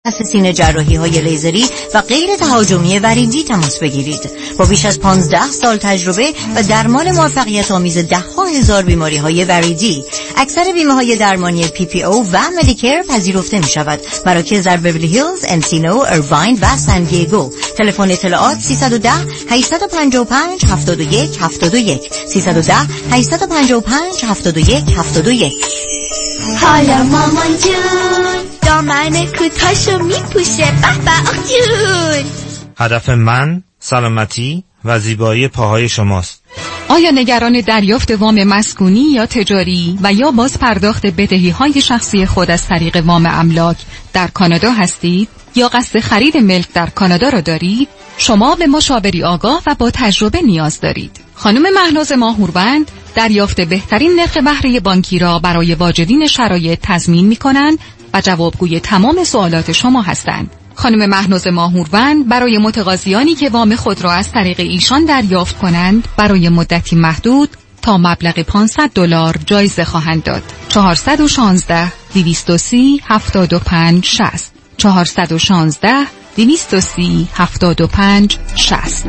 سینه جراحی‌های لیزری و غیر تهاجمی وریدی تماس بگیرید. با بیش از 15 سال تجربه و درمان موفقیت آمیز ده‌ها هزار بیماری‌های وریدی، اکثر بیمه‌های درمانی PPO و مدیکر پذیرفته می‌شود. مراکز در بیولی هیلز، انسینو، ایرواین و سان دیگو. تلفن اطلاعات 310 855 71 71 310 855 71 71. حالا مامان جون دامن کوتاهشو میپوشه. به به آخ جون. هدف من سلامتی و زیبایی پاهای شماست. آیا نگران دریافت وام مسکونی یا تجاری و یا باز پرداخت بدهی‌های شخصی خود از طریق وام املاک در کانادا هستید؟ یا قصد خرید ملک در کانادا را دارید؟ شما به مشاوری آگاه و با تجربه نیاز دارید. خانم مهناز ماهوروند دریافت بهترین نرخ بهره بانکی را برای واجدین شرایط تضمین می‌کنند و جوابگوی تمام سوالات شما هستند. خانم مهناز ماهوروند برای متقاضیانی که وام خود را از طریق ایشان دریافت کنند برای مدتی محدود تا مبلغ $500 جایزه خواهند داد. 416 230 75 60 416 230 75 60.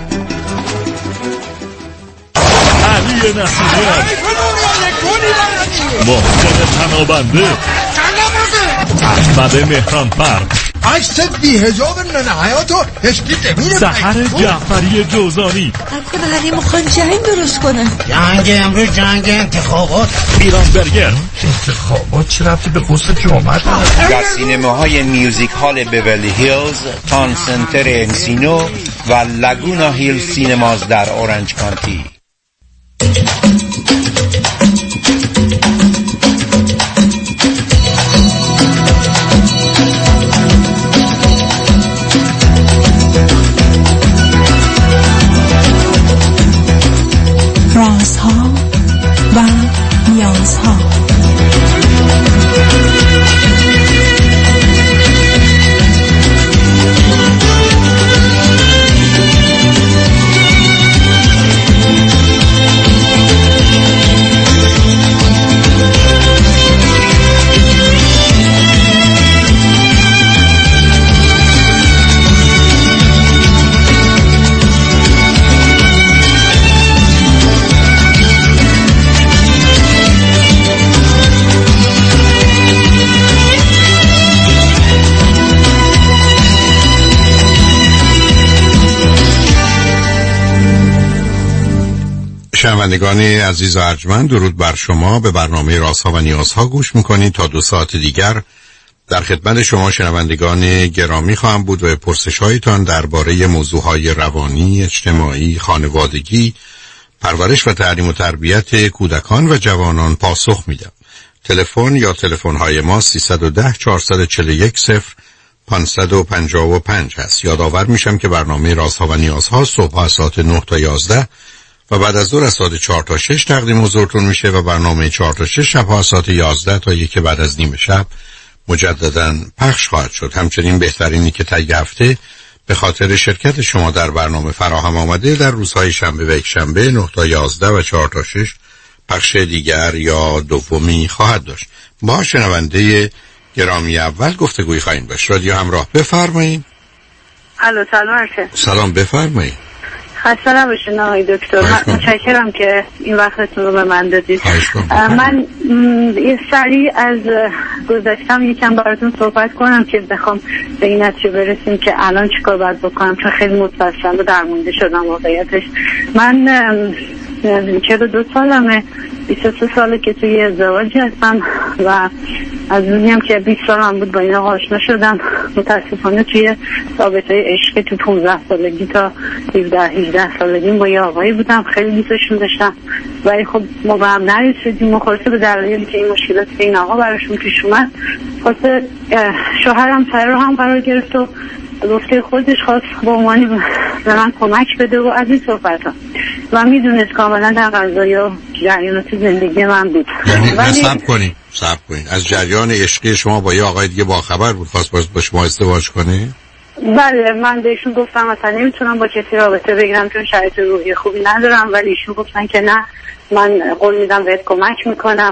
علی نصیریان محسن پنابنده احمد مهرانفر عکس بی‌حجاب ننه حیاتو هشکی دمینه سحر جعفری جوزانی کنه علی مخوان جنگ درست کنه. جنگ امروز جنگ انتخابات. پیران برگر انتخابات چه رفتی به قصد جامعه در سینماهای میوزیک هال بیولی هیلز، تان سنتر انسینو و لگونا هیل سینماز در اورنج کانتی. رازها و نیازها. شنوندگان عزیز و ارجمند، درود بر شما. به برنامه رازها و نیازها گوش میکنید. تا 2 ساعت دیگر در خدمت شما شنوندگان گرامی خواهم بود و پرسش‌هایتان درباره موضوعهای روانی، اجتماعی، خانوادگی، پرورش و تعلیم و تربیت کودکان و جوانان پاسخ میدم. تلفن یا تلفن‌های ما 310 441 0555 هست. یادآور میشم که برنامه رازها و نیازها صبح از ساعت 9 تا 11 و بعد از ظهر از ساعت 4 تا 6 تقدیم حضورتون میشه و برنامه 4 تا 6 شب ها ساعت 11 تا 1 بعد از نیم شب مجددا پخش خواهد شد. همچنین بهترینی که طی هفته به خاطر شرکت شما در برنامه فراهم آمده در روزهای شنبه و یک شنبه 9 تا 11 و 4 تا 6 پخش دیگر یا دومی خواهد داشت. با شنونده گرامی اول گفتگوی خواهیم داشت. رادیو همراه، بفرمایید. الو سلام. سلام، بفرمایید. خسته نباشین آقای دکتر. من متشکرم که این وقتتون رو به من دادید. من یه سری از گذشتم یکم براتون صحبت کنم که بخوام به این نتیجه برسیم که الان چیکار باید بکنم، چون خیلی متأسفانه درمونده شدم واقعیتش. من 42 سالمه، 23 ساله که توی ازدواجی هستم و از اونی هم که 20 سالم بود با این آشنا شدم. متاسفانه توی رابطه عشقی تو 15 سالگی تا 17-18 سالگی با یه آقایی بودم، خیلی دوستشون داشتم ولی خب ما به هم نرسیدیم و خلاصه به دلایلی که این مشکلات که این آقا براشون پیش اومد، خلاصه شوهرم سر رو هم قرار گرفت و گفته خودش خواست با عنوانی به من کمک بده و از این صحبت ها و میدونست کاملا در قضایی و جریانات زندگی من بود. صبر کنید از جریان عشقی شما با یه آقای دیگه باخبر بود، خواست با شما ازدواج کنه؟ بله، من بهشون گفتم مثلا نمیتونم با کسی رابطه بگیرم چون شرایط روحی خوبی ندارم، ولی ایشون گفتن که نه، من قول میدم بهت کمک میکنم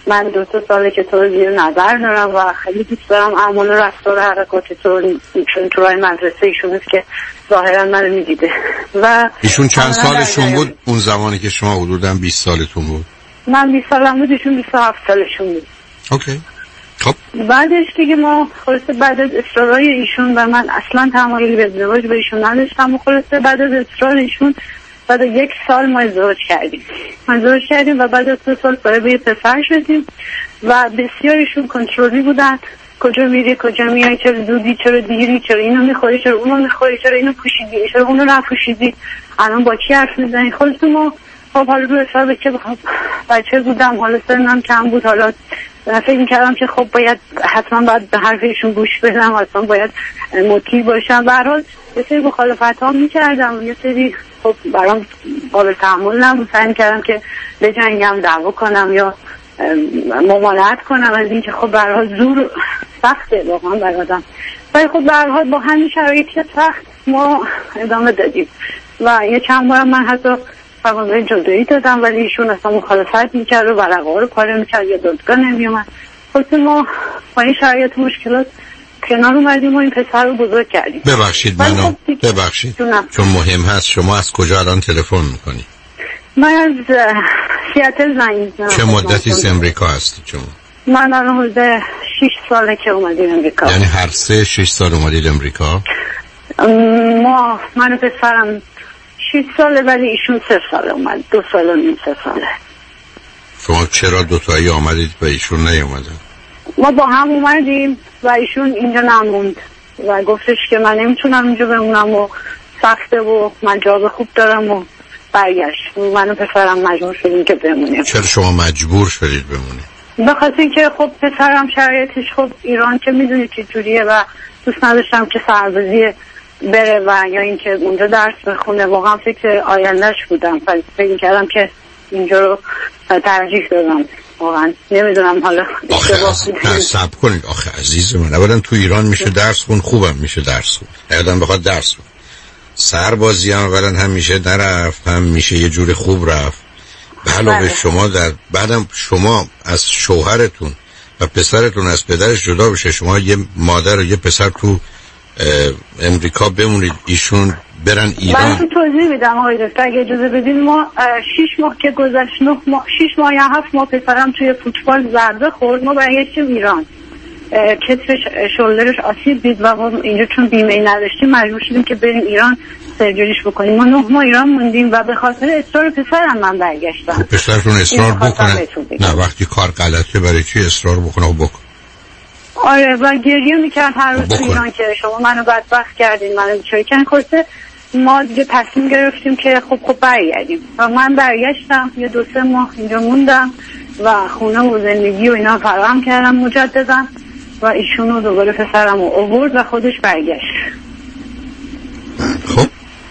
من 2 ساله که تو رو زیر نظر دارم و خیلی دوست دارم اعمال و رفتار و حرکات تو، چون تو رای مدرسه ایشون است که ظاهرا منو میدیده. و ایشون چند سالشون بود اون زمانی که شما حدوداً 20 سالتون بود؟ من 20 سالم بود، ایشون 27 سالشون بود. اوکی. خب بعدش دیگه ما خلاصه بعد از اصرارای ایشون و من اصلا تمایلی به ازدواج به ایشون نداشتم و خلاصه بعد از اصرار ایشون بعد از 1 سال ما ازدواج کردیم و بعد از 2 سال برای به پسر شدیم و بسیار ایشون کنترلی بودن. کجا میری، کجا میای، چرا زودی، چرا دیری، چرا اینو میخوری، چرا اونو میخوری، چرا اینو پوشیدی، چرا اونو نپوشیدی، الان با کی حرف میزنی. خلاصه ما خب حالا رو حساب که بچه بودم، حالا سنم کم بود، حالا فکر میکردم که خب باید حتما باید به حرفشون گوش بدم، حتما باید مطیع باشم. به هر حال یه سری مخالفت ها میکردم، یه سری خب برام قابل تحمل نبود. سعی میکردم که بجنگم، دعوا کنم یا ممانعت کنم از این که خب به هر حال زور سخته واقعا برای آدم. ولی خب به هر حال با همین شرایطی سخت ما ادامه دادیم و یه چند بارم من حتی فرمانده جدایی دادم ولی ایشون اصلا مخالفت میکرد و ورقه ها رو پاره میکرد یا دادگاه نمیومد. خب ما با این شرایط مشکلات کنار اومدیم و این پسر رو بزرگ کردیم. ببخشید منو ببخشید چون مهم هست، شما از کجا الان تلفن میکنی؟ من از سیاتل زنگ میزنم. چه مدتی از امریکا هستی شما؟ من الان حدود 6 ساله که اومدیم امریکا. یعنی هر 3-6 سال اومدید امریکا؟ من و پسرم 6 ساله ولی ایشون 3 ساله اومد. 2 سال و نیم 3 ساله. شما چرا دوتایی آمدید و ایشون نیومدن؟ ما با هم اومدیم و ایشون اینجا نموند و گفتش که من نمیتونم اینجا بمونم و سخته و من جاب خوب دارم و برگشت. من و پسرم مجبور شدیم که بمونیم. چرا شما مجبور شدید بمونید؟ به خاطر اینکه خب پسرم شرایطش خب ایران که میدونید چه جوریه و دوست نداشتم که سربازی بره و یا اینکه اونجا درس بخونه. واقعا فکر آیندهش بودم، فکر کردم که اینجا رو ترجیح دادم. واقعا نمیدونم حالا نه صبر کنید آخه عزیز من، اولا تو ایران میشه درس خون، خوبم میشه درس خون، آدم بخواد درس خون. سربازی هم اولا هم میشه نرفت، هم میشه یه جور خوب رفت. به علاوه شما بعدم شما از شوهرتون و پسرتون از پدرش جدا بشه، شما یه مادر و یه پسر تو امریکا بمونید، ایشون برن ایران. من تو توضیح میدم آقای دکتر اگه اجازه بدید. ما 6 ماه که گذشت، 6 ماه یا 7 ماه پسرم توی فوتبال ضربه خورد، ما برگشتیم ایران. کتفش شولدرش آسیب دید و ما اینجا چون بیمه ای نداشتیم مجبور شدیم که بریم ایران سرجریش بکنیم. ما 9 ماه ایران موندیم و به خاطر اصرار پسرم من برگشتم. پسرتون اصرار بکنه؟ نه وقتی کار غلطه برای چی اصرار بکنه و بکن؟ آره و گریه میکرد هر روز تو ایران که شما منو بدبخت کردین، منو بیچاره کردین. خلاصه ما دیگه تصمیم گرفتیم که خب برگردیم و من برگشتم. یه 2-3 ماه اینجا موندم و خونه و زندگی و اینا فراهم کردم مجددا و ایشونو دوباره پسرم رو آورد و خودش برگشت. خب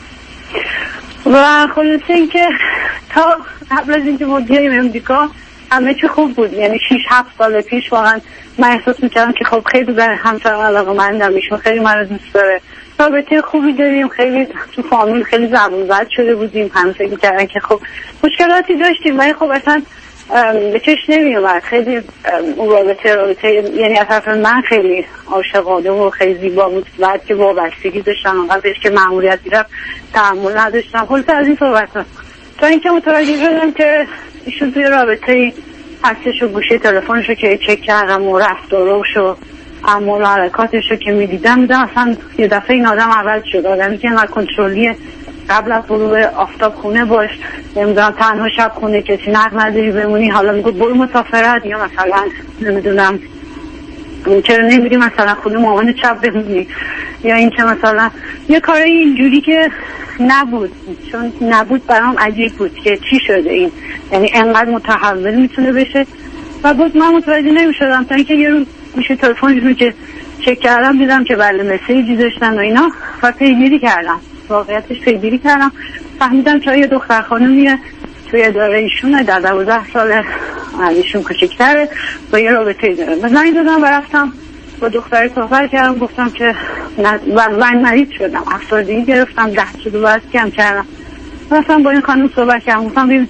و خلاصه اینکه تا قبل از اینکه ما بیاییم امریکا همه چی خوب بود. یعنی 6-7 سال پیش واقعا من احساس میکردم که خب خیلی به همسرم علاقه‌مندم، ایشون خیلی منو دوست داره، رابطه خوبی داریم، خیلی تو فامیل خیلی زبون زد شده بودیم. همه فکر میکردن که خب مشکلاتی داشتیم ولی خب اصلا به چشم نمیومد. خیلی اون رابطه یعنی از طرف من خیلی عاشقانه و خیلی زیبا بود. بعد که وابستگی داشتم اونقدرش که مأموریت میرفت تحمل نداشتم. خلاصه از این صحبت ها تا اینکه متوجه شدم که ایشون توی رابطه عکسش و گوشه تلفنشو که چک کردم و رفتارش و اعمال و حرکاتشو که میدیدم اصلا یه دفعه این آدم عوض شد. آدمی که اینقدر کنترلی قبل از غروب آفتاب خونه باش، نمیدونم تنها شب خونه کسی نقد نداری بمونی، حالا میگه برو مسافرت، یا مثلا نمیدونم چرا نمیری مثلا خونه مامان شب بمونی، یا این که مثلا یه کاری اینجوری که نبود. چون نبود برام عجیب بود که چی شده این، یعنی انقدر متحول میتونه بشه. و بود من متوجه نمیشدم تا اینکه یه روز میشه تلفنشون که چک کردم دیدم که بله مسیجی داشتن و اینا و پیگیری کردم. واقعیتش پیگیری کردم، فهمیدم که یه دختر خانومیه توی اداره ایشونه، در 12 سال ایشون کوچیک‌تره، با یه رابطه‌ای داره. زنگ دادم و رفتم با دختری صحبت کردم، گفتم که من مریض شدم، افسردگی گرفتم، 10 کیلو وزن کم کردم. رفتم با این خانم صحبت کردم، گفتم ببین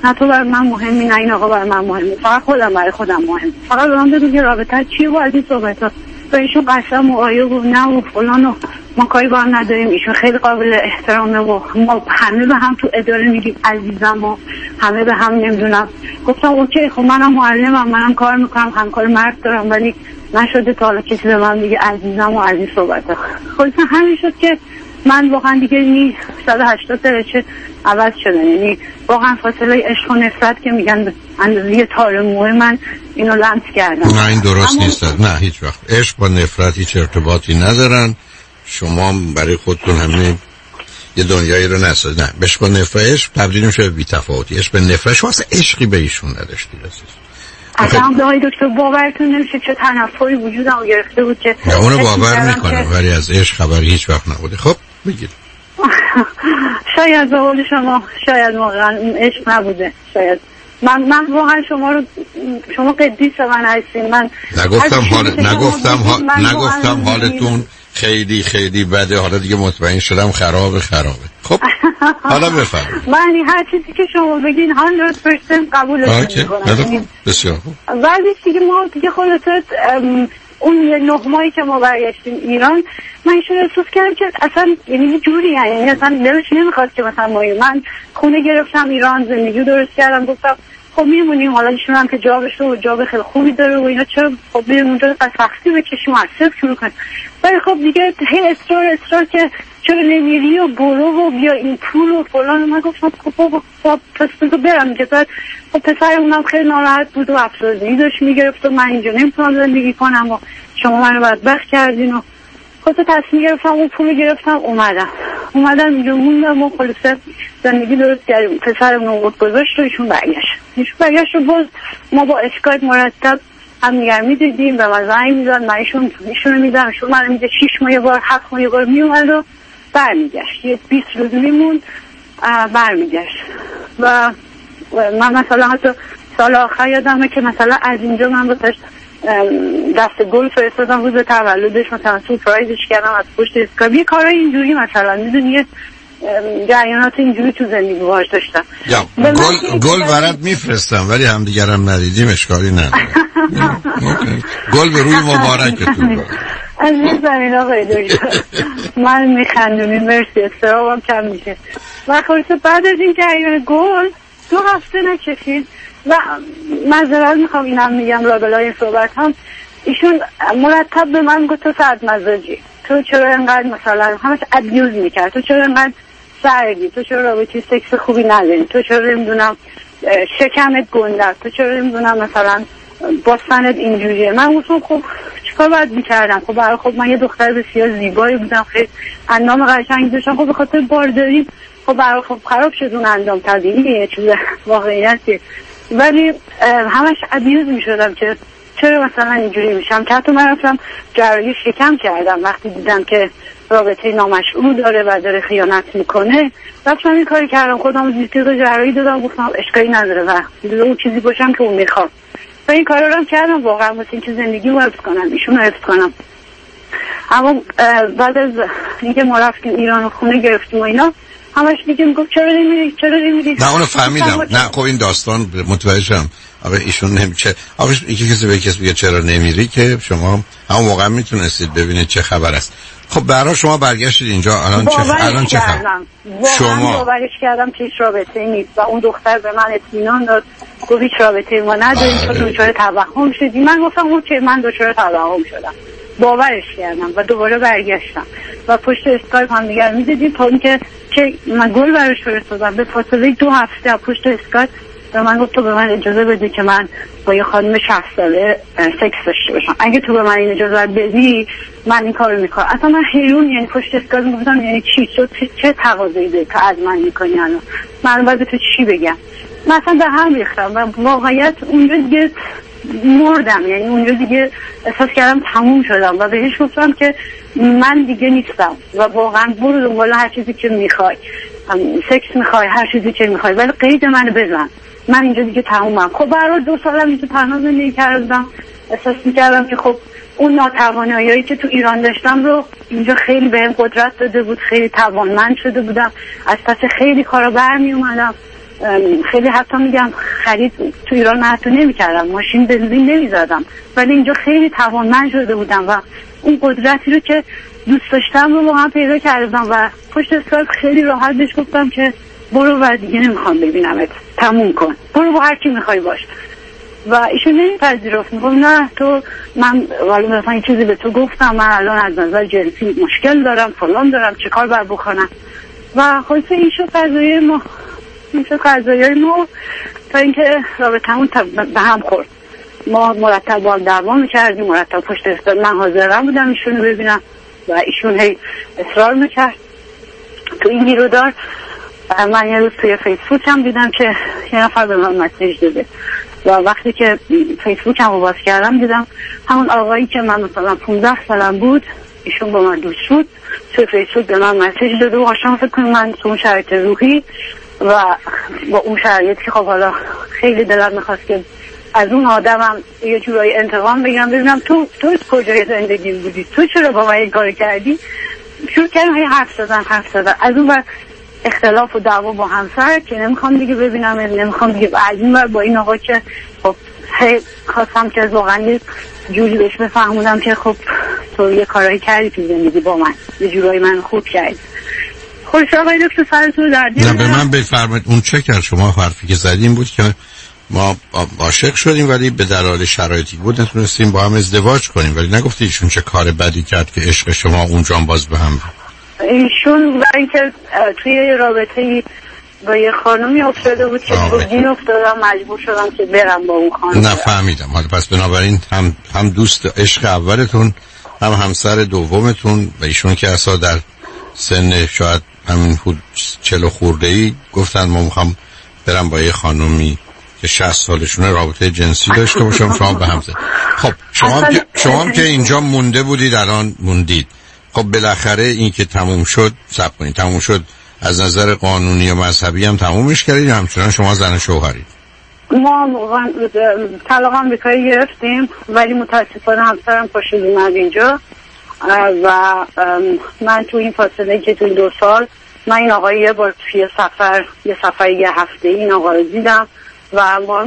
نه تو برای من مهمی، نه این آقا برای من مهمی، فقط خودم برای خودم مهم. فقط به من بگو که رابطه چیه با از این صحبت ها. به ایشون قسم و آیه و نه و فلان و ما کاری با هم نداریم. ایشون خیلی قابل احترامه و ما همه به هم تو اداره میگیم عزیزم و همه به هم نمیدونم. گفتم اوکی، خب منم معلمم، منم کار میکنم، همکار مرد دارم، ولی نشده تا حالا کسی به من میگه عزیزم و از این صحبت ها. خب همین شد که من واقعا دیگه 180 درجه عوض شدن. یعنی واقعا فاصله عشق و نفرت که میگن اندازه تار موه من اینو لمس کردم. نه این درست نیست. نه هیچ وقت عشق با نفرت هیچ ارتباطی ندارن. شما برای خودتون همین یه دنیایی رو نساز. نه عشق با نفرت، عشق تبدیل میشه به بی‌تفاوتی. عشق به نفرت شما اصلا عشقی به ایشون نداشتی اصلا آقای دکتر باورتون نمیشه چه تنفری وجودم گرفته بود که اونو باور میکنم ولی از عشق خبری هیچ وقت نبوده. خب بگید. شاید به قول شما شاید واقعا عشق نبوده، شاید من واقعا شما قدیس من هستین. من نگفتم حالتون خیلی خیلی بده، حالا دیگه مطمئن شدم خرابه. خب حالا بفرمایید. من هر چیزی که شما بگین 100% قبولش میکنم. بسیار خوب. ولی دیگه ما دیگه خلاصت اون 9 ماهی که ما برگشتیم ایران من ایشون احساس کردم که اصلا یعنی جوری یعنی اصلا دلش نمیخواد که مثلا من خونه گرفتم ایران، زندگی درست کردم، گفتم خب میمونیم. حالا ایشون هم که جاب خیلی خوبی داره و اینا، چرا خب بریم اونجا سختی بکشیم و صفر شروع کنیم. ولی خب دیگه هی اصرار که چرا نمیری و برو و بیا این پول و فلان. من گفتم خب پس بگو برم دیگه. خب پسرمونم خیلی ناراحت بود و افسردگی داشت میگرفت و من اینجا نمیتونم زندگی کنم و شما منو بدبخت کردین و خب تصمیم گرفتم اون پول گرفتم اومدم اینجا موندم و خلاصه زندگی درست کردیم. پسرمون رو گذاشت و ایشون برگشت و باز ما با اسکایپ مرتب هم دیگر میدیدیم. به من زنگ میزد، من ایشون میدم، ایشون من میده 6 ماه یه بار 7 ماه یه بار میومد و برمیگشت. یه 20 روز میموند برمیگشت. و من مثلا حتی سال آخر یادمه که مثلا از اینجا من بسش دست گل فرستادم روز تولدش، مثلا سورپرایزش کردم از پشت اسکایپ. یه کارای اینجوری مثلا میدونی یه جریانات اینجوری تو زندگی باهاش داشتم. گل برات میفرستم ولی هم دیگرم ندیدیم اشکالی نداره. گل به روی مبارکتون. عزیز زمین آقای دکتر من میخندونیم، مرسی، استرابم کم میشه. و خلاصه بعد از این جریان گل 2 هفته نکشید و معذرت میخوام اینم میگم لابلای صحبت هم ایشون مرتب به من گفت تو ساعت مزاجی، تو چرا اینقدر مثلا همش ابیوز میکرد، تو چرا اینقدر سردی، تو چرا رابطه سکس خوبی نداری، تو چرا نمیدونم شکمت گنده، تو چرا نمیدونم مثلا باستنت اینجوریه. من گفتم خب چیکار باید میکردم؟ خب برای خب من یه دختر بسیار زیبایی بودم، خیلی اندام قشنگی داشتم، خب به خاطر بارداری خب برای خب خراب شد اون اندام، طبیعیه، یه چیز واقعیتی. ولی همش ابیوز میشدم که چرا مثلا اینجوری میشم. که حتی من رفتم جراحی شکم کردم وقتی دیدم که رابطه نامشروع داره و داره خیانت میکنه. رفتم این کاری کردم، خودم دیگه جراحی دادم، گفتم اشکالی نداره و اون چیزی باشم که اون میخواد. و این کارا رو کردم واقعا واسه اینکه زندگی رو حفظ کنم، ایشون رو حفظ کنم. اما بعد از اینکه ما رفتیم ایران و خونه گرفتیم و اینا، همش دیگه میگفت چرا نمیری. نه اونو فهمیدم. نه خب این داستان متوجه شدم. آقا ایشون نمیشه. آقا یکی کسی به کسی بگه چرا نمیری که شما هم واقعا میتونستید ببینید چه خبر است. خب برای شما برگشتید اینجا الان چه خبر؟ شما باورش کردم که هیچ رابطه‌ای نیست و اون دختر به من اطمینان داد، گفت هیچ رابطه‌ای ما نداریم، تو دچار توهم شدی. من گفتم اوکی، من دچار توهم شدم، باورش کردم و دوباره برگشتم و پشت اسکایپ هم دیگر میدیدیم تا اینکه من گل براش فرستادم. به فاصله 2 هفته پشت اسکایپ و من گفت تو به من اجازه بده که من با یه خانم 60 ساله سکس داشته باشم، اگه تو به من این اجازه بدی من این کارو میکنم. اصلا من حیرون، یعنی پشت اسکایپ میگفتم یعنی چی، چه تقاضایی داری که از من میکنی الان، من باید تو چی بگم؟ من اصلا به هم ریختم و واقعیت اونجا دیگه مردم. یعنی اونجا دیگه احساس کردم تموم شدم و بهش گفتم که من دیگه نیستم و واقعا برو دنبال هر چیزی که میخوای، سکس میخوای، هر چیزی که میخوای، ولی قید منو بزن، من اینجا دیگه تمومم. خب برای 2 سالم اینجا تنها زندگی کردم، احساس میکردم که خب اون ناتوانایی که تو ایران داشتم رو اینجا خیلی بهم قدرت داده بود، خیلی توانمند شده بودم، از پس خیلی کارا برمی اومدم خیلی حتی میگم خرید تو ایران من حتی نمیکردم، ماشین بنزین نمیزدم، ولی اینجا خیلی توانمند شده بودم و اون قدرتی رو که دوست داشتم رو واقعا پیدا کردم و پشت سر خیلی راحت بهش گفتم که برو و دیگه نمیخوام ببینمت، تموم کن، برو با هر کی میخوای باش. و ایشون نمیپذیرفت، میگفت نه تو، من ولی مثلا این چیزی به تو گفتم، من الان از نظر جنسی مشکل دارم، فلان دارم، چه کار باید بکنم. و خلاصه این شد قضایای ما تا اینکه رابطمون به هم خورد. ما مرتب با هم دعوا میکردیم، مرتب پشت استاد من حاضر بودم ایشونو ببینم و ایشون هی اصرار میکرد. تو این گیرودار من یه روز توی فیسبوک هم دیدم که یه نفر به من مسیج داده و وقتی که فیسبوک هم رو باز کردم دیدم همون آقایی که من مثلا 15 سالم بود ایشون با من دوست بود، توی فیسبوک به من مسیج داده و آشان فکر کنم من تو اون شرایط روحی و با اون شرایط که خب حالا خیلی دلم میخواست که از اون آدمم یه جورایی انتقام بگیرم، ببینم تو کجای زندگی بودی، تو چرا با من این کار کردی. شروع کردم حرف زدن. از اون وقت اختلاف و دعوا با همسر که نمیخوام دیگه ببینم، نمیخوام دیگه. از این وقت با این آقا که خب خواستم که واقعا یه جوری بهش بفهمونم که خب تو یه کارایی کردی تو زندگی با من، یه جورایی من خوب کردی. خوش آقای دکتر سرتون درد نه به من بفرمایید اون چه کرد؟ شما حرفی که زدیم بود که ما عاشق شدیم ولی به دلایل شرایطی بود نتونستیم با هم ازدواج کنیم، ولی نگفتی ایشون چه کار بدی کرد که عشق شما اونجا باز به هم. ایشون برای اینکه توی رابطه‌ای با یه خانمی افتاده بود که گوگین افتادم، مجبور شدم که برم با اون خانم. نه فهمیدم. حالا پس بنابراین هم دوست عشق اولتون هم همسر دومتون و ایشون که اصلا در سن شاید همین 40 خورده‌ای گفتن ما میخوام برم با یه خانمی که 60 سالشونه رابطه جنسی داشته باشم، شما به هم زد. خب شما هم که اینجا مونده بودید الان موندید، خب بالاخره این که تموم شد تموم شد از نظر قانونی و مذهبی هم تمومش کردید، همچنان شما زن شوهرید؟ ما طلاق آمریکایی گرفتیم ولی متاسفانه همسرم پاشد اومد اینجا و من تو این فاصله که تو 2 سال من این آقایی یه بار توی یه سفر یه هفته این آقا رو دیدم و ما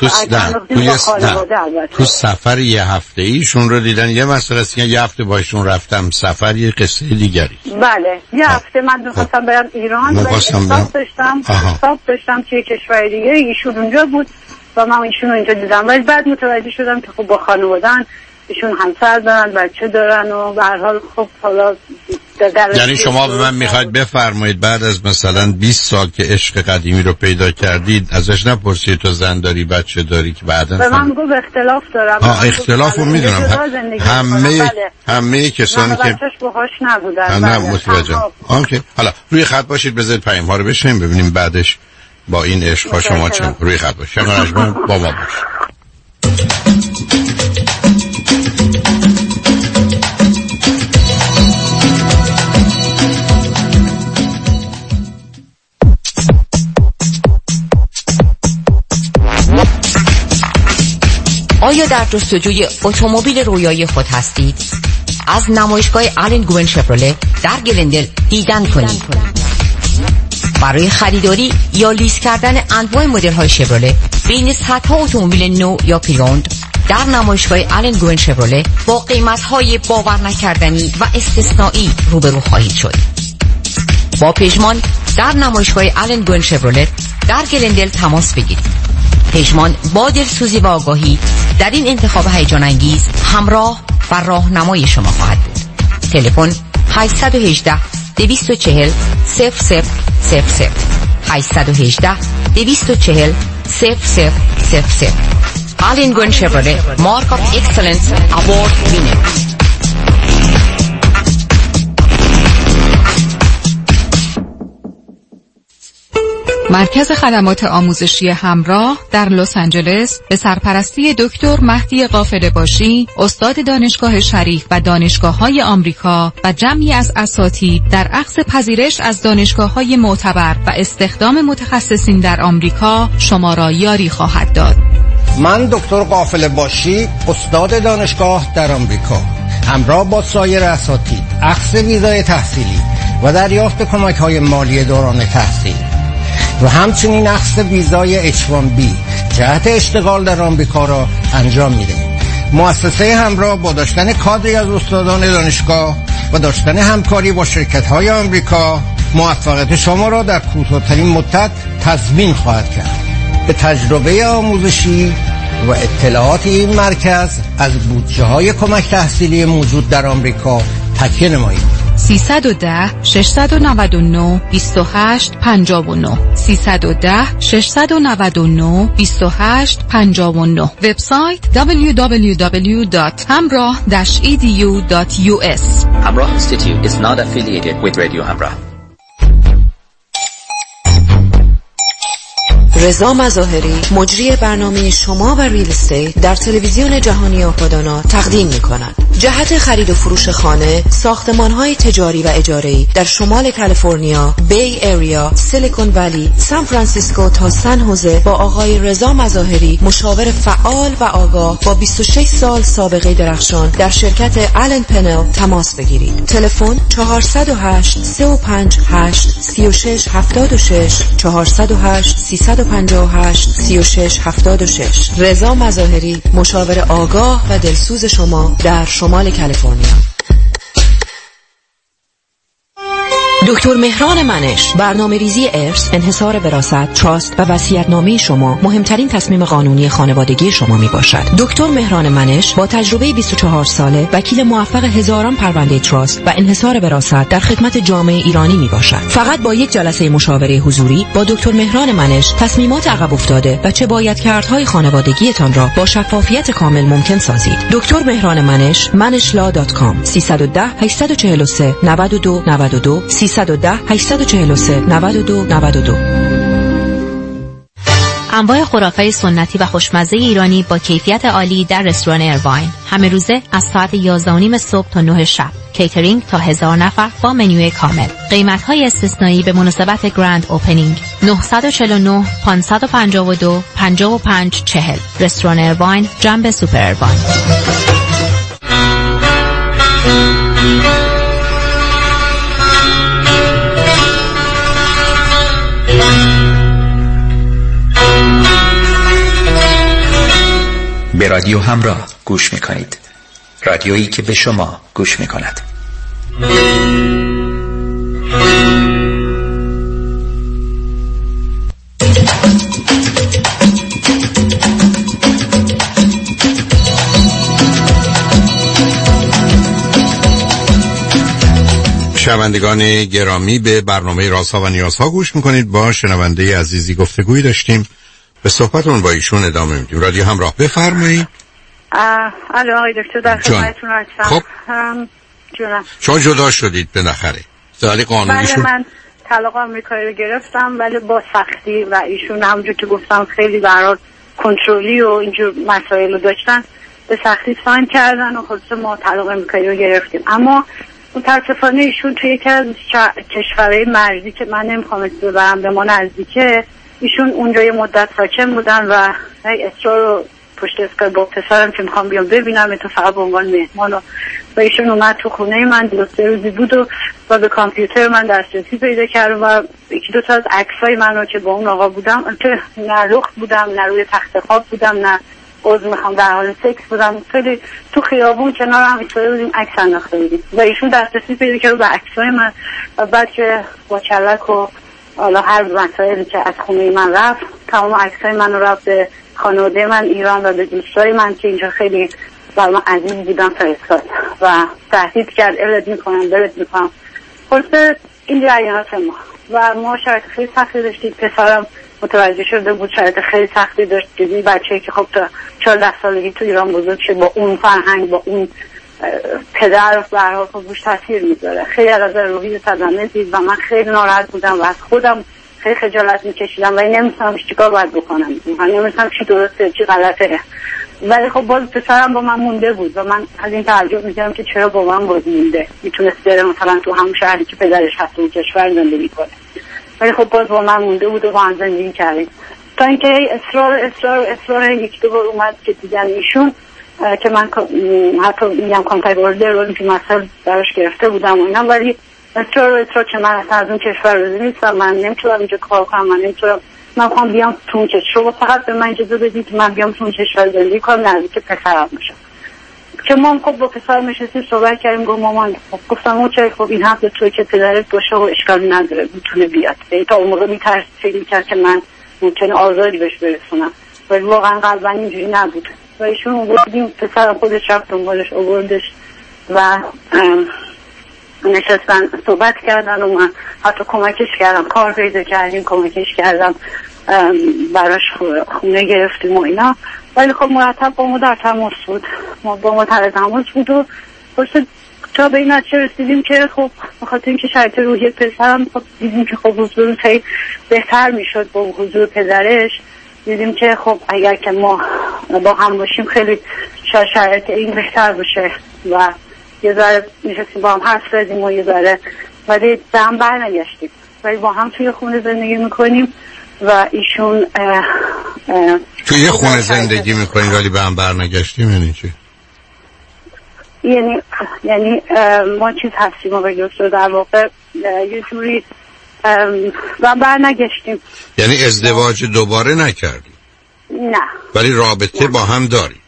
تو سفر یه هفته ایشون رو دیدن. یه مسئله است که یه هفته باشون رفتم سفر یه قصه دیگری. بله یه هفته من می‌خواستم برم ایران و حساب داشتم توی کشور دیگه، ایشون اونجا بود و من ایشون رو اینجا دیدم ولی بعد متوجه شدم که خب با خانواده‌ان ایشون همسر دارن، بچه دارن و به هر حال خب حالا یعنی شما به من میخواید بفرمایید بعد از مثلا 20 سال که عشق قدیمی رو پیدا کردید ازش نپرسید تو زن داری بچه داری که بعداً به من گفت اختلاف دارم. اختلاف رو میدونم، همه کسانی که بچه‌ش باهاش نبودن. نه متوجه. اوکی حالا روی خط باشید بذارید پیام ها رو بشنویم ببینیم بعدش با این عشق ها شما چه. روی خط باشید با ما باشید. آیا در جستجوی اتومبیل رویایی خود هستید؟ از نمایشگاه آلن گوین شفرولت در گلندل دیدن کنید. برای خریداری یا لیز کردن انواع مدل‌های شفرولت بین صدها اتومبیل نو یا پریوند در نمایشگاه آلن گوین شفرولت با قیمت‌های باور نکردنی و استثنایی روبرو خواهید شد. با پژمان در نمایشگاه آلن گوین شفرولت در گلندل تماس بگیرید. پژمان با دلسوزی و آگاهی در این انتخاب هیجان انگیز همراه و راهنمای شما خواهد بود. تلفن 818 240 0000 818 240 0000. آلن گوین شفرولت مارک آف اکسلنس اوارد وینر. مرکز خدمات آموزشی همراه در لس آنجلس به سرپرستی دکتر مهدی قافله باشی، استاد دانشگاه شریف و دانشگاه‌های آمریکا و جمعی از اساتید در اخذ پذیرش از دانشگاه‌های معتبر و استخدام متخصصین در آمریکا شما را یاری خواهد داد. من دکتر قافله باشی، استاد دانشگاه در آمریکا، همراه با سایر اساتید اخذ ویزای تحصیلی و دریافت کمک‌های مالی دوران تحصیل و همچنین اخذ ویزای H1B جهت اشتغال در آمریکا را انجام می‌دهیم. مؤسسه همراه با داشتن کادری از استادان دانشگاه و داشتن همکاری با شرکت‌های آمریکا موفقیت شما را در کوتاه‌ترین مدت تضمین خواهد کرد. به تجربه آموزشی و اطلاعات این مرکز از بودجه‌های کمک تحصیلی موجود در آمریکا تکیه نمایید. 310 699 28 59 310 699 28 59 وبسایت www.hamrah-edu.us. Hamrah Institute is not affiliated with Radio Hamrah. رضا مظاهری مجری برنامه شما و ریل استیت در تلویزیون جهانی آپادانا تقدیم می‌کند. جهت خرید و فروش خانه، ساختمان‌های تجاری و اجاره‌ای در شمال کالیفرنیا، بی ایریا، سیلیکون ولی، سان فرانسیسکو تا سن هوزه با آقای رضا مظاهری مشاور فعال و آگاه با 26 سال سابقه درخشان در شرکت آلن پنل تماس بگیرید. تلفن 408 358 36 76 408 358 36 76. رضا مظاهری مشاور آگاه و دلسوز شما در شمال کالیفرنیا. دکتر مهران منش، برنامه ریزی ارث، انحصار وراثت، تراست و وصیت‌نامه شما مهمترین تصمیم قانونی خانوادگی شما می باشد. دکتر مهران منش با تجربه 24 ساله، وکیل موفق هزاران پرونده تراست و انحصار وراثت در خدمت جامعه ایرانی می باشد. فقط با یک جلسه مشاوره حضوری با دکتر مهران منش تصمیمات عقب افتاده و چه باید کردهای خانوادگیتان را با شفافیت کامل ممکن سازید. دکتر مهران منش، manishla.com 310 843 92 92 310 843 92 92. انواع خرافه سنتی و خوشمزه ایرانی با کیفیت عالی در رستوران ایرواین. همه روزه از ساعت 11:30 صبح تا 9 شب. کیترینگ تا 1000 نفر با منوی کامل. قیمت‌های استثنایی به مناسبت گرند اوپنینگ. 949 552 5540. رستوران ایرواین، جنب سوپر ایرواین. به رادیو همراه گوش میکنید. رادیویی که به شما گوش میکند. شنوندگان گرامی، به برنامه رازها و نیازها گوش میکنید. با شنونده عزیزی گفتگویی داشتیم، به صحبتون با ایشون ادامه میدیم. رادیو همراه، بفرمایید. الو آقای دکتر، در خدمتتون هستم. خب جونم. شما جدا شدید بالاخره؟ سوالی قانونیشون؟ بله، من طلاق آمریکایی رو گرفتم ولی با سختی و ایشون همونجور که گفتم خیلی برای کنترلی و اینجور مسائل رو داشتن، به سختی ساین کردن و خلاص ما طلاق آمریکایی رو گرفتیم. اما متاسفانه ایشون توی یکی از کشورهای مرزی که من نمیخوام اسم ببرم به ما نزدیکه، ایشون اونجا یه مدت ساکن بودن و اصرار رو پشت اسکای با پسرم که میخوام بیام ببینم تو فقط به عنوان مهمان و ایشون اومد تو خونه من 2-3 روزی بود و به کامپیوتر من دسترسی پیدا کرد و یکی دو تا از عکسای من رو که با اون آقا بودم که نه لخت بودم نه روی تخت خواب بودم نه عضو میخوام در حال سکس بودم، خیلی تو خیابون کنار هم ایستاده بودیم عکس انداخته بودیم و ایشون دسترسی پیدا کرد به عکسای من و بعد که با کلک و حالا هر مسائلی که از خونه من رفت، تمام عکسای من رو رفت به خانواده من ایران و به دوستای من که اینجا خیلی برای من عزیز بودن فرستاد و تهدید کرد الت میکنم. خلاصه این جریانات ما و ما شرایط خیلی سختی داشتیم. پسرم متوجه شده بود شرایط خیلی سختی داشت، دیدی بچه‌ای که خب تا 14 سالگی تو ایران بزرگ شد با اون فرهنگ با اون پدر به هر حال روش تاثیر میذاره. خیلی از روحی صدمه دید و من خیلی ناراحت بودم و از خودم خیلی خجالت میکشیدم و نمی‌دونستم چیکار باید بکنم. من نمی‌دونستم چی درسته چی غلطه. ولی خب باز پسرم با من مونده بود و من از این تعجب می‌کردم که چرا با من باز مونده. میتونست بره مثلا تو همون شهری که پدرش هست اون کشور زندگی کنه. ولی خب باز با من مونده بود و با هم زندگی کردیم. تا اینکه اصرار یک دو بار اومد که دیدن ایشون که من حتی میگم کانتکت اوردر رو که مثلا براش گرفته بودم و اینا، ولی تو که من از اون کشور روزی نیستم، من نمیتونم اینجا کار کنم، من خواهم بیام تو اون کشور، فقط به من اجازه بدید من بیام تو اون کشور زندگی کنم نزدیک پسرم باشم. که ما خب با پسرم نشستیم صحبت کردیم، گفت مامان، گفتم اوکی خب این حق توی که پدرت باشه و اشکالی نداره میتونه بیاد. تا اون موقع فکر می‌کرد که من ممکنه آزادی بهش برسونم، ولی واقعا قلبا اینجوری نبود. و ایشون آوردیم، پسرم خودش رفت دنبالش آوردش و نشستن صحبت کردن و من حتی کمکش کردم، کار پیدا کردیم، کمکش کردم، براش خونه گرفتیم و اینا. ولی خب مرتب با ما در تماس بود، ما با ما در تماس بود و تا به این نتیجه رسیدیم که خب بخاطر اینکه شرایط روحی پسرم خب دیدیم که خب حضور خیلی بهتر میشد با حضور پدرش. دیدیم که خب اگر که ما با هم باشیم خیلی شرایط این بهتر باشه و یه ذره نشستیم با هم حرف زدیم و یه ذره، ولی به هم برنگشتیم، ولی با هم توی خونه زندگی میکنیم و ایشون توی خونه زندگی میکنیم ولی به هم برنگشتیم. یعنی چی؟ یعنی ما چیز هستیم و دکتر در واقع یه جوری و برنگشتیم. یعنی ازدواج دوباره نکردیم؟ نه. ولی رابطه با هم داریم؟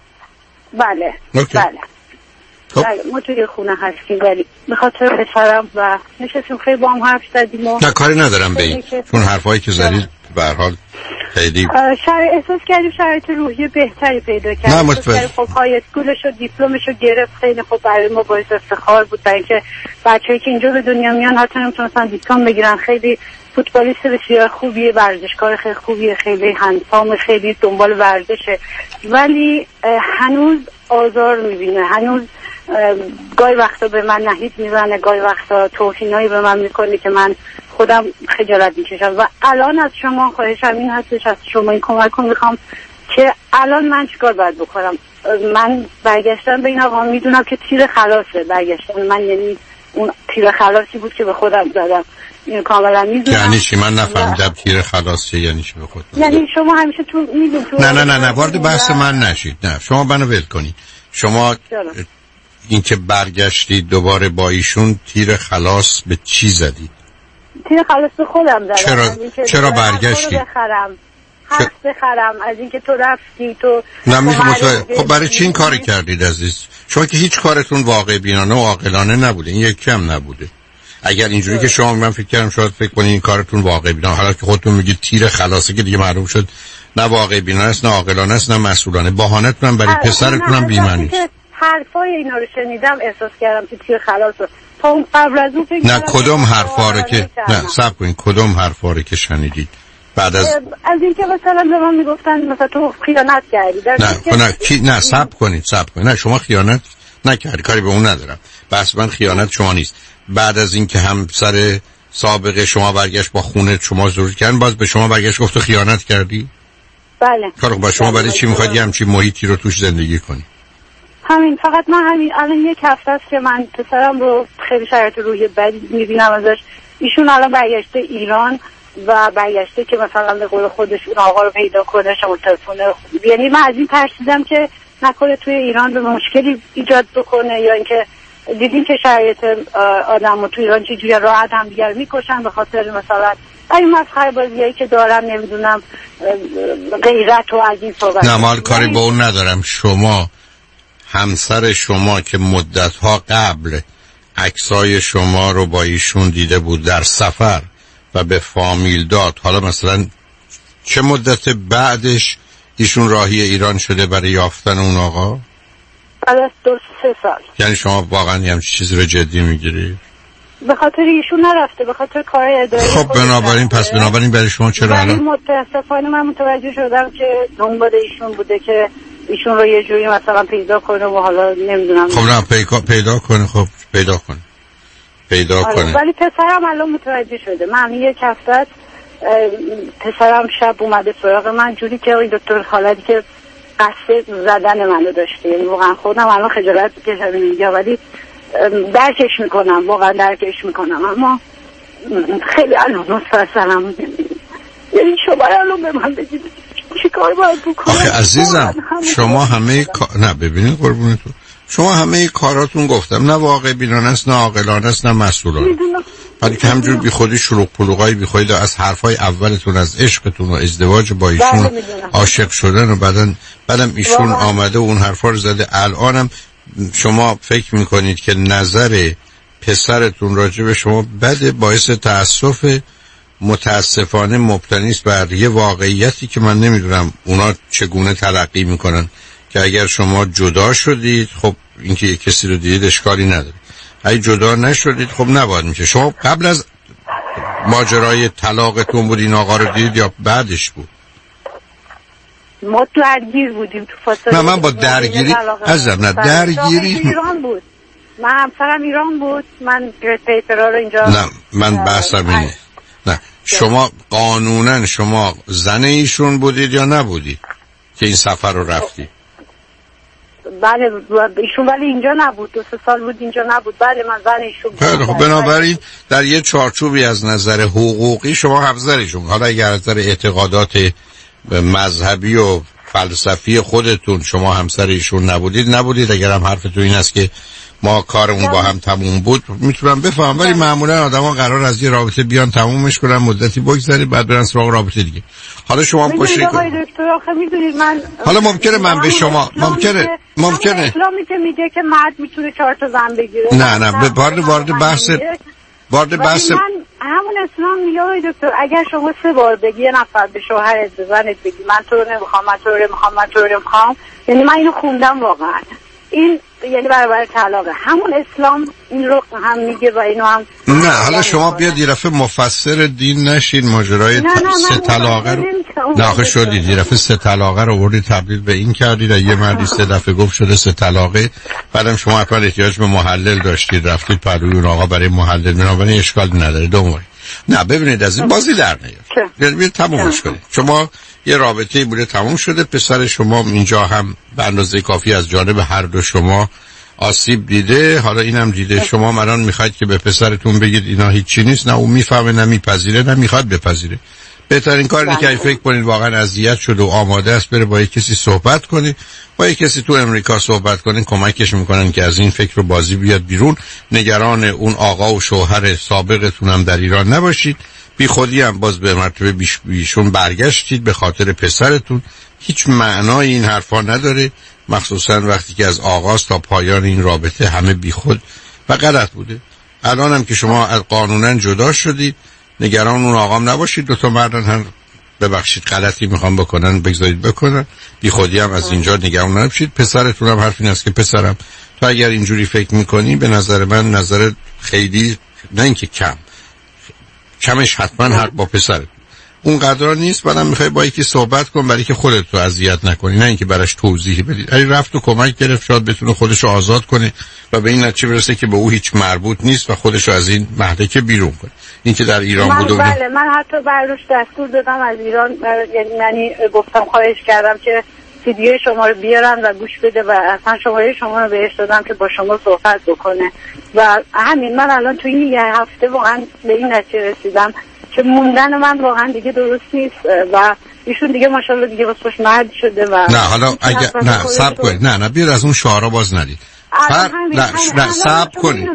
بله. اوکی. بله. بله ما توی خونه هستیم ولی به خاطر پسرم و نشستیم خیلی با هم حرف زدیم و نه کاری ندارم به این، چون حرفایی که زدید به هر حال خیلی احساس کردیم شرایط روحی بهتری پیدا کردیم. خب های اسکولش و دیپلمش رو گرفت، خیلی خب برای ما باعث افتخار بود، برای اینکه بچه‌ای که اینجا به دنیا میان حتی نمیتونستن دیپلم بگیرن. خیلی فوتبالیست بسیار خوبیه، ورزشکار خیلی خوبیه، خیلی هندسام، خیلی دنبال ورزشه، ولی هنوز آزار میبینه، هنوز گاهی وقتا به من نهید میزنه، گاهی وقتا توهینایی به من میکنه که من خودم خجالت میکشم. و الان از شما خواهشم این هستش، از شما این کمک رو میخوام که الان من چیکار باید بکنم. من برگشتن به این آقا میدونم که تیر خلاصه، برگشتن من یعنی اون تیر خلاصی بود که به خودم زدم، اینو کاملا میدونم. یعنی چی؟ من نفهمیدم تیر خلاصه یعنی چی به خود یعنی شما همیشه تو میدونید نه وارد بحث من نشید. نه شما منو ول کنید. شما این که برگشتید دوباره با ایشون تیر خلاص به چی زدید؟ تیر خلاص به خودم زدم. چرا برگشتید؟ حق بخرم از اینکه تو رفتی تو خب برای چی این کاری کردید عزیز؟ شما که هیچ کارتون واقع بینانه و عاقلانه نبوده، این یک کم نبوده. اگر اینجوری که شما من فکر کردم شاید فکر کنید این کارتون واقع بینانه، حالا که خودتون میگید تیر خلاصه که دیگه معلوم شد نه واقع بینانه است، نه عاقلانه است، نه مسئولانه. بهانه‌تون برای پسرتونم بی‌معنی است. حرفای اینا رو شنیدم احساس کردم که تیر خلاصه. تا اون قبل از اون نه کدوم حرفا رو که نه صبر کنید، کدوم حرفا رو که شنیدید بعد از اینکه مثلا به من میگفتن مثلا تو خیانت کردی؟ نه صبر کنید. نه شما خیانت نکردی، کاری به اون ندارم. بس من خیانت شما نیست. بعد از اینکه همسر سابق شما برگشت با خونه شما ظهور کردن، باز به شما برگشت گفت خیانت کردی؟ بله. کارو با شما برای چی میخواد یه همچین محیطی رو توش زندگی کنی؟ همین، فقط من همین الان یک هفته است که من پسرم رو خیلی شرایط روحی بدی میبینم ازش. ایشون الان برگشته ایران و برگشته که مثلا به قول خودش اون آقا رو پیدا کنه، شما تلفن. یعنی من از این ترسیدم که نکنه توی ایران به مشکلی ایجاد بکنه، یا اینکه دیدیم که شرایط آدمو توی ایران چجوری راحت هم دیگر میکشن به خاطر مثلا این مسخره بازیایی که دارن، نمیدونم غیرت و از این صحبت. نه مال کاری با اون ندارم. شما همسر شما که مدت‌ها قبل عکسای شما رو با ایشون دیده بود در سفر و به فامیل داد، حالا مثلا چه مدت بعدش ایشون راهی ایران شده برای یافتن اون آقا؟ بعد از 2-3 سال. یعنی شما واقعا همچین چیزی رو جدی میگیری؟ به خاطر ایشون نرفته، به خاطر کار اداری. خب بنابراین برای شما چرا الان؟ متاسفانه من متوجه شدم که دنبال ایشون بوده که ایشون رو یه جوری مثلا پیدا کنه و حالا نمیدونم. خب نه پیدا کنه. خب پیدا کنه. ولی پسرم الان متوجه شده. من یک هفته است پسرم شب اومده سراغ من جوری که این دکتر خالدی که قصد زدن منو داشته، یعنی واقعا خودم الان خجالت میکشم میگم، ولی واقعا درکش میکنم، اما خیلی الان مسترسلم. یعنی شما الان به من بگید چی کار باید بکنم؟ آخه عزیزم شما همه نه ببینید قربونتون، شما همه کاراتون گفتم نه واقع بینانه است، نه عاقلانه است، نه مسئولانه. ولی که همجور بی خودی شروع پلوغای بی خودی از حرفای اولتون از عشقتون و ازدواج با ایشون عاشق شدن و بعدم ایشون آمده و اون حرفا رو زده. الانم شما فکر میکنید که نظر پسرتون راجع به شما بده، باعث تأسف متاسفانه مبتنی است بر یه واقعیتی که من نمیدونم اونا چگونه تلقی میکنن که اگر شما جدا شدید خب اینکه یک کسی رو دیدید اشکالی نداره، اگه جدا نشدید خب نباید میشه. شما قبل از ماجرای طلاقتون بود این آقا رو دیدید یا بعدش بود؟ ما درگیر بودیم تو فاصله. نه من با درگیری عزیزم نه درگیری ایران بود، من همسرم ایران بود، من پیپرها رو اینجا نه من بحثم اینه. نه شما قانونا شما زن ایشون بودید یا نبودید که این سفر رو رفتی؟ بله ایشون ولی اینجا نبود، 2-3 سال بود اینجا نبود. بله من زن ایشون بودم. خب بنابراین در یه چارچوبی از نظر حقوقی شما همسرشون، حالا اگر از نظر اعتقادات مذهبی و فلسفی خودتون شما همسر ایشون نبودید. اگر هم حرفتون این است که ما کارمون با هم تموم بود میتونم بفهم، ولی معمولا آدما قرار از یه رابطه بیان تمومش کنن، مدتی بگذره بعد برن سراغ رابطه دیگه. حالا شما کوشش کنید. حالا ممکنه من به شما ممکنه اسلامی که میگه که مرد میتونه 4 تا زن بگیره. نه وارد بحث من همون اسلام میگه آقای دکتر اگر شما 3 بار بگی یه نفر به شوهرت بزنت بگی من تو رو نمیخوام، یعنی من اینو خوندم واقعا، این یعنی برابر طلاقه. همون اسلام این رو هم میگه و اینو هم نه. حالا شما بیاد یه دفعه مفسر دین نشین، ماجرای 3 طلاقه رو ناخه شدید، یه دفعه 3 طلاقه رو وردید تبدیل به این کردید، یه مردی 3 دفعه گفت شده 3 طلاقه، بعدم شما حتما احتیاج به محلل داشتید رفتید پروی اون آقا برای محلل، بنابراین اشکال نداره. دوماری نه ببینید از این بازی در نیاد، یعنی تمومش کنید. شما یه رابطه‌ای بوده تموم شده، پسر شما اینجا هم به اندازه کافی از جانب هر دو شما آسیب دیده، حالا اینم دیده. شما الان میخواید که به پسرتون بگید اینا هیچی نیست، نه اون میفهمه نه میپذیره نه میخواد بپذیره. بهترین کار اینه که فکر کنید واقعا اذیت شده و آماده است بره با یک کسی صحبت کنه، با یک کسی تو امریکا صحبت کنه، کمکش میکنن که از این فکر و بازی بیاد بیرون. نگران اون آقا و شوهر سابقتون هم در ایران نباشید، بی خودی هم باز به مرتبه بیشون برگشتید به خاطر پسرتون. هیچ معنای این حرفا نداره، مخصوصا وقتی که از آغاز تا پایان این رابطه همه بی خود و غلط بوده. الان هم که شما از قانونا جدا شدید نگران اون آقام نباشید، 2 تا مردن هم ببخشید غلطی میخوام بکنن بگذارید بکنن، بی خودی هم از اینجا نگران نباشید. پسرتون هم حرف این است که پسرم تو اگر اینجوری فکر میکنی به نظر من نظر خیلی نه اینکه کمش حتما حق با پسرت اون قدر نیست، بعدم میخوای با یکی صحبت کن برای که خودت رو اذیت نکنی، نه اینکه براش توضیح بدی. اگه رفت و کمک گرفت شاید بتونه خودش رو آزاد کنه و به این نتیجه برسه که به او هیچ مربوط نیست و خودش رو از این مهلکه بیرون کنه. این که در ایران بود بله من حتی براش دستور دادم از ایران، یعنی گفتم خواهش کردم که ویدیو شما رو بیارن و گوش بده و اصلا شماره شما رو بهش دادم که با شما صحبت بکنه و همین. من الان توی این 1 هفته واقعا به این نتیجه رسیدم که موندن من واقعا دیگه درست نیست و ایشون دیگه ماشاءالله دیگه واسش مرد شده و نه. حالا اگه نه صبر کنید، نه بیار از اون شعارا باز ندید. نه صبر کنید،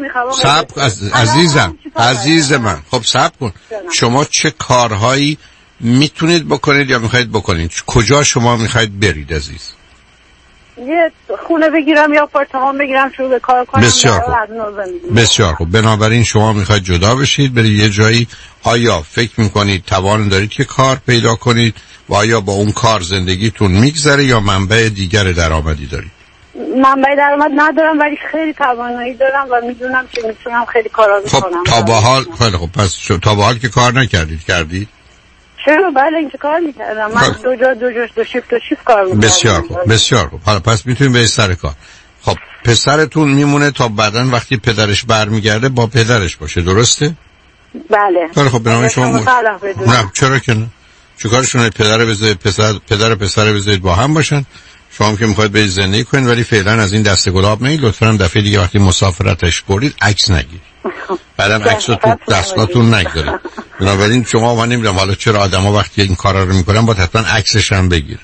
عزیز من خب صبر کن. شما چه کارهایی میتونید بکنید یا میخواید بکنید؟ کجا شما میخواید برید عزیز؟ یه خونه بگیرم یا آپارتمان بگیرم شروع به کار کنم. بسیار خوب. بنابراین شما میخواید جدا بشید برید یه جایی. آیا فکر میکنید توان دارید که کار پیدا کنید و آیا با اون کار زندگیتون میگذره یا منبع دیگر درآمدی دارید؟ منبع درآمد ندارم ولی خیلی توانایی دارم و میدونم که میتونم خیلی کارا بکنم. تا به حال خیلی خوب. پس تا به حال که کار نکردید کردید؟ چرا بله اینجا کار میکردم من دو شیفت کار میکردم. بسیار خوب. حالا پس میتونیم به سر کار. خب پسرتون میمونه تا بعدن وقتی پدرش برمیگرده با پدرش باشه، درسته؟ بله. خب به نام شما نه چرا که نه؟ چیکارشونه؟ پدر پسر بذارید با هم باشن، شما که میخواید برید زندگی کنید، ولی فعلا از این دسته گلاب نگید. لطفاً هم دفعه دیگه وقتی مسافرتش بردید عکس نگیرید، بعدم عکس رو تو دستگاهتون نگذارید. بنابراین شما من نمیدونم حالا چرا آدما وقتی این کارا رو میکنن با حتما عکسش هم بگیرن.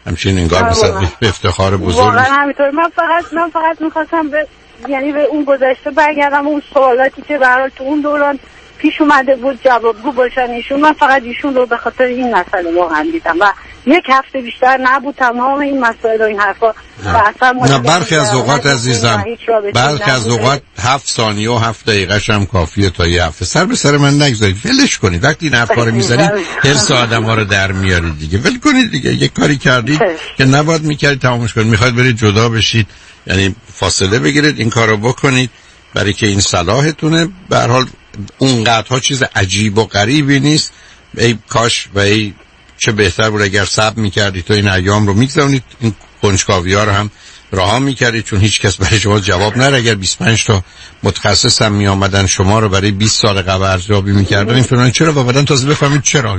همچین انگار مثلا افتخار بزرگ. واقعا همینطور. من فقط می‌خواستم یعنی به اون گذشته برگردم، اون سوالاتی که برای تو اون دوران پیش اومده بود جوابگو باشن ایشون. من فقط ایشون رو به خاطر این مسئله واقعا دیدم و یک هفته بیشتر نبود تمام این مسائل و این حرفا. نه برخی از اوقات عزیزم، برخی از اوقات 7 ثانیه و 7 دقیقه هم کافیه تا یه هفته. سر به سر من نگذارید، ولش کنید. وقتی این حرفا رو میزنید حرص آدم‌ها رو در میارید دیگه. ول کنید دیگه. یک کاری کردید که نباید میکردید تمامش کنید. میخواید برید جدا بشید، یعنی فاصله بگیرید، این کارو بکنید برای که این صلاحتونه. به هر حال اونقدرها چیز عجیب و غریبی نیست. ای کاش و ای چه بهتر بود اگر صبر میکردید تو این ایام رو میگذارید، این کنجکاوی‌ها رو هم رها میکردید، چون هیچ کس برای شما جواب نره. اگر 25 تا متخصص هم میآمدن شما رو برای 20 سال قبل ارزیابی میکردن، این فلان چرا و بعدن تازه بفهمید چرا.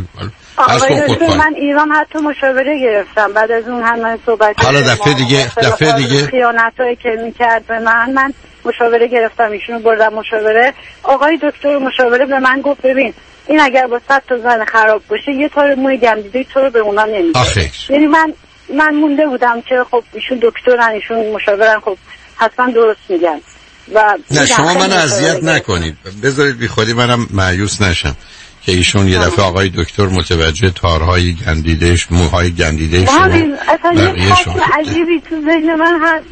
من ایران حتی مشاوره گرفتم بعد از اون همه صحبت. حالا دفعه دیگه خیانتایی که میکرد به من مشاوره گرفتم، ایشونو بردم مشاوره. آقای دکتر مشاوره به من گفت ببین این اگر با 100 تا زن خراب باشه یه تار موی گندیده تو رو به اونا نمیده. یعنی من مونده بودم که خب ایشون دکترن، ایشون مشاورن، خب حتما درست میگن. و نه شما منو اذیت نکنید، بذارید بی خودی منم مایوس نشم که ایشون یه دفعه آقای دکتر متوجه تارهای گندیدهش، موهای گندیدهش شما. اصلا یه حکم عجیبی تو ذهن من هست،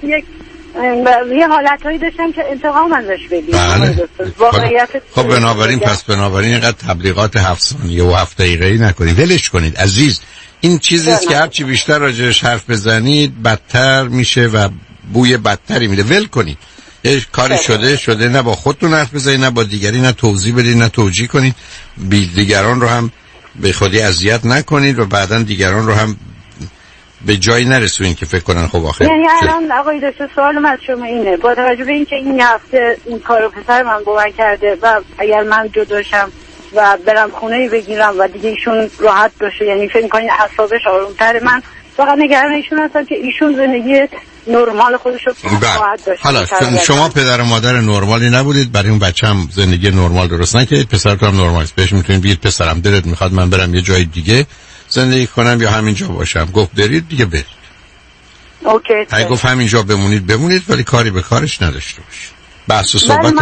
یه حالتهایی داشتم که انتقام ازش بگیرم. بله. خب بنابراین اینقدر تبلیغات 7 ثانیه و 7 دقیقه‌ای نکنید، ولش کنید عزیز. این چیزی است که هرچی بیشتر راجعش حرف بزنید بدتر میشه و بوی بدتری میده. ول کنید. یه کاری شده نه با خودتون حرف بزنید، نه با دیگری، نه توضیح بدید، نه توجیه کنید. دیگران رو هم به خودی اذیت نکنید و بعداً دیگران رو هم به جایی نرسونید که فکر کنن خب آخه. یعنی الان آقای دکتر سوالم از شما اینه، با توجه به اینکه این هفته این کارو پسر من با من کرده و اگر من جداشم و برم خونه بگیرم و دیگه ایشون راحت باشه، یعنی فکر می‌کنید اعصابش آروم‌تره، من فقط نگران ایشون هستم که ایشون زندگی نرمال خودش رو راحت داشته. حالا شما پدر و مادر نرمالی نبودید، برای اون بچه‌م زندگی نرمال درست نکردید، پسرتون هم نرمال است. بهش میتونید بگید پسرم دلت میخواد من برم یه جای دیگه زندگی کنم یا همینجا باشم. گفت برید دیگه برید. اوکی. اگه گفت همینجا بمونید ولی کاری به کارش نداشته باشید. بحث و صحبت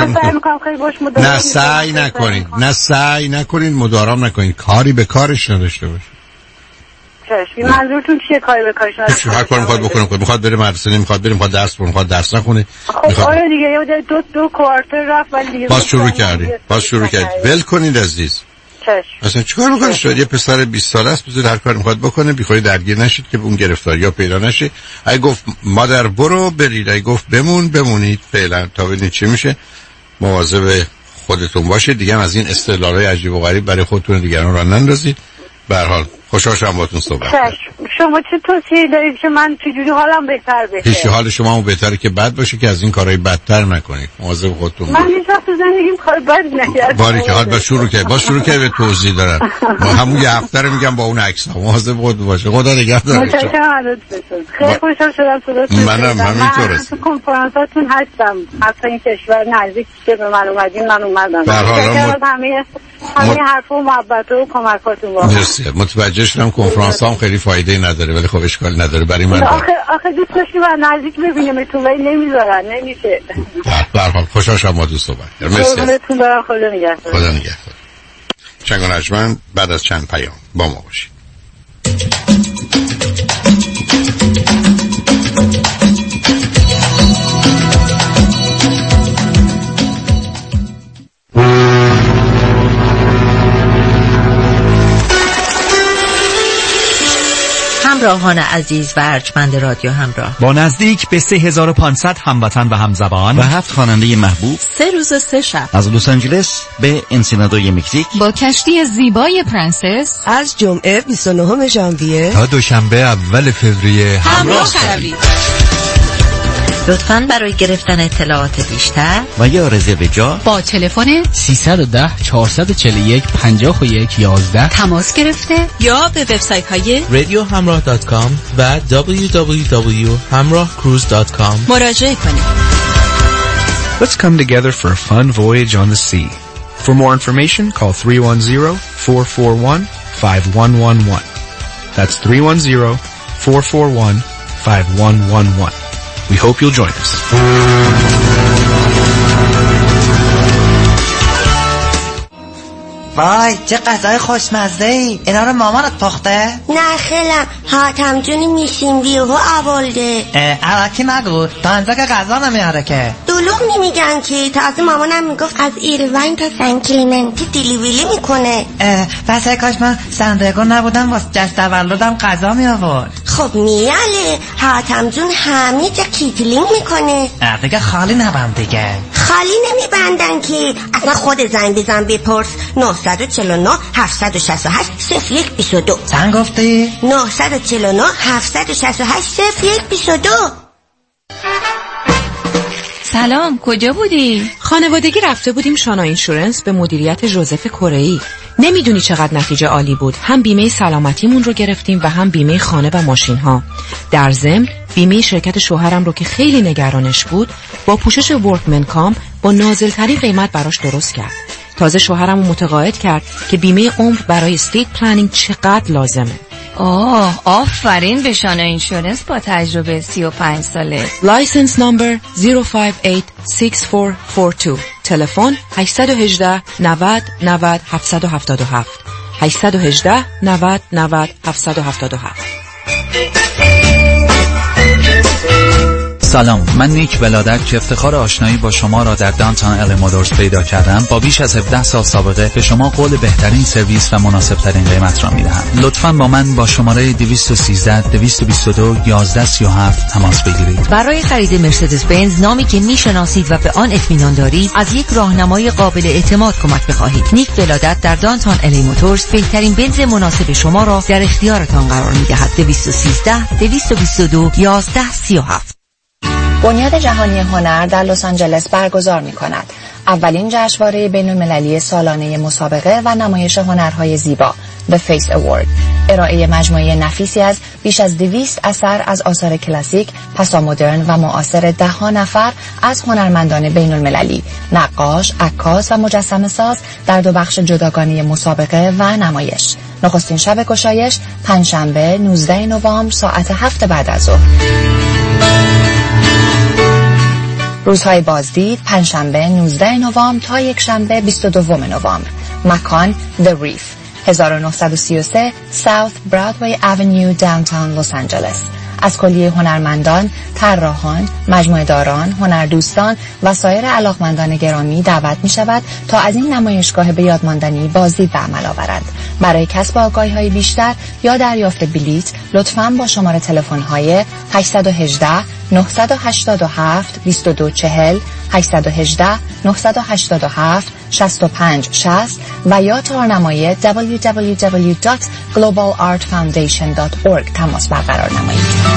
نه سعی نکنید مدارام نکنید، کاری به کارش نداشته باشید. منظورتون چیه کاری به کارش نداشته؟ هر کاری میخواد بکنه، میخواد بره مدرسه، نمیخواد بره، میخواد درس بخونه، میخواد درس نخونه. خب آره دیگه دو کوارتر رفت ولی دیگه باز شروع کردید. ول کنید عزیز. اصلا چیکار میکنید؟ شاید یه پسر 20 ساله است، بذارید هر کاری میخواد بکنه، بیخوری درگیر نشید که اون گرفتاری‌ها پیدا نشه. اگه گفت مادر برو برید، اگه گفت بمونید فعلا تا ببینید چی میشه. مواظب خودتون باشید دیگه، از این استدلال‌های عجیب و غریب برای خودتون دیگران را نندازید. به هر حال خوشحال شدم باهاتون صحبت کردم. شما چه توصیه‌ای دارید که من چجوری حالم بهتر بشه؟ هیچ حال شما هم بهتره که بد باشه که از این کارهای بدتر نکنید. مواظب خودتون من هیچ وقت تو زندگیم کار بد نکردم. باری که حال با شروع کرد به توضیح دارم. ما همون یه هفته رو میگم با اون عکس‌ها. مواظب خودتون باشه. خدا نگهدار. متشکرم ازتون. خیلی خوشحال شدم صداتون. منم همینطوره. تو کنفرانساتون هستم. حتی این کشور نزدیک که به من اومدین من اومدم. متشکرم همه حرف و محبت و کمکاتون واقعا. مرسی. متوجه شدم کنفرانس هم خیلی فایده نداره ولی خب اشکال نداره برای من. آخه دوست داشتم من نزدیک ببینمتون ولی نمیذارن، نمیشه. به هر حال خوشحال شدم با دوست صحبت کردم. مرسی. قربونتون برم. خدا نگهدار. چنگ و نجمن بعد از چند پیام با ما باشید. همراهان عزیز و ارجمند رادیو همراه، با نزدیک به 3500 هموطن و همزبان و 7 خواننده محبوب، 3 روز 3 شب از لس آنجلس به انسینادوی مکزیک با کشتی زیبای پرنسس از جمعه 29 ژانویه تا دوشنبه اول فوریه همراه شوید. لطفاً برای گرفتن اطلاعات بیشتر و یا رزرو جا با تلفن 310 441 51 11 تماس گرفته یا به وبسایت های radiohamrah.com و www.hamrahcruise.com مراجعه کنید. Let's come together for a fun voyage on the sea. For more information, call 310-441-5111. That's 441-5111. We hope you'll join us. وای چه غذای خوشمزه ای. اینا رو مامانت پخته؟ نه خیلم حاتم جونی میشین بیهو عوالده. عراکی نگو تا اینجا که غذا نمیاره که. دلوغ نمیگن که تازه مامانم میگفت از ایروین تا سن کلیمنتی دیلیویلی میکنه. پس کاش من سندرگو نبودم واسه جشن تولدم غذا می آورد. خب میاله حاتم جون همه جا کیتلینگ میکنه. دیگه خالی نبند دیگه. خالی نمیبندن که اصلا خود زنگ بزن بپرس. 949 768 0122. چند گفتی؟ 949 768 0122. سلام، کجا بودی؟ خانوادگی رفته بودیم شانا اینشورنس به مدیریت ژوزف کره‌ای. نمیدونی چقدر نتیجه عالی بود. هم بیمه سلامتیمون رو گرفتیم و هم بیمه خانه و ماشین ها. در ضمن بیمه شرکت شوهرم رو که خیلی نگرانش بود با پوشش ورکمن کام با نازل‌ترین قیمت براش درست کرد. تازه شوهرم رو متقاعد کرد که بیمه عمر برای استیت پلنینگ چقدر لازمه. آفرین به شانا اینشورنس با تجربه 35 ساله. لایسنس نمبر 0586442. تلفن 818 90 90 777. 818 90 90 777. سلام، من نیک ولادت که افتخار آشنایی با شما را در دانتون ال مودرز پیدا کردم. با بیش از 17 سال سابقه به شما قول بهترین سرویس و مناسب ترین قیمت را میدهم. لطفاً با من با شماره 213 222 1137 تماس بگیرید. برای خرید مرسدس بنز نامی که میشناسید و به آن اطمینان دارید، از یک راهنمای قابل اعتماد کمک بخواهید. نیک ولادت در دانتون ال مودرز بهترین بنز مناسب شما را در اختیارتان قرار میدهد. 213 222 1137. بنیاد جهانی هنر در لس آنجلس برگزار می‌کند اولین جشنواره بین‌المللی سالانه مسابقه و نمایش هنرهای زیبا The Face Award. ارائه مجموعه نفیسی از بیش از 200 اثر از آثار کلاسیک، پسامدرن و معاصر 10 نفر از هنرمندان بین‌المللی، نقاش، عکاس و مجسمه ساز در 2 بخش جداگانه مسابقه و نمایش. نخستین شب گشایش پنجشنبه 19 نوامبر ساعت 7 بعد از ظهر. روزهای بازدید پنجشنبه 19 نوامبر تا یکشنبه 22 نوامبر. مکان The Reef 1933 South Broadway Avenue Downtown Los Angeles. از کلیه هنرمندان، طراحان، مجموعه داران، هنردوستان و سایر علاقمندان گرامی دعوت می شود تا از این نمایشگاه به یاد ماندنی بازدید به عمل آورند. برای کسب آگاهی‌های بیشتر یا دریافت بلیط لطفاً با شماره تلفن‌های 818 987 2240 818 987 6560 و یا تارنمای www.globalartfoundation.org تماس برقرار نمایید.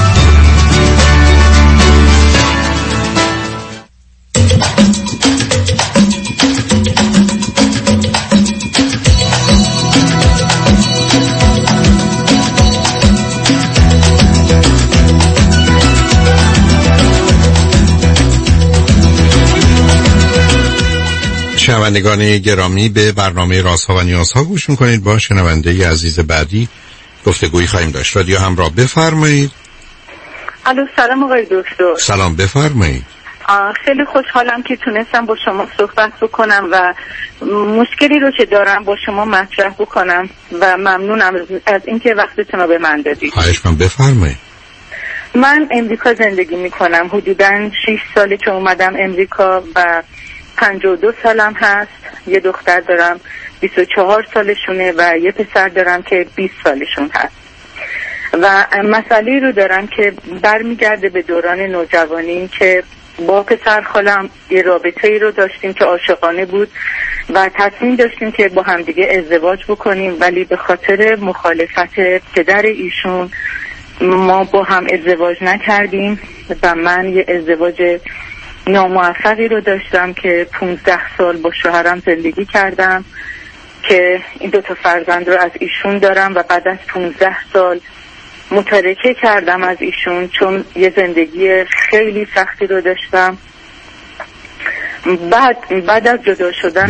شنوندگان گرامی، به برنامه رازها و نیازها گوش میکنید. با شنونده عزیز بعدی گفتگویی خواهیم داشت. رادیو همراه، بفرمایید. الو، سلام آقای دکتر. سلام، بفرمایید. خیلی خوشحالم که تونستم با شما صحبت بکنم و مشکلی رو که دارم با شما مطرح بکنم و ممنونم از اینکه وقتتون رو به من دادید. خواهش می‌کنم، بفرمایید. من امریکا زندگی میکنم. حدوداً 6 ساله که اومدم امریکا و 52 سالم هست. یه دختر دارم 24 سالشونه و یه پسر دارم که 20 سالشون هست و مسئله رو دارم که برمیگرده به دوران نوجوانی که با پسر خالم یه رابطه ای رو داشتیم که عاشقانه بود و تصمیم داشتیم که با همدیگه ازدواج بکنیم، ولی به خاطر مخالفت پدر ایشون ما با هم ازدواج نکردیم و من یه ازدواج ناموفقی رو داشتم که 15 سال با شوهرم زندگی کردم که این 2 فرزند رو از ایشون دارم و بعد از 15 سال متارکه کردم از ایشون چون یه زندگی خیلی سختی رو داشتم بعد از جدا شدن.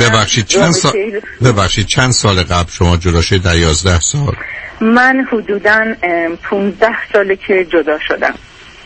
ببخشید چند سال قبل شما جدا شدید؟ در 11 سال. من حدوداً 15 ساله که جدا شدم.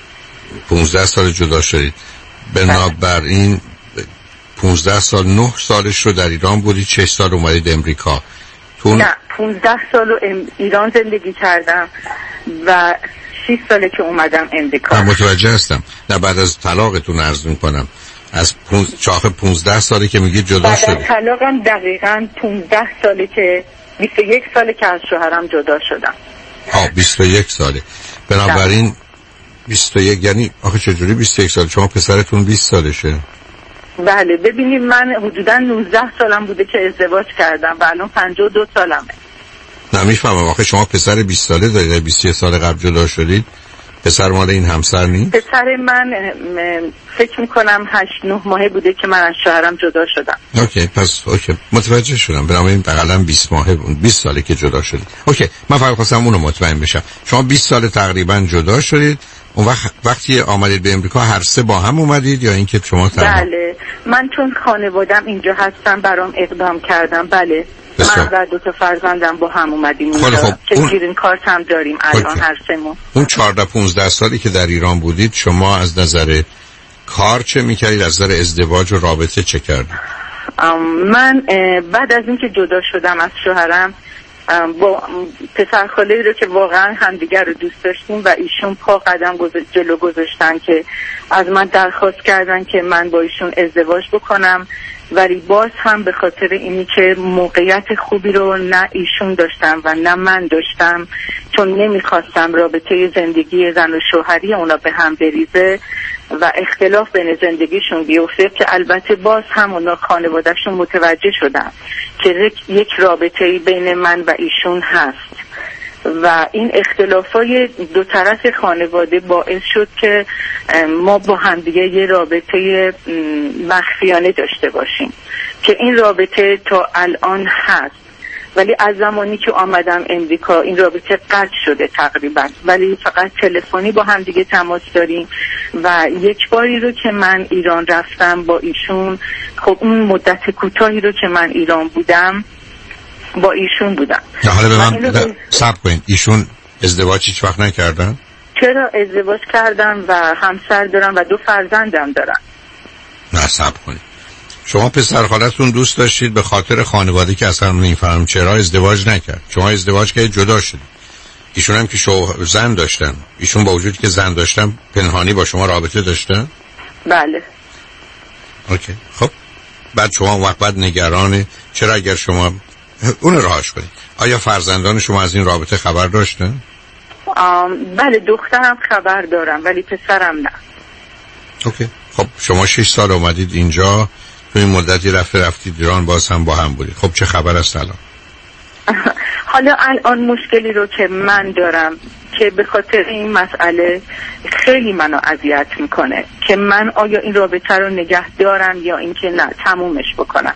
15 سال جدا شدید. بنابراین 15 سال 9 سالش رو در ایران بودید، 6 سال اومدید امریکا. نه 15 سال رو ایران زندگی کردم و 6 ساله که اومدم امریکا. من متوجه هستم. نه بعد از طلاقتون عرض می‌کنم از شاخه 15 ساله که میگید جدا شدید. بعد از طلاقم دقیقاً 15 ساله که 21 ساله که از شوهرم جدا شدم. 21 ساله. بنابراین 21 یعنی آخه چجوری 21 سال؟ شما پسرتون 20 سالشه. بله ببینید من حدوداً 19 سالم بوده که ازدواج کردم و الان 52 سالمه. نه میفهمم. آخه شما پسر 20 ساله دارید، 21 سال قبل جدا شدید. پسر مال این همسر نیست؟ پسر من فکر میکنم 8-9 ماهه بوده که من از شوهرم جدا شدم. اوکی پس اوکی متوجه شدم. بنابراین حداقل 20 ماهه 20 ساله که جدا شدید. اوکی من فقط خواستم اونو مطمئن بشم. شما 20 سال تقریبا جدا شدید. اون وقتی آمدید به امریکا هر سه با هم اومدید یا اینکه شما تنها؟ بله من چون خانوادم اینجا هستم برام اقدام کردم. بله من و 2 تا فرزندم با هم اومدیم اینجا که گرین کارت هم داریم الان هر سه‌مون. اون 14-15 سالی که در ایران بودید شما از نظر کار چه میکردید؟ از نظر ازدواج و رابطه چه کردید؟ من بعد از اینکه جدا شدم از شوهرم با پسرخاله‌ای رو که واقعا همدیگر رو دوست داشتیم و ایشون پا قدم جلو گذاشتن که از من درخواست کردن که من با ایشون ازدواج بکنم، ولی باز هم به خاطر اینی که موقعیت خوبی رو نه ایشون داشتم و نه من داشتم، چون نمیخواستم رابطه زندگی زن و شوهری اونا به هم بریزه و اختلاف بین زندگیشون بیفته، که البته باز هم اونا خانوادهشون متوجه شدن که یک رابطه‌ای بین من و ایشون هست و این اختلافای دو طرف خانواده باعث شد که ما با همدیگه یه رابطه مخفیانه داشته باشیم که این رابطه تا الان هست، ولی از زمانی که آمدم امریکا این رابطه قطع شده تقریبا، ولی فقط تلفنی با هم دیگه تماس داریم و یک باری رو که من ایران رفتم با ایشون، خب اون مدت کوتاهی رو که من ایران بودم با ایشون بودم. حالا به من صبر کنید، ایشون ازدواج هیچ وقت نکردن؟ چرا ازدواج کردن و همسر دارن و 2 فرزندم دارن. نه صبر کنید، شما پسر خالتون دوست داشتید به خاطر خانواده که اصلا نمیفهم چرا ازدواج نکرد. شما ازدواج کردید جدا شدید. ایشون هم که زن داشتن، ایشون با وجودی که زن داشتن پنهانی با شما رابطه داشتن؟ بله. اوکی خب بعد شما وقت بعد نگرانه چرا اگر شما اون راهش کنید. آیا فرزندان شما از این رابطه خبر داشتن؟ بله دخترم خبر دارم ولی پسرم نه. اوکی خب شما 6 سال اومدید اینجا، تو این مدتی رفتید ایران، باز هم با هم بودید. خب چه خبر است الان؟ حالا الان مشکلی رو که من دارم که به خاطر این مسئله خیلی منو اذیت میکنه که من آیا این رابطه رو نگه دارم یا اینکه نه تمومش بکنم.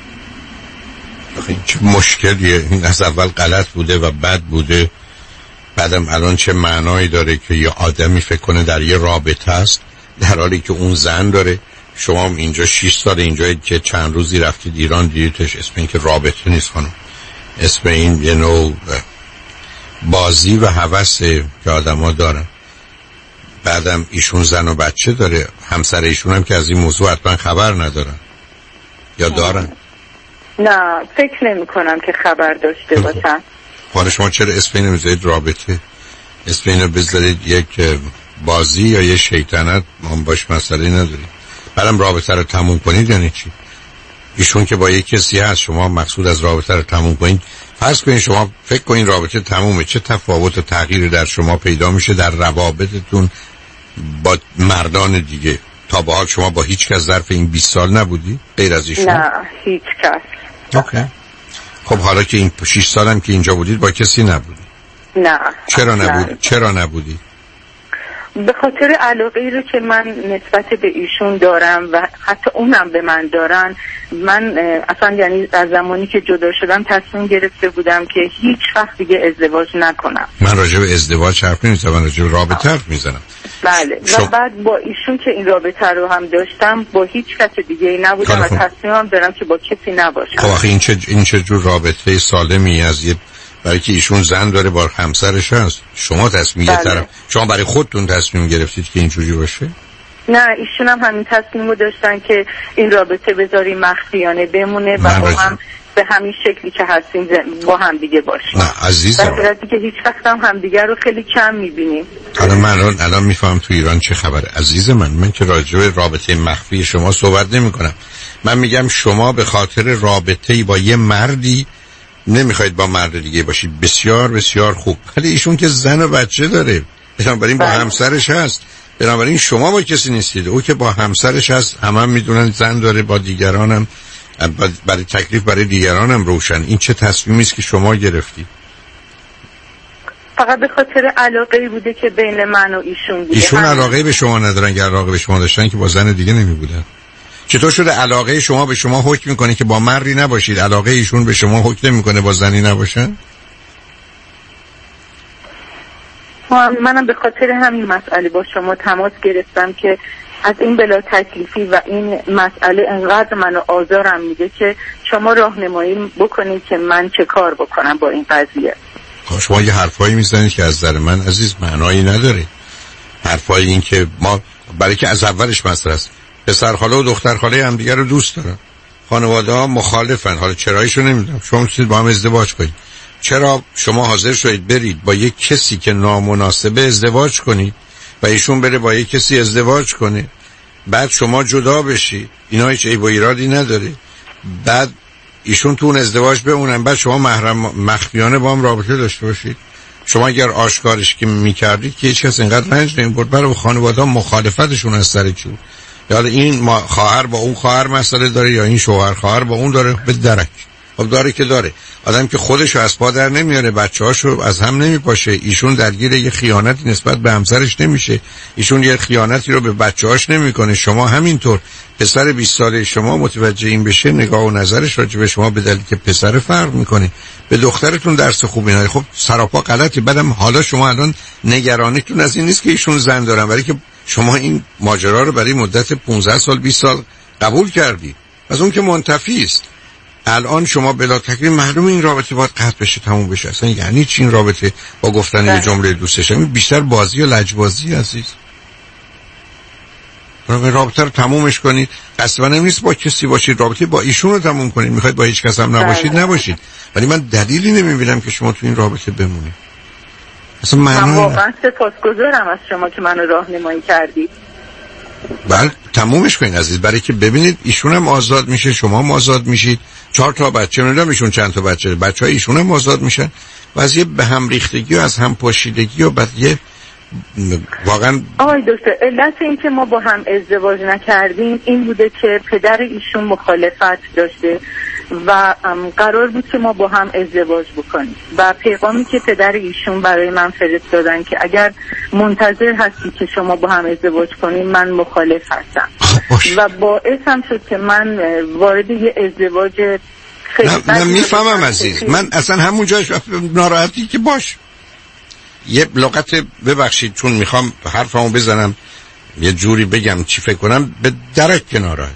چه مشکلیه؟ این از اول غلط بوده و بد بوده، بعدم الان چه معنایی داره که یه آدمی فکر کنه در یه رابطه است در حالی که اون زن داره؟ شما اینجا 6 سال اینجایی که چند روزی رفتید ایران دیدیدش. اسم این که رابطه نیست خانم، اسم این یه نوع بازی و هوسه که آدم ها دارن. بعدم ایشون زن و بچه داره، همسر ایشون هم که از این موضوع حتما خبر ندارن یا دارن؟ نه فکر نمی کنم که خبر داشته باشن. حالا شما چرا اسم اینو میذارید رابطه؟ اسم اینو بذارید یک بازی یا یه شیطنت، ما باش مسئله نداریم. بعدم رابطه رو تموم کنید یعنی چی؟ ایشون که با یک کسی هست، شما مقصود از رابطه رو تموم کنید. فرض کنید شما فکر کنید رابطه تمومه، چه تفاوت و تغییری در شما پیدا میشه در روابطتون با مردان دیگه؟ تا به حال شما با هیچ کس ظرف این 20 سال نبودی غیر از ایشون؟ نه هیچ کس. اوکی. خب حالا که این 6 سال هم که اینجا بودید با کسی نبودی؟ نه. چرا نبودی؟ چرا نبودی؟ به خاطر علاقه‌ای رو که من نسبت به ایشون دارم و حتی اونم به من دارن من اصلا یعنی از زمانی که جدا شدم تصمیم گرفته بودم که هیچ وقت دیگه ازدواج نکنم. من راجع به ازدواج حرف نمیزنم، من راجع به رابطه حرف میزنم. بله و بعد با ایشون که این رابطه رو هم داشتم با هیچ کس دیگه ای نبودم و تصمیمم دارم که با کسی نباشم. خب آخه این چه جور رابطه سالمی از یه برای که ایشون زن داره با همسرش هست، شما تصمیم یه طرف شما برای خودتون تصمیم گرفتید که اینجوری باشه؟ نه ایشون هم همین تصمیم رو داشتن که این رابطه بذاری مخفیانه بمونه و با هم به همین شکلی که هستیم با هم دیگه باشیم. نه عزیزم، در صورتی که هیچ وقت هم دیگر رو خیلی کم میبینیم. حالا من الان میفهم تو ایران چه خبره. عزیز من که راجع به رابطه مخفی شما صحبت نمی کنم. من میگم شما به خاطر رابطه‌ای با یه مردی نمیخواید با مرد دیگه باشید، بسیار بسیار خوب، ولی ایشون که زن و بچه داره، بنابراین با همسرش هست، بنابراین شما با کسی نیستید، او که با همسرش هست، همه میدونن زن داره، با دیگرانم برای تکلیف برای دیگرانم روشن. این چه تصمیمی است که شما گرفتید؟ فقط به خاطر علاقه‌ای بوده که بین من و ایشون بوده. ایشون علاقه به شما ندارن، اگر علاقه به شما داشتن که با زن دیگه نمیبودن. چطور شده علاقه شما به شما حکم میکنه که با مردی نباشید، علاقه ایشون به شما حکم نمیکنه با زنی نباشن؟ منم به خاطر همین مسئله با شما تماس گرفتم که از این بلا تکلیفی و این مسئله انقدر منو آزارم میده که شما راهنمایی بکنید که من چه کار بکنم با این قضیه. شما یه حرفایی میزنید که از نظر من عزیز معنایی نداره. حرفای این که ما برای که از اولش مسئله است، پسر خاله و دختر خاله هم دیگر رو دوست دارن، خانواده ها مخالفن، حالا چرایشو نمیدونم، شما میتونید با هم ازدواج کنید، چرا شما حاضر شدید برید با یک کسی که نامناسبه ازدواج کنید و ایشون بره با یک کسی ازدواج کنه، بعد شما جدا بشید؟ اینا هیچ عیب و ایرادی نداره. بعد ایشون تو اون ازدواج بمونن، بعد شما مخفیانه با هم رابطه داشته باشید. شما اگر آشکارش که میکردید که هیچ کس اینقدر رنج نمیبرد. برای خانواده مخالفتشون از سر چون یا این خواهر با اون خواهر مسئله داره، یا این شوهر خواهر با اون داره، به درک. خب داره که داره. آدم که خودشو از پا در نمیاره، بچه‌هاشو از هم نمیپاشه، ایشون درگیر یه خیانتی نسبت به همسرش نمیشه، ایشون یه خیانتی رو به بچه‌هاش نمیکنه. شما همینطور پسر 20 ساله شما متوجه این بشه، نگاه و نظرش راجع به شما به دلیل که پسر فرق میکنه، به دخترتون درس خوب میاره. خب سراپا غلطی. بعدم حالا شما الان نگرانیتون از این نیست که ایشون زن دارن، ولی که شما این ماجرا رو برای مدت 15 سال 20 سال قبول کردید، از اون که منتفی است. الان شما بلا تکلیف معلومه این رابطه باید قطع بشه، تموم بشه. اصلا یعنی چی این رابطه با گفتن یه جمله دوستش؟ این بیشتر بازی و لجبازی عزیز. رابطه رو تمومش کنید. اصلا نیست با کسی باشید، رابطه با ایشون رو تموم کنید. میخواید با هیچ کس هم نباشید نباشید، ولی من دلیلی نمیبینم که شما تو این رابطه بمونید. اصلا من واقعا سپاسگزارم از شما که منو راهنمایی کردید. بله تمومش کنید عزیز، برای که ببینید ایشون هم آزاد میشه، شما هم آزاد میشید. 4 تا بچه نمیدونم ایشون چند تا بچه‌های ایشون هم آزاد میشن و از یه به هم ریختگی و از هم پاشیدگی و بعد یه واقعا. آقای دکتر علت این که ما با هم ازدواج نکردیم این بوده که پدر ایشون مخالفت داشته و قرار بود که ما با هم ازدواج بکنیم و پیغامی که پدر ایشون برای من فرستادن که اگر منتظر هستی که شما با هم ازدواج کنیم من مخالف هستم و باعث هم شد که من وارد یه ازدواج نه میفهمم عزیز. من اصلا همون جاش ناراحتی که باش یه لغت ببخشید چون میخوام حرفمو بزنم یه جوری بگم چی فکر کنم، به درک که ناراحت.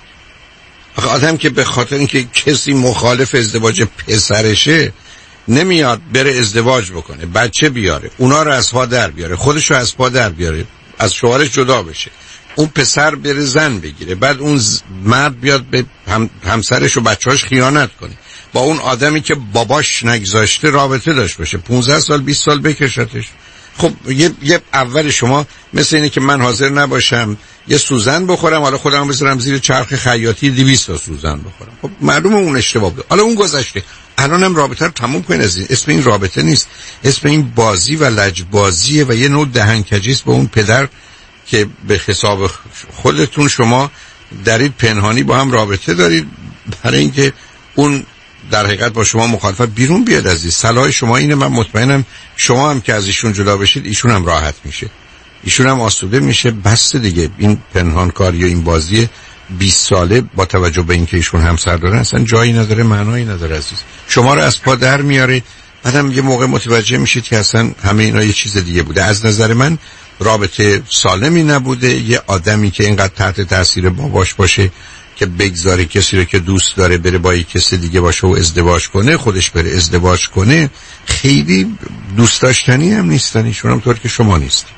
آدم که به خاطر اینکه کسی مخالف ازدواج پسرشه نمیاد بره ازدواج بکنه، بچه بیاره، اونا رو از پا در بیاره، خودش رو از پا در بیاره، از شوهرش جدا بشه، اون پسر بره زن بگیره، بعد اون مرد بیاد به همسرش و بچه‌هاش خیانت کنه، با اون آدمی که باباش نگذاشته رابطه داشت باشه، 15 سال 20 سال بکشتش. خب یه اول شما مثل اینه که من حاضر نباشم یه سوزن بخورم، حالا خودم بذارم زیر چرخ خیاطی 200 تا سوزن بخورم. خب معلومه اون اشتباه بود، حالا اون گذشته، الانم رابطه رو تموم کنین. از این اسم این رابطه نیست، اسم این بازی و لجبازیه و یه نوع دهنکجی است با اون پدر که به حساب خودتون شما درید پنهانی با هم رابطه دارید برای اینکه اون در حقیقت با شما مخالفت بیرون بیاد. عزیز صلاح شما اینه، من مطمئنم شما هم که از ایشون جدا بشید ایشون هم راحت میشه، ایشون هم آسوده میشه. بس دیگه این پنهان کاری و این بازی 20 ساله با توجه به اینکه ایشون همسر دارن اصلا جایی نداره، معنایی نداره عزیز. شما رو از پا در میاره، بعدم یه موقع متوجه میشید که اصلا همه اینا یه چیز دیگه بوده. از نظر من رابطه سالمی نبوده. یه آدمی که اینقدر تحت تاثیر باباش باشه که بگذاره کسی رو که دوست داره بره با یک کسی دیگه باشه و ازدواج کنه، خودش بره ازدواج کنه، خیلی دوست داشتنی هم نیستن ایشون، هم طور که شما نیست.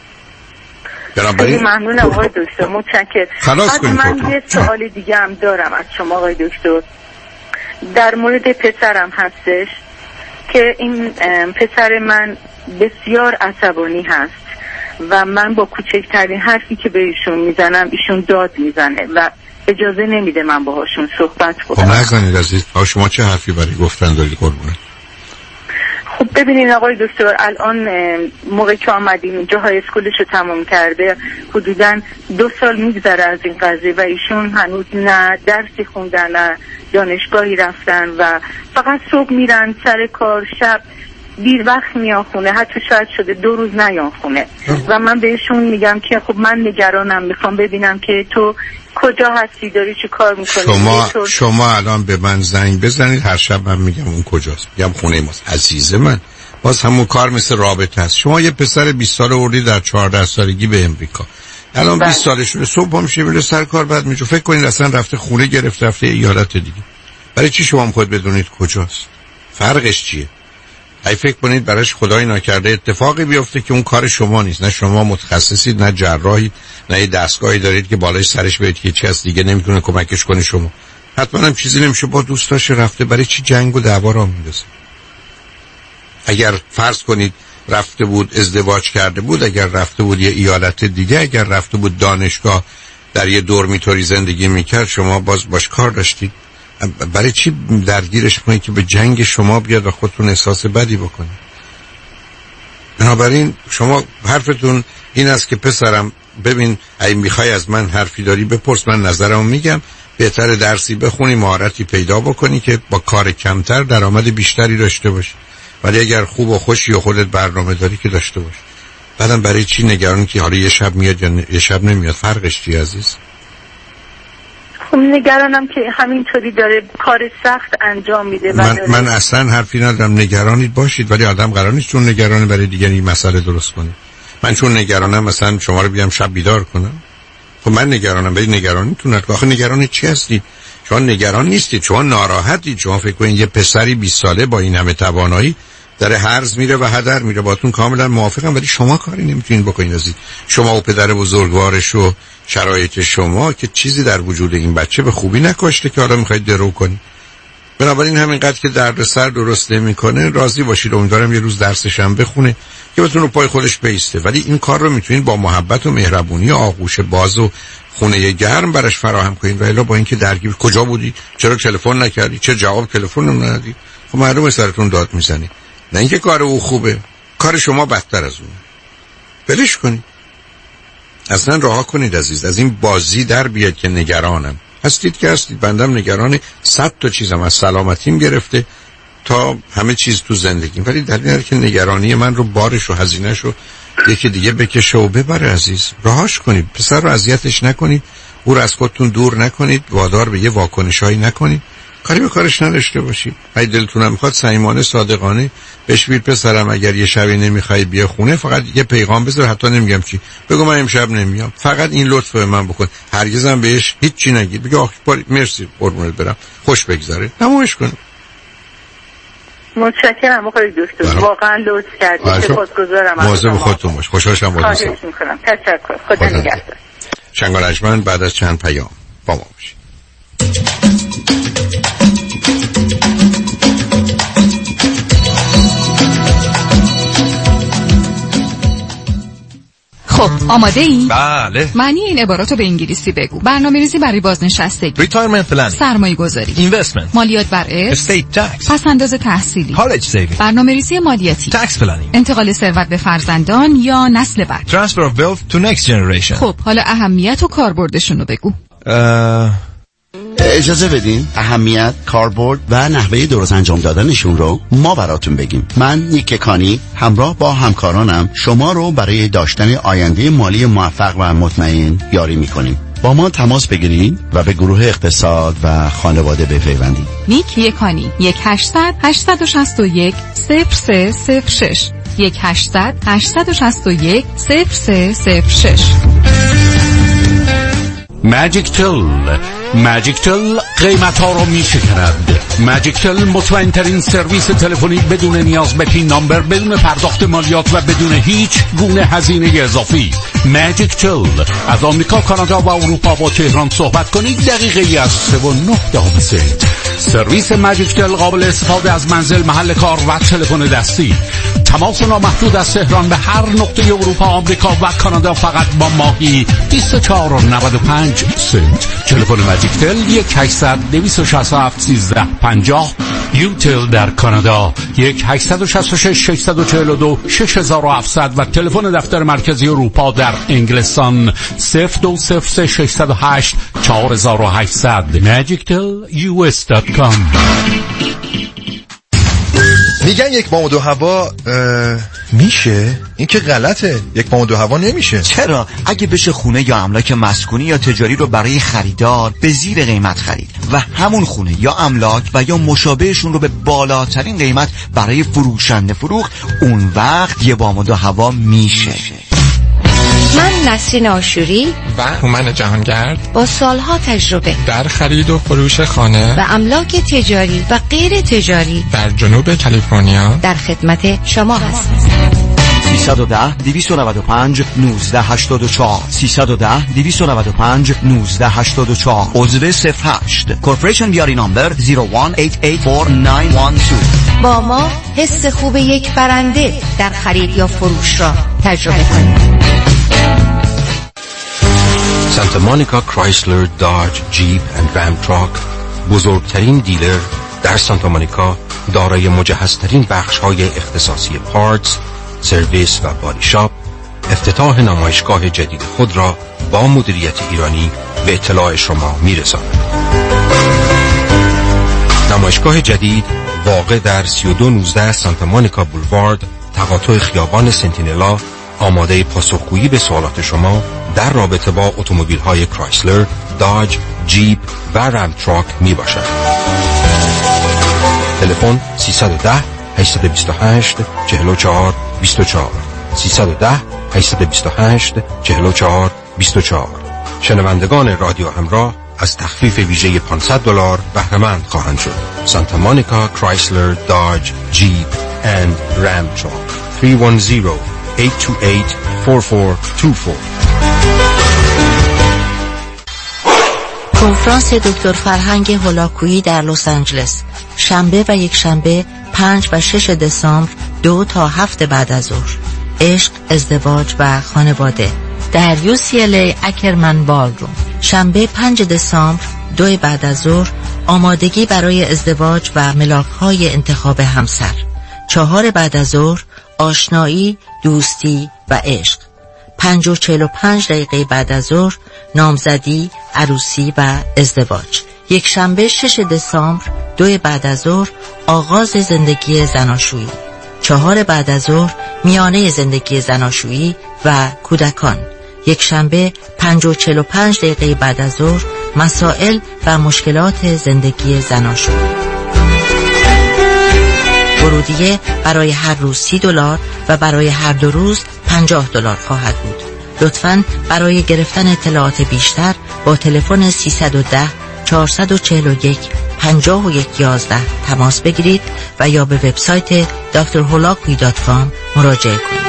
خیلی ممنونم آقای دکتر، متشکرم. من یه سوال دیگه هم دارم از شما آقای دکتر، در مورد پسرم هستش که این پسر من بسیار عصبانی هست و من با کوچکترین حرفی که به ایشون میزنم ایشون داد میزنه و اجازه نمیده من باهاشون صحبت کنم. خب نزنید عزیز. شما چه حرفی برای گفتن دارید قربونت؟ خب ببینید آقای دکتر، الان موقع که آمدیم اینجا های اسکولش رو تمام کرده، حدوداً 2 سال میگذره از این قضیه و ایشون هنوز نه درسی خوندن نه دانشگاهی رفتن و فقط صبح میرن سر کار، شب دیر وقت میان خونه، حتی شاید شده 2 روز نیان خونه و من بهشون میگم که خب من نگرانم، میخوام ببینم که تو کجا هستی، داری چی کار میکنی. شما الان به من زنگ بزنید، هر شب من میگم اون کجاست، میگم خونه ماست. عزیز من باز همون کار مثل رابطه است. شما یه پسر 20 ساله آوردی در 14 سالگی به امریکا، الان 20 سالشه، صبح میشه میره سر کار، بعد میجه فکر کنید اصلا رفته خونه گرفته، رفته ایالت دیگه. برای چی شما خود بدونید کجاست؟ فرقش چیه؟ ای فکر کنید براش خدای ناکرده اتفاقی بیفته که اون کار شما نیست، نه شما متخصصید، نه جراحی، نه یه دستگاهی دارید که بالای سرش بهت که چی هست دیگه نمیتونه کمکش کنه. شما حتما هم چیزی نمیشه، با دوستاش رفته، برای چی جنگ و دعوا را میندازه؟ اگر فرض کنید رفته بود ازدواج کرده بود، اگر رفته بود یه ایالت دیگه، اگر رفته بود دانشگاه در یه دورمیتوری زندگی میکرد، شما باش کار داشتید. برای چی درگیرش کنید که به جنگ شما بیاد و خودتون احساس بدی بکنید؟ بنابراین شما حرفتون این است که پسرم ببین اگه میخوای از من حرفی داری بپرس، من نظرمو میگم، بهتر درسی بخونی، مهارتی پیدا بکنی که با کار کمتر درآمد بیشتری داشته باشی، ولی اگر خوب و خوشی و خودت برنامه داری که داشته باش. بعدم برای چی نگرانی که حالا یه شب میاد یا یه شب نمیاد؟ فرقش چیه عزیز؟ خب نگرانم که همینطوری داره کار سخت انجام میده. من اصلا حرفی ندارم نگرانید باشید، ولی آدم قرار نیست چون نگرانه برای دیگری مسئله درست کنه. من چون نگرانم مثلا شما رو بیام شب بیدار کنم؟ خب من نگرانم، ولی نگرانیتون آخه نگران چی هستید؟ شما نگران نیستید، شما ناراحتید. شما فکر کنید یه پسری 20 ساله با این همه توانایی داره هرز میره و هدر میره. باهاتون کاملا موافقم، ولی شما کاری نمیتونید بکنید عزیز. شما و پدر بزرگوارش و شرایط شما که چیزی در وجود این بچه به خوبی نکاشته که حالا میخواید درو کنید. بنابراین همینقدر که دردسر درست نمیکنه راضی باشید. امیدوارم یه روز درسش هم بخونه که بتونه پای خودش بیسته، ولی این کار رو میتونید با محبت و مهربونی و آغوش باز و خونه گرم براش فراهم کنید. و الا با اینکه درگیر کجا بودی، چرا تلفن نکردی، چه جواب تلفن ندادی، خب معلومه سرتون داد میزنی. نه اینکه کار او خوبه، کار شما بدتر از اون. بلش کنید، اصلا رها کنید عزیز. از این بازی در بیاد که نگرانم هستید که هستید. بندم نگران 100 تا چیزم، از سلامتیم گرفته تا همه چیز تو زندگیم، ولی دلیل نداره که نگرانی من رو بارش و هزینه‌ش رو یکی دیگه بکشه و ببره عزیز. رهاش کنید، پسر رو اذیتش نکنید، او رو از خودتون دور نکنید، وادار به یه واکنشایی نکنید، کاری به کارش نداشته باشید. اگه دلتونم میخواد صمیمانه صادقانه بهش بگید پسرم اگر یه شبی نمیخوای بیا خونه، فقط یه پیغام بذار، حتی نمیگم چی، بگو من امشب نمیام، فقط این لطف به من بکن. هرگزم بهش هیچ چی نگید، بگو مرسی قربونت برم، خوش بگذره، تمومش کن. متشکرم آقای دکتر، واقعا لطف کردید، سپاسگزارم. مواظب خودتون باش. خوشحال شدم با دوستان. خواهش می‌کنم. تشکر. خدا نگهدار. شنگال اجمن بعد از چند پیام با ما باشید. خب آماده ای؟ بله. معنی این عباراتو به انگلیسی بگو. برنامه‌ریزی برای بازنشستگی، Retirement planning، سرمایه‌گذاری، Investment، مالیات بر ارث، Estate tax، پس‌انداز تحصیلی، College saving، برنامه‌ریزی مالیاتی، Tax planning، انتقال ثروت به فرزندان یا نسل بعد، Transfer of wealth to next generation. خب حالا اهمیت و کاربردشونو بگو. اجازه بدین اهمیت، کاربرد و نحوه درست انجام دادنشون رو ما براتون بگیم. من نیک کانی همراه با همکارانم شما رو برای داشتن آینده مالی موفق و مطمئن یاری میکنیم. با ما تماس بگیرید و به گروه اقتصاد و خانواده بپیوندید. نیک یکانی 1-800-861-0306 1-800-861-0306. ماجیک تل قیمت ها رو می شکند. ماجیک تل مطمئن ترین سرویس تلفنی بدون نیاز به پین نامبر، بدون پرداخت مالیات و بدون هیچ گونه هزینه اضافی. ماجیک تل از آمریکا، کانادا و اروپا با تهران صحبت کنید دقیقه از 3.9 سرویس ماجیک تل قابل استفاده از منزل، محل کار و تلفن دستی. تماس نامحدود از تهران به هر نقطه اروپا، آمریکا و کانادا فقط با ماهی 24.95 سنت. تلفن ماجیک تل 1-800-267-1350. یوتل در کانادا 1-866-642-6700 و تلفن دفتر مرکزی اروپا در انگلستان 02-608-4800. magictelus.com. میگن 1 ماه و 2 هوا میشه؟ این که غلطه. 1 ماه و 2 هوا نمیشه. چرا؟ اگه بشه خونه یا املاک مسکونی یا تجاری رو برای خریدار به زیر قیمت خرید و همون خونه یا املاک و یا مشابهشون رو به بالاترین قیمت برای فروشنده فروخت، اون وقت 1 ماه و 2 هوا میشه. من نسرین آشوری و هومن جهانگرد با سالها تجربه در خرید و فروش خانه و املاک تجاری و غیر تجاری در جنوب کالیفرنیا در خدمت شما هستیم. 310-295-1984 310-295-1984 عضو 08 کورپوریشن بیاری نامبر 01884912. با ما حس خوب یک برنده در خرید یا فروش را تجربه کنید. سانتا مونیکا کرایسلر، داج، جیپ اند رام تراک، بزرگترین دیلر در سانتا مونیکا، دارای مجهزترین بخش‌های اختصاصی پارتس، سرویس و بادی شاپ، افتتاح نمایشگاه جدید خود را با مدیریت ایرانی به اطلاع شما می‌رساند. نمایشگاه جدید واقع در 3219 سانتا مونیکا بولوارد، تقاطع خیابان سنتینلا، آماده پاسخگویی به سوالات شما در رابطه با اتومبیل‌های کرایسلر، داج، جیپ و رام تراک می باشد. تلفن 310-828-44-24 310-828-44-24. شنوندگان رادیو همراه از تخفیف ویژه $500 بهره‌مند خواهند شد. سانتا مونیکا کرایسلر، داج، جیپ اند رام تراک 310-828-4424. کنفرانس دکتر فرهنگ هولاکویی در لس آنجلس، شنبه و یک شنبه 5 و 6 دسامبر 2 تا 7 بعد از ظهر. عشق، ازدواج و خانواده در UCLA اکرمن بالروم. شنبه 5 دسامبر 2 بعد از ظهر، آمادگی برای ازدواج و ملاک‌های انتخاب همسر. 4 بعد از ظهر، آشنایی، دوستی و عشق. 5 و 45 دقیقه بعد از ظهر، نامزدی، عروسی و ازدواج. یک شنبه 6 دسامبر 2 بعد از ظهر، آغاز زندگی زناشویی. 4 بعد از ظهر، میانه زندگی زناشویی و کودکان. یک شنبه 5 و 45 دقیقه بعد از ظهر، مسائل و مشکلات زندگی زناشویی. ورودیه برای هر روز $30 و برای هر 2 روز $50 خواهد بود. لطفاً برای گرفتن اطلاعات بیشتر با تلفن 310-441-5111 تماس بگیرید و یا به وبسایت drholakui.com مراجعه کنید.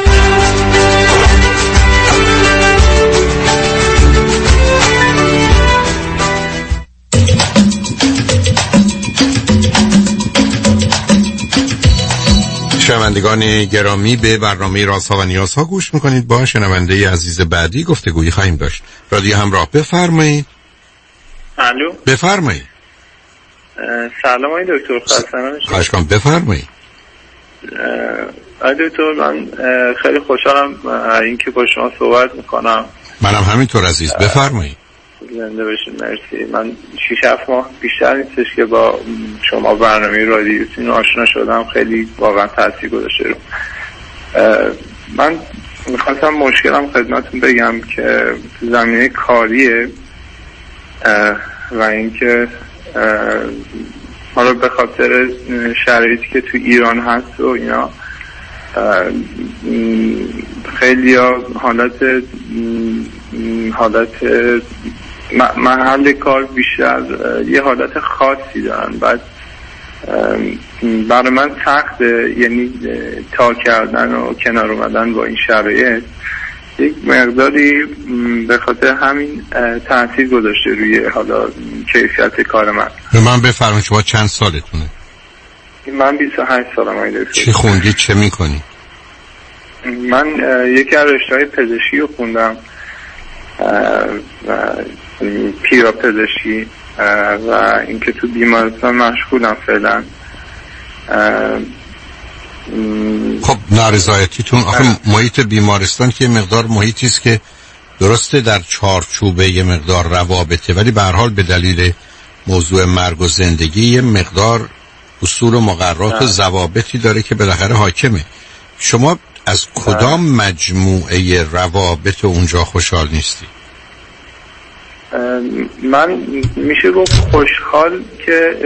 شنوندگان گرامی، به برنامه رازها و نیازها گوش میکنید. با شنونده عزیز بعدی گفتگویی خواهیم داشت. رادیو همراه، بفرمایید. الو، بفرمایید. سلام آقای دکتر، خواهش کنم بفرمایید. آقای دکتر، من خیلی خوشحالم اینکه با شما صحبت میکنم. منم همینطور عزیز، بفرمایید. زنده باشید. مرسی. من 6-7 ماه بیشتر نیستش که با شما برنامه رادیویی آشنا شدم. خیلی واقعا تاثیر گذاشته رو. من میخواستم مشکلم خدمتتون بگم که تو زمینه کاریه. و اینکه حالا به خاطر شرایطی که تو ایران هست و اینا خیلی حالت محل کار بیشتر یه حالت خاصی دارن. بعد برای من سخته، یعنی تا کردن و کنار اومدن با این شرایط یک مقداری به خاطر همین تاثیر گذاشته روی حالا کیفیت کار من. من بفرمایید شما چند سالتونه؟ من 28 سالم. چی خوندی؟ چه میکنی؟ من یکی از رشته‌های پزشکی رو خوندم و پیرا پزشکی و اینکه تو بیمارستان مشغولم فعلا. خب نارضایتیتون آخه محیط بیمارستان که مقدار محیطی است که درسته در چارچوب یه مقدار روابطه، ولی به هر حال به دلیل موضوع مرگ و زندگی یه مقدار اصول و مقررات و ضوابطی داره که بالاخره حاکمه. شما از کدام مجموعه روابط اونجا خوشحال نیستی؟ من میشه گفت خوشحال که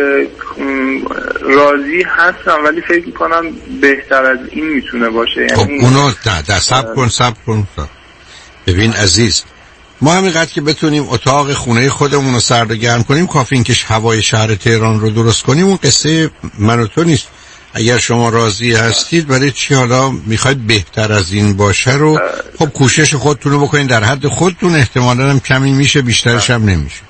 راضی هستم، ولی فکر میکنم بهتر از این میتونه باشه. خب یعنی اونو نه صبر کن. ببین عزیز، ما همینقدر که بتونیم اتاق خونه خودمون رو سرد و گرم کنیم کافی، این که هوای شهر تهران رو درست کنیم اون قصه من و تو نیست. اگر شما راضی هستید برای چی حالا میخواید بهتر از این باشه رو خب کوشش خودتون رو بکنید در حد خودتون، احتمالاً هم کمی میشه بیشترش هم نمیشه.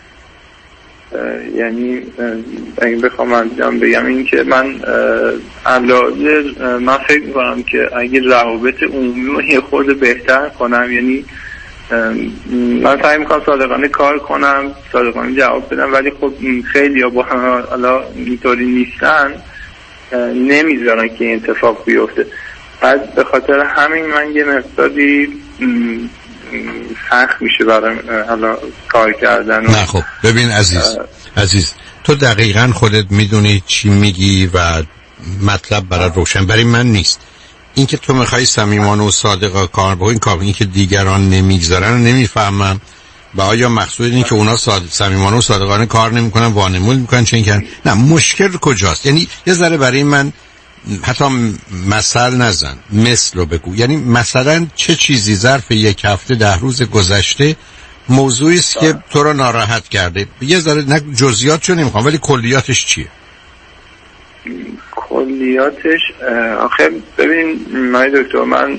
یعنی اگه بخوام انجام بگم این که من من فکر میکنم که اگه روابط عمومی رو یه خورده بهتر کنم، یعنی من سعی میکنم صادقانه کار کنم، صادقانه جواب بدم، ولی خب خیلی ها با هم حالا اینطوری نیستن، نمیذارن که این اتفاق بیفته. پس به خاطر همین من یه مقداری سخت میشه برای حالا کار کردن. نه خب ببین عزیز تو دقیقاً خودت میدونی چی میگی و مطلب برای روشن برای من نیست. این که تو میخوای صمیمانه و صادقانه کار بکنی، این که دیگران نمیگذارن و نمیفهمم و آیا مقصود این که اونا صمیمانه و صادقانه کار نمیکنن وانمود میکنن چه این نه مشکل کجاست؟ یعنی یه ذره برای من حتی مثل نزن، مثل رو بگو. یعنی مثلا چه چیزی ظرف یک هفته 10 روز گذشته موضوعی است که تو رو ناراحت کرده؟ یه ذره نه جزئیاتشو نمیخوام ولی کلیاتش چیه؟ کلیاتش آخه ببین من دکتر، من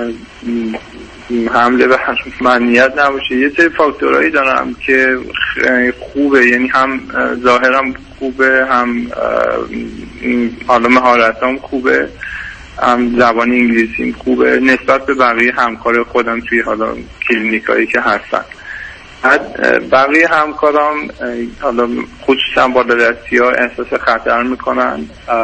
حمله به منیت نباشه، یه سری فاکتورایی دارم که خوبه، یعنی هم ظاهرم خوبه، هم حالا مهارتام خوبه، هم زبان انگلیسیم خوبه نسبت به بقیه همکار خودم توی حالا کلینیکایی که هستن. بقیه همکارام حالا خصوصا بالادستی ها احساس خطر میکنن،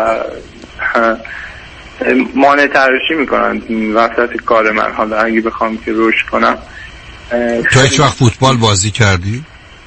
مانع تراشی میکنن وسط کار من. حالا اگه بخوام که رشد کنم. تو هیچ وقت فوتبال بازی کردی؟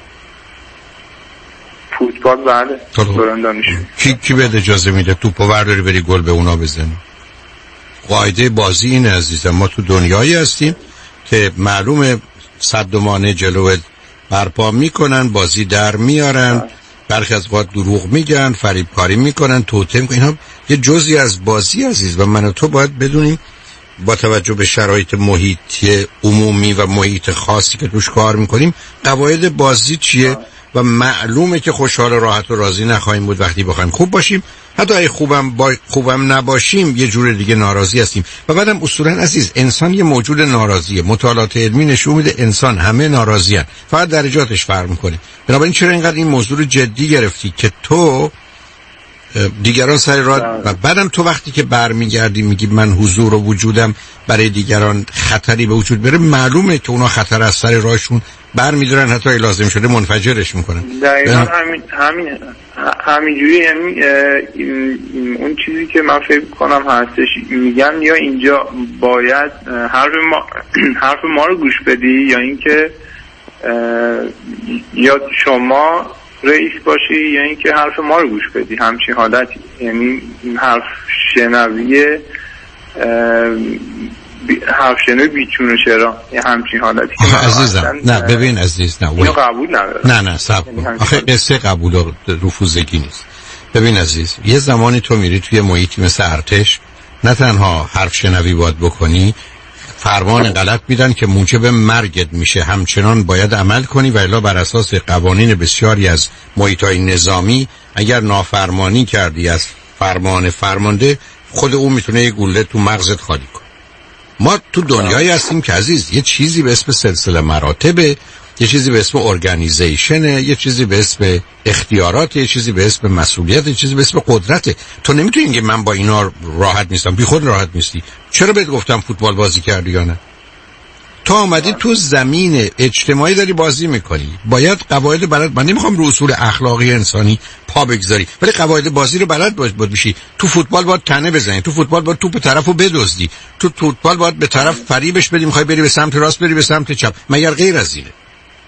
فوتبال بله، دوران دانشجو. کی بهت اجازه میده توپو برداری بری گل به اونا بزنی؟ قاعده بازی اینه عزیزم، ما تو دنیایی هستیم که معلومه صد و مانع جلوت برپا میکنن، بازی در میارن، برخی از وقت دروغ میگن، فریبکاری میکنن، توطئه میکنن. اینا یه جزئی از بازی عزیز و من و تو باید بدونیم با توجه به شرایط محیطی عمومی و محیط خاصی که توش کار میکنیم قواعد بازی چیه و معلومه که خوشحال و راحت و راضی نخواهیم بود وقتی بخوایم خوب باشیم. حتی اگه خوبم نباشیم یه جور دیگه ناراضی هستیم. و بعدم اصولا عزیز انسان یه موجود ناراضیه. مطالعات علمی نشون میده انسان همه ناراضیان، فقط درجاتش فرق میکنه. بنابراین چرا اینقدر این موضوع رو جدی گرفتی که تو دیگران سر راه و بعدم تو وقتی که برمیگردی میگی من حضور و وجودم برای دیگران خطری به وجود بره، معلومه که اونا خطر از سر راهشون برمیدارن، حتی اگه لازم شده منفجرش میکنن. دقیقاً همینجوری. یعنی اون چیزی که من فکر کنم هستش میگن یا اینجا باید حرف ما رو گوش بدی یا اینکه یا شما رئیس باشی یا اینکه حرف ما رو گوش بدی، همچین حالتی. یعنی حرف شنویه حرف شنوی بیچون و چرا یه همچین حالتی که عزیزم نه ببین عزیز نه اینو قبول ندارم. نه صبر کن. آخه قصه قبول و رفوزگی نیست. ببین عزیز، یه زمانی تو میری توی محیطی مثل ارتش، نه تنها حرف شنوی باید بکنی، فرمان غلط میدن که موجب مرگت میشه، همچنان باید عمل کنی و الا بر اساس قوانین بسیاری از محیط‌های نظامی اگر نافرمانی کردی از فرمان فرمانده، خود اون میتونه یه گوله تو مغزت خالی کنه. ما تو دنیایی هستیم که عزیز یه چیزی به اسم سلسله مراتبه، یه چیزی به اسم ارگانیزیشنه، یه چیزی به اسم اختیارات، یه چیزی به اسم مسئولیت، یه چیزی به اسم قدرته. تو نمیتونی که من با اینا راحت نیستم. بی خود راحت نیستی. چرا بهت گفتم فوتبال بازی کردی یا نه؟ تو آمدی تو زمین اجتماعی داری بازی میکنی، باید قواعد بلد. من نمیخوام رو اصول اخلاقی انسانی پا بگذاری، ولی قواعد بازی رو بلد باید بشی. تو فوتبال باید تنه بزنی، تو فوتبال باید توپ طرفو بدزدی، تو فوتبال باید به طرف فریبش بدی، میخوای بری به سمت راست بری به سمت چپ، مگر غیر از اینه؟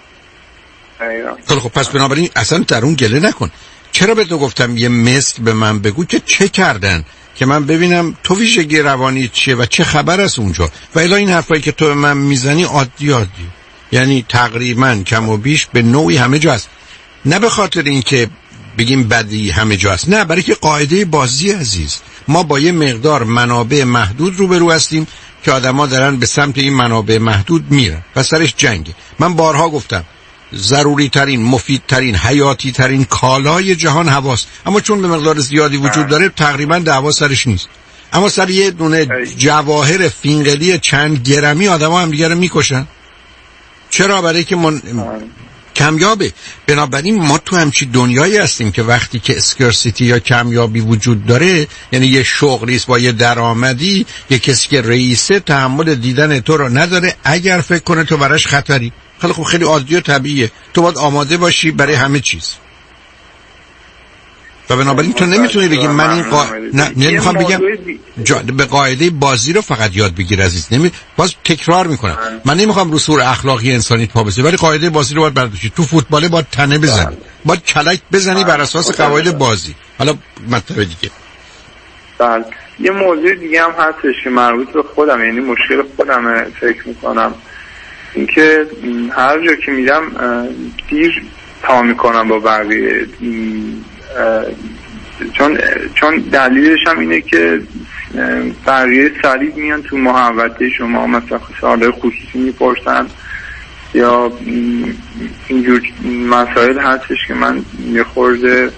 خب پس بنابراین اصلا در اون گله نکن. چرا به تو گفتم یه مثل به من بگو که چه کردن که من ببینم تو ویژگی روانی چیه و چه خبر از اونجا. و الا این حرفایی که تو به من میزنی عادی یعنی تقریبا کم و بیش به نوعی همه جا هست. نه به خاطر اینکه بگیم بدی همه جا هست، نه، برای که قاعده بازی عزیز، ما با یه مقدار منابع محدود روبرو هستیم که آدما دارن به سمت این منابع محدود میرن و سرش جنگه. من بارها گفتم ضروری ترین، مفید ترین، حیاتی ترین کالای جهان هواست، اما چون به مقدار زیادی وجود داره تقریبا دعوا سرش نیست. اما سر یه دونه جواهر فینگلی چند گرمی آدما هم دیگه رو میکشن. چرا؟ برای که کمیابه. بنابراین ما تو همچین دنیایی هستیم که وقتی که اسکرسیتی یا کمیابی وجود داره، یعنی یه شغلیست با یه درآمدی، یه کسی که رئیسه تحمل دیدن تو رو نداره اگر فکر کنه تو براش خطری. خیلی خوب، خیلی عادی و طبیعیه. تو باید آماده باشی برای همه چیز. و بنابراین تو نمیتونی بگی من این نمیخوام بگم به قاعده بازی رو فقط یاد بگیر عزیز. باز تکرار میکنم، من نمیخوام رو سور اخلاقی انسانی پا بزنی، ولی قاعده بازی رو باید برداشتی. تو فوتبال باید تنه بزنی، باید کلک بزنی بر اساس قواعد بازی. حالا مطلب دیگه. بله، یه موضوع دیگه هم هستش که مربوط به خودم، یعنی مشکل خودم فکر میکنم، اینکه هر جا که میرم دیر تا میکنم با بقیه، چون دلیلش هم اینه که بقیه سریع میان تو محوطه شما، مثلا سوالای خصوصی میپرسن یا اینجور مسائل هستش که من یه خورده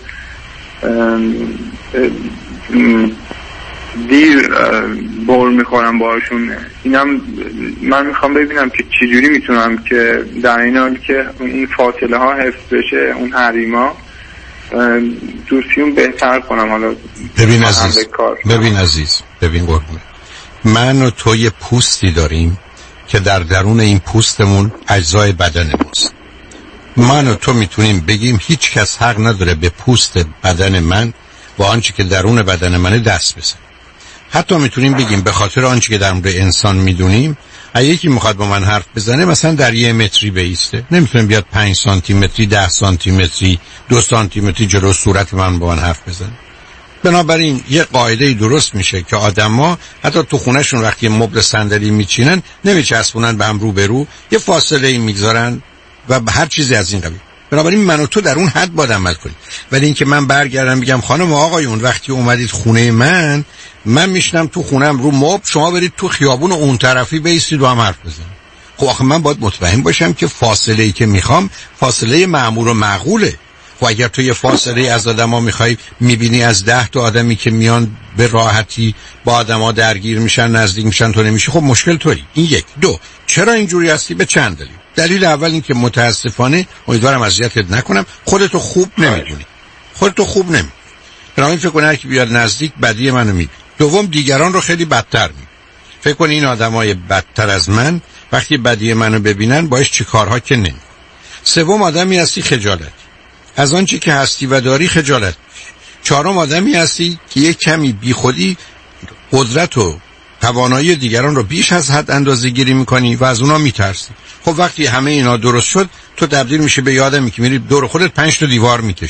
دیر بر میخورم باشون. اینم من میخوام ببینم که چجوری میتونم که در این حال که این فاصله ها حفظ بشه، اون حریما دوستیون بهتر کنم. حالا ببین عزیز ببین قربونه، من و تو یه پوستی داریم که در درون این پوستمون اجزای بدنموست. من و تو میتونیم بگیم هیچ کس حق نداره به پوست بدن من و آنچه که درون بدن منه دست بزنه. حتی میتونیم بگیم به خاطر آنچه که در مورد انسان میدونیم، اگه یکی میخواد با من حرف بزنه مثلا در 1 متری بیسته، نمیتونه بیاد 5 سانتی متری، 10 سانتی متری، 2 سانتی متری جلو صورت من با من حرف بزنه. بنابراین یه قاعده درست میشه که آدما حتی تو خونهشون وقتی مبل صندلی میچینن نمیچسبونن به هم رو به رو، یه فاصله ای میگذارن و هر چیزی از این قبیل. بنابراین من و تو در اون حد باید عمل کنیم. ولی اینکه من برگردم بگم خانم و آقایون وقتی اومدید خونه من میشنم تو خونم رو مبل، شما برید تو خیابون و اون طرفی بیستید و هم حرف بزنید. خب آخه من باید مطمئن باشم که فاصله ای که میخوام فاصله معمول و معقوله. و اگر تو یه فاصله از آدما میخوای میبینی از 10 تا آدمی که میان به راحتی با آدما درگیر میشن، نزدیک میشن، تو نمیشی، خب مشکل تویی. این 1. 2 چرا اینجوری هستی؟ به چند دلیل. دلیل اول این که متاسفانه، امیدوارم اذیتت نکنم، خودتو خوب نمیدونی. بنابراین فکر کنی هر کی بیاد نزدیک بدی منو میبینه. دوم دیگران رو خیلی بدتر میبینی. فکر کنی این آدمای بدتر از من وقتی بدی منو ببینن باش چی کارها که نمی. سوم آدمی هستی خجالت. از آنچه که هستی و داری خجالت. 4 آدمی هستی که یک کمی بیخودی قدرت و توانایی دیگران رو بیش از حد اندازه گیری میکنی و از اونا میترسی. خب وقتی همه اینا درست شد تو تبدیل میشه به آدمی که میری دور خودت 5 تا دیوار میکشی.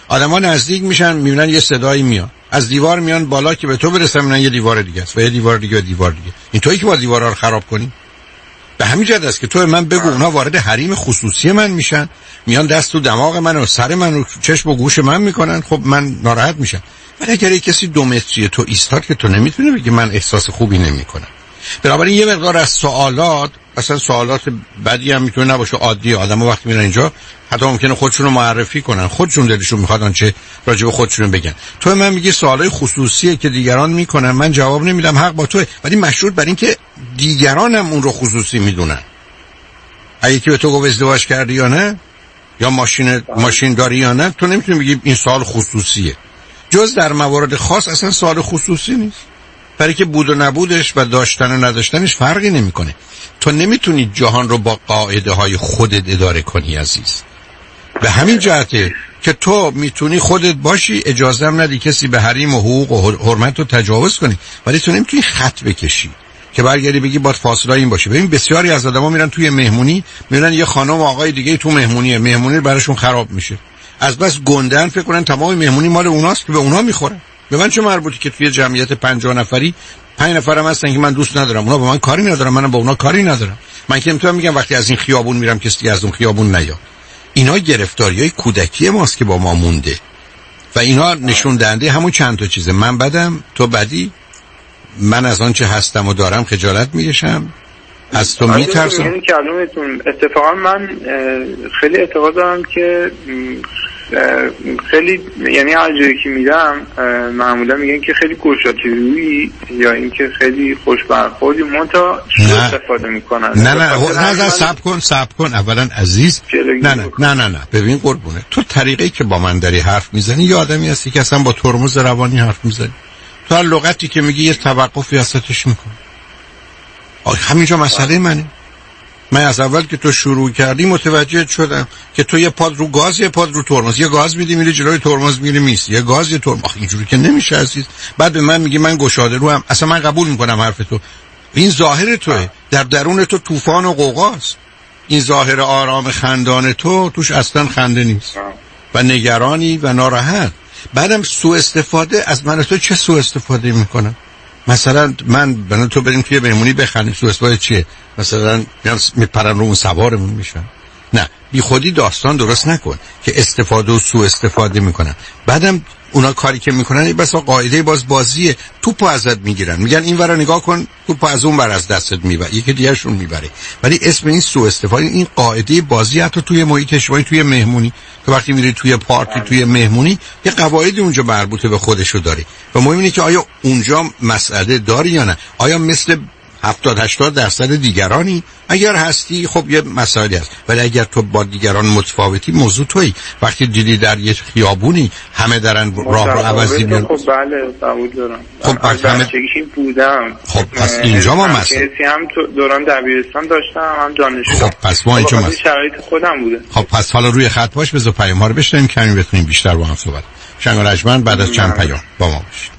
آدما نزدیک میشن میبینن یه صدایی میاد از دیوار میان بالا که به تو برسن، میبینن یه دیوار دیگه است و یه دیوار دیگه و دیوار دیگه. این تویی که با دیوارا رو خراب کنی. به همین جهت است که تو من بگو اونا وارد حریم خصوصی من میشن، میان دست تو دماغ من و سر من و چشم و گوش من میکنن، خب من ناراحت میشم. ولی اگر کسی 2 متری تو ایستاد که تو نمیتونی بگی من احساس خوبی نمیکنم. بنابراین یه مقدار از سوالات، اصلا سوالات بدی هم میتونه نباشه، عادی. آدم‌ها وقتی میرن اینجا حتی ممکنه خودشون رو معرفی کنن، خودشون دلشون میخواد آنچه راجع به خودشون بگن. تو من میگی سوالای خصوصیه که دیگران میکنن، من جواب نمیدم، حق با توئه، ولی مشروط بر این که دیگران هم اون رو خصوصی میدونن. اگه که به تو گفت ازدواج کردی یا نه، یا ماشین داری یا نه، تو نمیتونی بگی این سوال خصوصیه. جز در موارد خاص اصلا سوال خصوصی نیست، برای که بود و نبودش و داشتن و نداشتنش فرقی نمیکنه. تو نمیتونی جهان رو با قاعده های خودت اداره کنی عزیز. به همین جهته که تو میتونی خودت باشی، اجازه هم ندی کسی به حریم و حقوق و حرمت رو تجاوز کنی، ولی تو نمیتونی خط بکشی که برگردی بگی باید فاصله این باشه. ببین بسیاری از آدما میرن توی مهمونی، میرن یه خانم و آقای دیگه تو مهمونیه، مهمونی براشون خراب میشه، از بس گندن فکر کنن تمام مهمونی مال اوناست که به اونا میخوره. به من چه مربوطه که توی جمعیت 50 نفری 5 نفرم هستن که من دوست ندارم، اونا با من کاری ندارم، منم با اونا کاری ندارم. من که نمیتونم میگم وقتی از این خیابون میرم کسی از اون خیابون نیاد. اینا گرفتاریای کودکی ماست که با ما مونده و اینا نشون دهنده همون چند تا چیزه. من بدم، تو بدی، من از آن چه هستم و دارم خجالت میکشم، از تو میترسم. یعنی کلمتون اتفاقا من خیلی اعتقاد دارم که خیلی، یعنی هر جایی که میرم معمولا میگن که خیلی گشاده‌رویی یا اینکه خیلی خوش برخوردی، منتها استفاده میکنن. نه صبر کن اولا عزیز. نه ببین قربونه، تو طریقی که با من داری حرف میزنی یه آدمی هستی که اصلا با ترمز روانی حرف میزنی. تو هر لغتی که میگی یه توقف وسطش میکنی. همینجا مسئله منه. من از اول که تو شروع کردی متوجه شدم که تو یه پاد رو گاز، یه پاد رو ترمز، یه گاز میدی میری جلوی ترمز میری میست، یه گاز یه ترمز. اینجوری که نمیشه عزیز. بعد به من میگی من گشاده رو هم، اصلا من قبول میکنم حرف تو، این ظاهر توئه، در درون تو طوفان و قوقاست. این ظاهر آرام خندان تو توش اصلا خنده نیست و نگرانی و ناراحت. بعدم سوء استفاده از من، تو چه سوء استفاده میکنم؟ مثلا من بنا تو بریم توی مهمونی بخندیم، سوء استفاده چیه؟ مثلا میپرن رو اون سوارمون میشن. نه، بی خودی داستان درست نکن که استفاده و سوء استفاده میکنن. بعدم اونا کاری که میکنن این بس قاعده بازیه، توپو ازت میگیرن، میگن این ورا نگاه کن، توپو از اون ور از دستت میبره، یکی دیگه‌شون میبره. ولی اسم این سوء استفاده، این قاعده بازی. حتی توی محیط اجتماعی، توی مهمونی، تو وقتی میری توی پارتی، توی مهمونی، یه قواعدی اونجا مربوطه به خودشو داره و مهم اینه که آیا اونجا مسئله داری یا نه. آیا مثل 70-80% دیگرانی؟ اگر هستی خب یه مسئله هست، ولی اگر تو با دیگران متفاوتی، موضوع تویی. وقتی دیدی در یه خیابونی همه دارن راه رو عوضی میان، خب بله قبول دارم. خب از بچگی بودم. خب پس اینجا ما مسئله هم دوران دبیرستان داشتم، هم دانشگاه. خب پس ما اینجا مسئله شرایط خودم بوده. خب پس حالا روی خط باش، بذار پیام‌ها رو بشنویم کمی بتونیم بیشتر با هم صحبت. شنگ و رجمن بعد از چند پیام با ما باشید.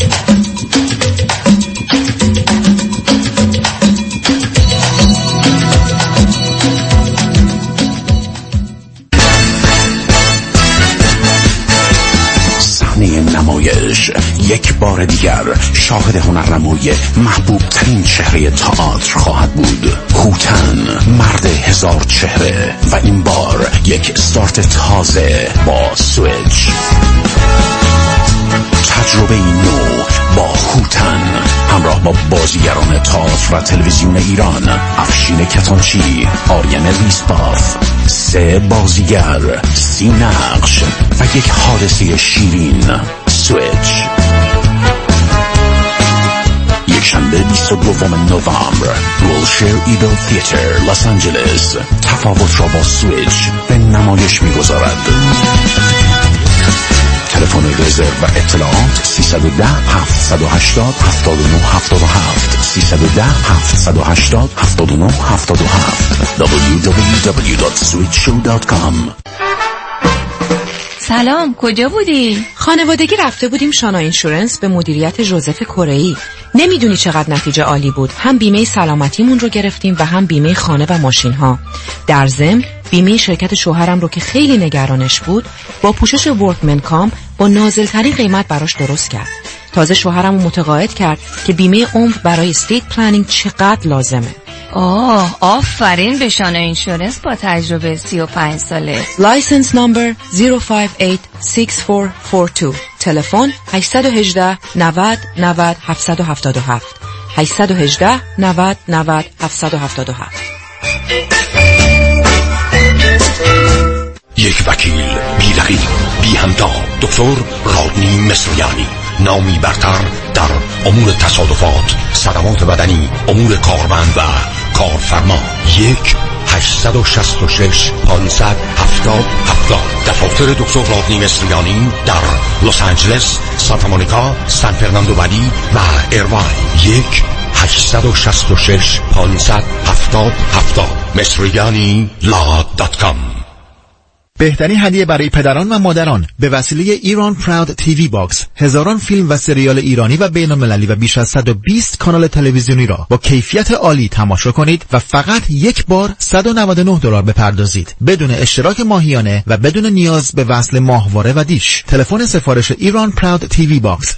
نمایش یک بار دیگر شاهد هنرنمای محبوب ترین چهره تئاتر خواهد بود. هوتن، مرد 1000 چهره، و این بار یک استارت تازه با سویچ. تجربه نو با هوتن، همراه با بازیگران تئاتر و تلویزیون ایران: افشین کتانچی، آریان ریسپاف. 3 بازیگر، 30 نقش و یک حادثه شیرین. سویچ، یکشنبه 22 نوامبر، ویلشیر ایگل تئاتر، لس آنجلس. تفاوت را با سویچ به نمایش می‌گذارد. تلفن رزرو و اطلاعات 310 780 79 77 310 780 79 77 www.switchshow.com. سلام، کجا بودی؟ خانوادگی رفته بودیم شانا اینشورنس به مدیریت ژوزف کره‌ای. نمیدونی چقدر نتیجه عالی بود. هم بیمه سلامتیمون رو گرفتیم و هم بیمه خانه و ماشین ها. در ضمن بیمه شرکت شوهرم رو که خیلی نگرانش بود با پوشش ورکمن کام با نازل‌ترین قیمت براش درست کرد. تازه شوهرم رو متقاعد کرد که بیمه عمر برای استیت پلنینگ چقدر لازمه. آفرین به شانه اینشورنس با تجربه 35 ساله. لایسنس نمبر 0586442. تلفن 818 90 90 777. 818 90 90 777. یک وکیل بی رقیب بی همتا، دکتر رادنی مصریانی، نامی برتر در امور تصادفات، صدمات بدنی، امور کارمند و کارفرما. 1-866-570-7070. دفاتر دکتر رادنی مصریانی در لس آنجلس، سانتا مونیکا، سان فرناندو ولی و ایرواین. 1-866-570-7070. مصریانی.com. بهترین هدیه برای پدران و مادران به وسیله ایران پراود تیوی باکس، هزاران فیلم و سریال ایرانی و بین المللی و بیش از 120 کانال تلویزیونی را با کیفیت عالی تماشا کنید و فقط یک بار $199 بپردازید، بدون اشتراک ماهیانه و بدون نیاز به وصل ماهواره و دیش. تلفن سفارش ایران پراود تیوی باکس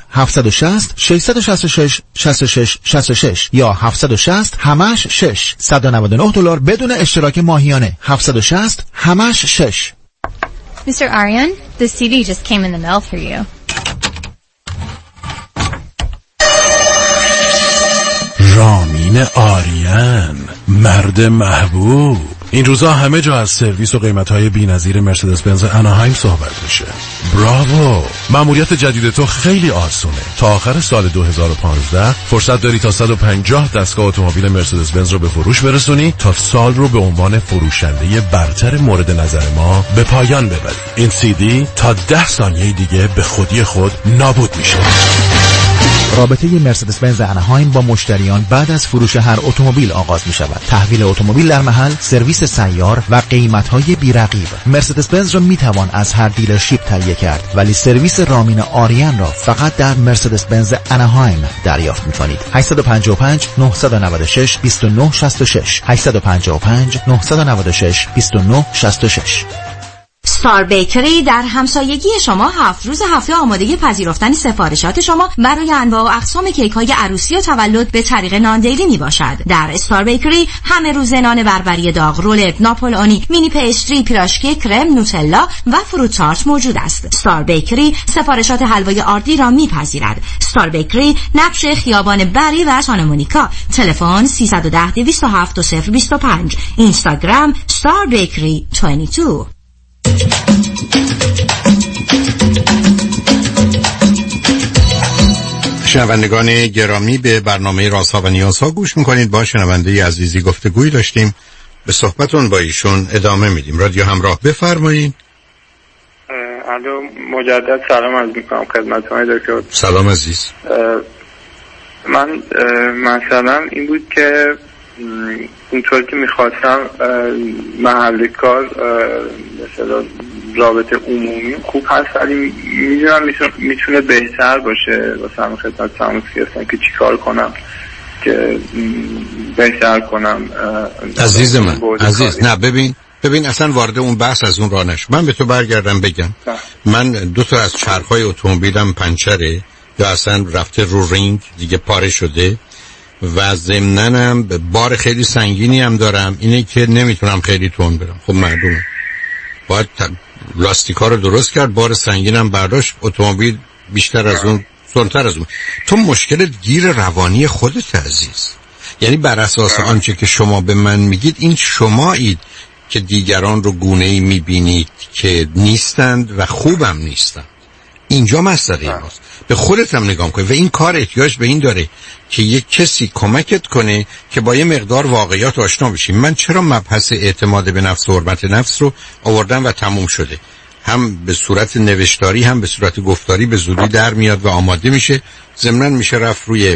760-666-6666 یا 760-HAMASH-6. $199 بدون اشتراک ماهیانه. 760-HAMASH-6. Mr. Aryan, the CD just came in the mail for you. رامین آریان، مرد محبوب. این روزا همه جا از سرویس و قیمت‌های بی‌نظیر مرسدس بنز اناهایم صحبت میشه. براوو! مأموریت جدید تو خیلی آسونه. تا آخر سال 2015 فرصت داری تا 150 دستگاه اتومبیل مرسدس بنز رو به فروش برسونی تا سال رو به عنوان فروشنده برتر مورد نظر ما به پایان ببری. این CD تا 10 ثانیه دیگه به خودی خود نابود میشه. رابطه مرسدس بنز اناهایم با مشتریان بعد از فروش هر اتومبیل آغاز می شود. تحویل اتومبیل در محل، سرویس سیار و قیمت‌های بی‌رقیب. مرسدس بنز را می توان از هر دیلرشیپ تهیه کرد، ولی سرویس رامین آریان را فقط در مرسدس بنز اناهایم دریافت می کنید. 855 996 2966 855 996 2966. ستار بیکری در همسایگی شما 7 روز هفته آماده پذیرفتن سفارشات شما برای انواع و اقسام کیک های عروسی و تولد به طریق ناندیلی می باشد. در ستار بیکری همه روز نان بربری داغ، رولت، ناپولئونی، مینی پیستری، پیراشکی، کرم، نوتلا و فروت تارت موجود است. ستار بیکری سفارشات حلوای آردی را می پذیرد. ستار بیکری نقش خیابان بری و سانتا مونیکا. تلفن 310 207 2025. اینستاگرام ستار بیکری 22. شنوندگان گرامی، به برنامه رازها و نیازها گوش میکنید. با شنونده عزیزی گفتگوی داشتیم، به صحبتون با ایشون ادامه میدیم. رادیو همراه، بفرمایید. الو، مجدد سلام عرض میکنم خدمت شما دکتر. سلام عزیز. من مثلا این بود که اونطور که میخواستم محل کار مثلا رابطه عمومی خوب هست، ولی میدونم میتونه بهتر باشه. واسه همین خدمت شما هستم که چیکار کنم که بهتر کنم. عزیز من عزیز، نه ببین اصلا وارد اون بحث از اون راه نشو. من به تو برگردم بگم من 2 تا از چرخهای اتومبیلم پنچره یا اصلا رفته رو رینگ دیگه، پاره شده و ضمناً بار خیلی سنگینی هم دارم، اینه که نمیتونم خیلی تون برم. خب معلومه باید لاستیکا رو درست کرد، بار سنگینم برداشت، اتومبیل بیشتر از اون، سرعتر از اون. تو مشکل گیر روانی خودت عزیز. یعنی بر اساس آنچه که شما به من میگید، این شمایید که دیگران رو گونه‌ای میبینید که نیستند و خوبم نیستند. اینجا مسئله ماست. به خودت هم نگاه کن و این کار احتیاج به این داره که یک کسی کمکت کنه که با یه مقدار واقعیات آشنا بشی. من چرا مبحث اعتماد به نفس و حرمت نفس رو آوردم و تموم شده، هم به صورت نوشتاری هم به صورت گفتاری به زودی در میاد و آماده میشه. ضمناً میشه رفت روی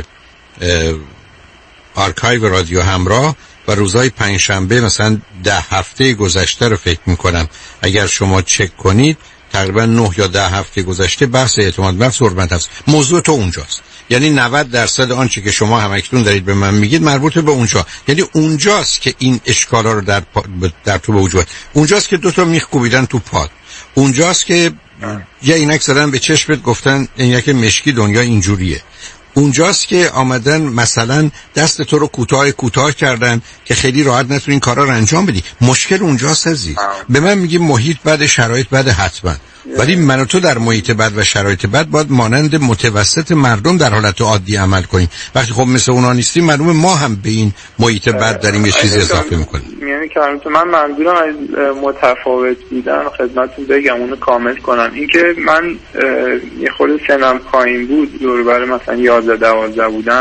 آرکایو رادیو همراه و روزهای پنجشنبه مثلا 10 هفته گذشته رو فکر میکنم اگر شما چک کنید تقریبا 9 یا 10 هفته گذشته بحث اعتماد به نفس حرمت است. موضوع تو اونجاست. یعنی 90% آنچه که شما همکنون دارید به من میگید مربوط به اونجا. یعنی اونجاست که این اشکالا رو در تو به وجود. اونجاست که 2 تا میخ کوبیدن تو پات. اونجاست که یه عینک زدن به چشمت گفتن عینک مشکی دنیا اینجوریه. اونجاست که آمدن مثلا دست تو رو کوتاه کردن که خیلی راحت نتونی این کارا رو انجام بدی. مشکل اونجاست عزیز. به من میگی محیط بد، شرایط بد، حتما. ولی من و تو در محیط بد و شرایط بد باید مانند متوسط مردم در حالت عادی عمل کنیم. وقتی خب مثل اونا نیستیم معلومه ما هم به این محیط بد داریم یه چیزی اضافه میکنیم. یعنی که من منظورم از متفاوت بودن خدمتتون بگم اونو کامل کنم. اینکه من یه خورده سنم پایین بود، دور بر مثلا 11-12 بودم،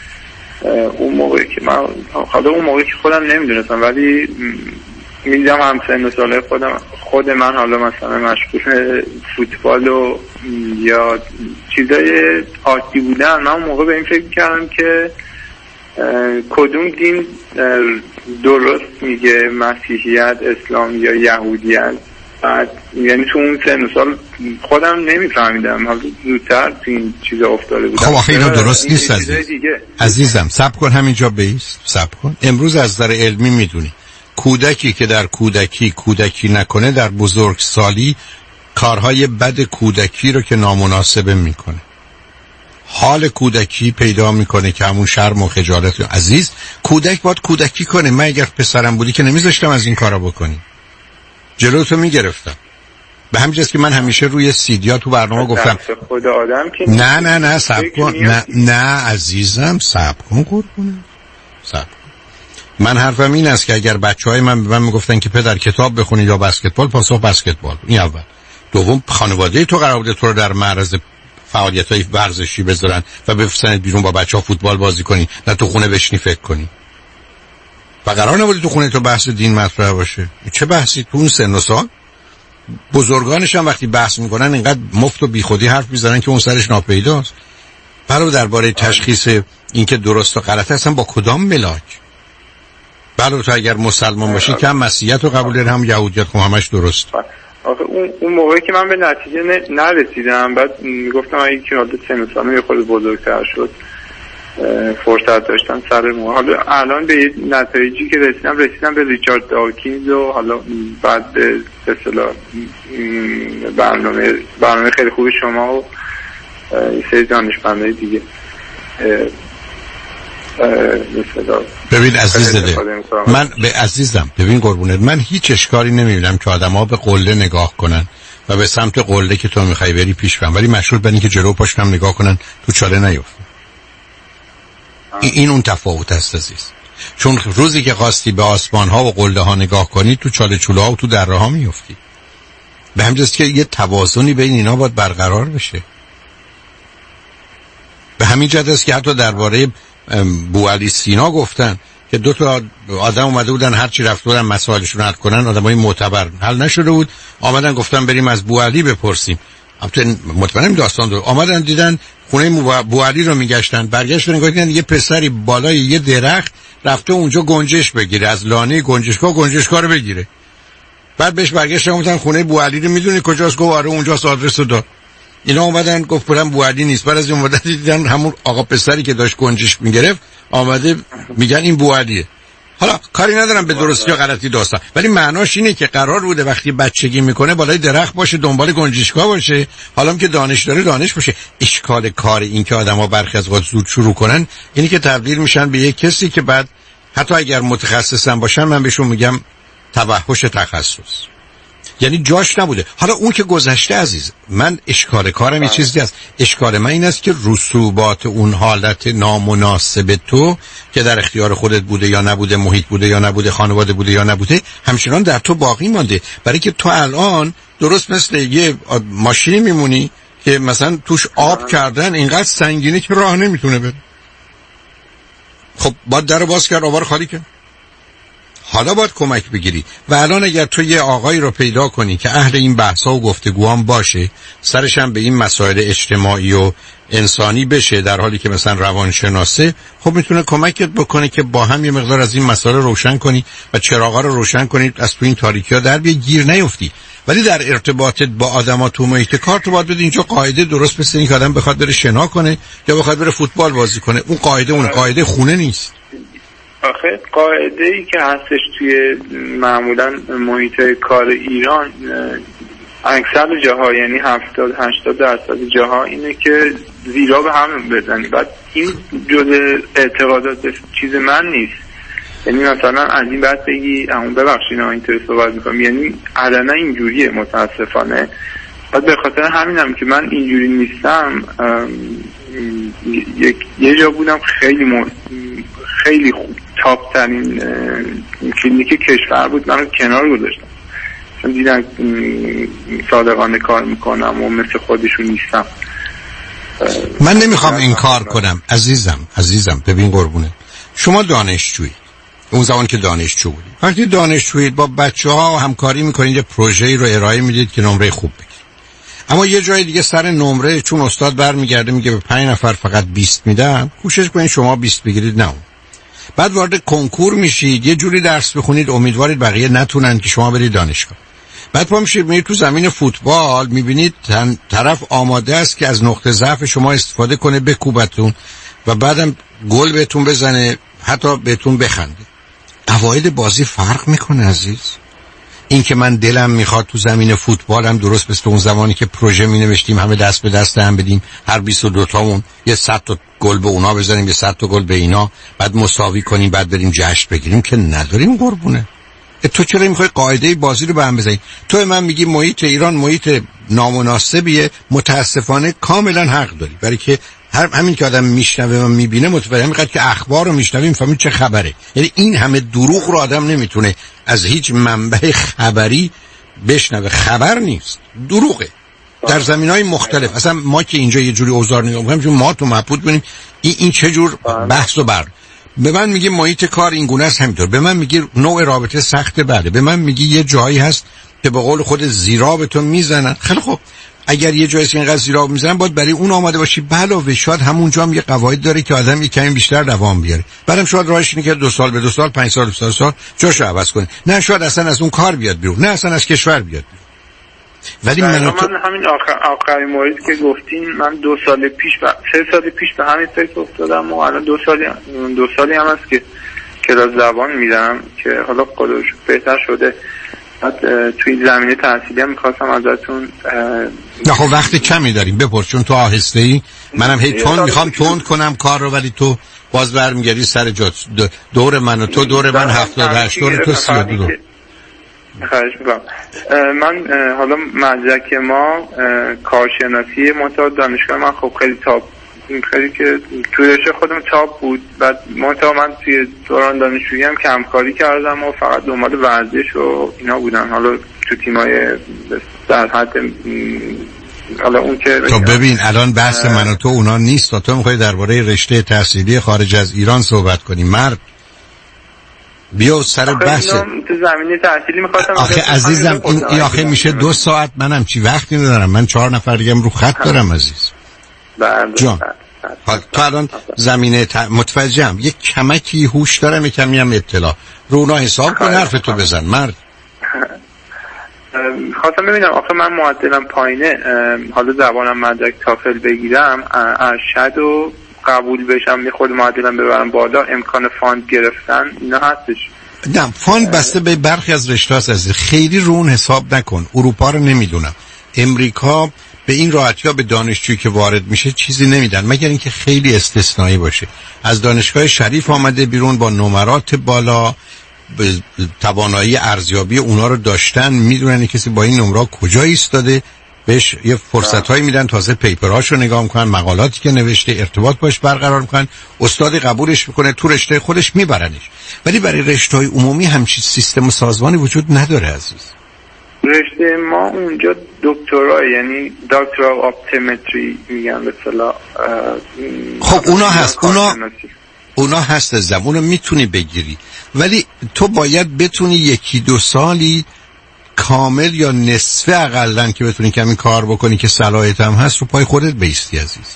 اون موقعی که من خودم نمیدونستم ولی میدیدم همسن و ساله خود من حالا مثلا مشغول فوتبال و یا چیزای عادی بودن، من اون موقع به این فکر کردم که کدوم دین درست میگه، مسیحیت، اسلام یا یهودیت. بعد یعنی تو اون سن و سال خودم نمیفهمیدم، حالا زودتر تو این چیزا افتاده بودم. خب آخه اینا درست نیست عزیزم. صبر کن، همینجا بیست، صبر کن. امروز از نظر علمی میدونی کودکی که در کودکی نکنه در بزرگسالی کارهای بد کودکی رو که نامناسبه میکنه. حال کودکی پیدا میکنه که همون شرم و خجالت. عزیز، کودک باید کودکی کنه. من اگر پسرم بودی که نمیذاشتم از این کارا بکنی، جلوتو میگرفتم. به همین جاست که من همیشه روی سیدیا تو برنامه گفتم خود آدم که نه صبر کن، نه عزیزم صبر کن قربونه، صبر. من حرفم این است که اگر بچهای من به من میگفتن که پدر کتاب بخونی یا بسکتبال، پاسخ بسکتبال. این اول. دوم، خانواده تو قرار بوده تو رو در معرض فعالیت‌های ورزشی بذارن و بفرستنت بیرون با بچه‌ها فوتبال بازی کنی، نه تو خونه بشینی فکر کنی. و قرار نبوده تو خونه تو بحث دین مطرح باشه. چه بحثی تو اون سن و سال؟ بزرگانش هم وقتی بحث میکنن اینقدر مفت و بیخودی حرف میزنن که اون سرش ناپیداست. برای درباره تشخیص اینکه درست و غلط هستن با کدام ملاک؟ برای تو اگر مسلمان باشی که هم مسیحیت رو قبول داری هم یهودیت، خب همش درست. آخه اون موقعی که من به نتیجه نرسیدم، بعد میگفتم اگه که حالت سن و سالم یه خود بزرگتر شد فرصت داشتم سر مو. حالا الان به نتایجی که رسیدم به ریچارد داکینز و حالا بعد به اصطلاح برنامه خیلی خوب شما و یه سری دانشمندای دیگه. ببین عزیزم ببین قربونت، من هیچ اشکالی نمیبینم که آدم‌ها به قله نگاه کنن و به سمت قله که تو میخوای بری پیش برن، ولی مشغول بن که جلو پاشون هم نگاه کنن تو چاله نیفتن. این اون تفاوت است عزیز. چون روزی که خواستی به آسمان ها و قله ها نگاه کنی تو چاله چوله ها و تو دره ها میفتی. به همین جاست که یه توازنی بین اینا باید برقرار بشه. به همین جهت است که حتی درباره بوعلی سینا گفتن که 2 تا آدم اومده بودن هرچی رفته بودن مسائلشون حل کنن، آدمای معتبر حل نشده بود، آمدن گفتن بریم از بوعلی بپرسیم. البته مطمئنم داستان داره. آمدن دیدن خونه بوعلی رو میگشتن، برگشتن نگاه کردن یه پسری بالای یه درخت رفته اونجا گنجش بگیره، از لانه گنجشکا رو بگیره. بعد بهش برگشتن گفتن خونه بوعلی رو میدونی کجاست؟ گفت آره اونجاست، آدرس رو داد. اینا اومدن گفت برام بوعلی نیست. بعد از اون مدت دیدن همون آقا پسری که داشت گنجش میگرفت آمده میگن این بوعلیه. حالا کاری ندارم به درستی یا غلطی داستان، ولی معناش اینه که قرار بوده وقتی بچگی میکنه بالای درخت باشه، دنبال گنجشکا باشه، حالا که دانش داره دانش باشه. اشکال کار این که آدما برخی از وقت زود شروع کنن اینی که تبدیل میشن به یک کسی که بعد حتی اگر متخصصن باشن من بهشون میگم توحش تخصص، یعنی جاش نبوده. حالا اون که گذشته عزیز، من اشکال کارم یه چیزی است. اشکال من این است که رسوبات اون حالت نامناسب تو که در اختیار خودت بوده یا نبوده، محیط بوده یا نبوده، خانواده بوده یا نبوده، همچنان در تو باقی مانده. برای که تو الان درست مثل یه ماشینی میمونی که مثلا توش آب کردن اینقدر سنگینه که راه نمیتونه بره. خب باید در باز کرد، آب رو خالی کرد. حالا باید کمک بگیری. و الان اگر تو یه آقایی رو پیدا کنی که اهل این بحثا و گفتگوام باشه، سرش هم به این مسائل اجتماعی و انسانی بشه، در حالی که مثلا روانشناسه، خب میتونه کمکت بکنه که با هم یه مقدار از این مسائل روشن کنی و چراغا رو روشن کنید، از تو این تاریکی‌ها در بیای، گیر نیفتی. ولی در ارتباطت با آدما تو محیط کار تو باید بدی اینجا قاعده درست مثل این که آدم بخواد بره شنا کنه یا بخواد بره فوتبال بازی کنه. اون قاعده خونه نیست. آخه قاعده ای که هستش توی معمولا محیط کار ایران اکثر جاها، یعنی 70-80% جاها اینه که زیرا به هم بزنی. بعد این جزء اعتقادات چیز من نیست. یعنی مثلا از این بعد بگی همون ببخشید اینطوری صحبت میکنم، یعنی علنا اینجوریه متاسفانه. بعد به خاطر همینم که من اینجوری نیستم یه جا بودم خیلی خوب تاپ ترین کلینیک کشور بود، منو کنار گذاشتم چون دیدن صادقانه کار میکنم و مثل خودشون نیستم. من نمیخوام این کار کنم عزیزم ببین قربونه، شما دانشجویی، اون زمان که دانشجو بودید، وقتی دانشجویید با بچه‌ها همکاری میکنید، یه پروژه‌ای رو ارائه میدید که نمره خوب بگیرید. اما یه جای دیگه سر نمره چون استاد برمیگرده میگه به 5 نفر فقط 20 میدم، کوشش کنید شما 20 بگیرید. نه بعد وارد کنکور میشید، یه جوری درس بخونید امیدوارید بقیه نتونن که شما برید دانشگاه. بعد پا میشید میرید تو زمین فوتبال، میبینید طرف آماده است که از نقطه ضعف شما استفاده کنه، بکوبتون و بعدم گل بهتون بزنه، حتی بهتون بخنده. قواعد بازی فرق میکنه عزیز. این که من دلم میخواد تو زمین فوتبالم درست مثل اون زمانی که پروژه مینوشتیم همه دست به دست هم بدیم، هر 22 تامون یه 100 تا گل به اونا بزنیم، یه 100 تا گل به اینا، بعد مساوی کنیم، بعد بریم جشن بگیریم، که نداریم قربونه. تو چرا میخوای قاعده بازی رو به هم بزنی؟ تو من میگی محیط ایران محیط نامناسبیه. متاسفانه کاملا حق داری، برای که همین که آدم میشنوه و میبینه متوجه میشه که اخبار رو میشنویم فهمید چه خبره. یعنی این همه دروغ رو آدم نمیتونه از هیچ منبع خبری بشنوه. خبر نیست، دروغه در زمینهای مختلف. اصلا ما که اینجا یه جوری اوضاع نگاه میکنیم چون ما تو مبهوت کنیم این چه جور بحث و به من میگه محیط کار این گونه است، همینطور به من میگه نوع رابطه سخت بله، به من میگه یه جایی هست که به قول خود زیرا به تو میزنن. خیلی خب اگر یه جایی اینقدر زیرا میزنن باید برای اون آماده باشی. علاوه شاید همونجا هم یه قواعد داره که آدم یه کمی بیشتر دوام بیاره. بعدم شاید راهش اینه که 2 سال به 2 سال 5 سال به سال جاشو عوض کنه. نه شاید اصلا از اون کار بیاد بیرون، نه اصلا از کشور بیاد بیرون. ولی من همین آخرین مورد که گفتین، من 2 سال پیش 3 سال پیش به همین فکر افتادم و الان 2 سالی هم هست که کلاس زبان میدم که حالا خودش بهتر شده. بعد توی زمینه تحصیلی هم میخواستم ازتون نه خب وقت کمی داریم بپرس، چون تو آهسته‌ای، منم هی میخوام تند کنم کار رو، ولی تو باز برمیگردی سر جات. دور من و تو دور من 78، دور تو 32. خواهش میکنم. من حالا مدرک ما کارشناسی معتاد دانشگاه من خب خیلی که توی رشته خودم تاپ بود. بعد من توی دوران دانشجویی هم کمکاری کردم و فقط دنبال ورزش و اینا بودم. حالا تو تیمای در حد حالا اون که تو ببین الان بحث من و تو اونا نیست و تو میخوای درباره رشته تحصیلی خارج از ایران صحبت کنی. مرد بیا سر بحث تو زمینه تحصیلی می‌خواستم. آخه عزیزم این آخه میشه 2 ساعت، منم چی وقتی ندارم، من 4 نفر دیگه رو خط دارم عزیز. جان تو الان زمینه متوجهم، یک کمکی هوش دارم، یک کمی هم اطلاع رو اونا حساب کن، حرف تو بزن مرد. خواستم ببینم آخه من معدلم پایینه، حالا زبانم مدرک تافل بگیرم، ارشد و قبول بشم، میخواد معدلم ببرم بالا، امکان فاند گرفتن اینا هستش؟ نه فاند بسته به برخی از رشته هست عزیز، خیلی رو اون حساب نکن. اروپا رو نمیدونم، امریکا به این راحتی ها به دانشجویی که وارد میشه چیزی نمیدن مگر اینکه خیلی استثنایی باشه. از دانشگاه شریف آمده بیرون با نمرات بالا، توانایی ارزیابی اونا رو داشتن، میدونن کسی با این نمره کجا ایستاده، بهش یه فرصتایی میدن، تازه پیپرهاشو نگاه میکنن، مقالاتی که نوشته، ارتباط باش برقرار میکنن، استاد قبولش میکنه، تو رشته خودش میبرنش. ولی برای رشته‌های عمومی همچین سیستم و سازمانی وجود نداره عزیز. رشته ما اونجا دکترا، یعنی دکتر اپتیمتری میگن به اصطلاح. خب اونا هست زبونو میتونی بگیری، ولی تو باید بتونی 1-2 سالی کامل یا نصفه اقلن که بتونی کمی کار بکنی که صلاحیت هم هست رو پای خودت بیستی عزیز.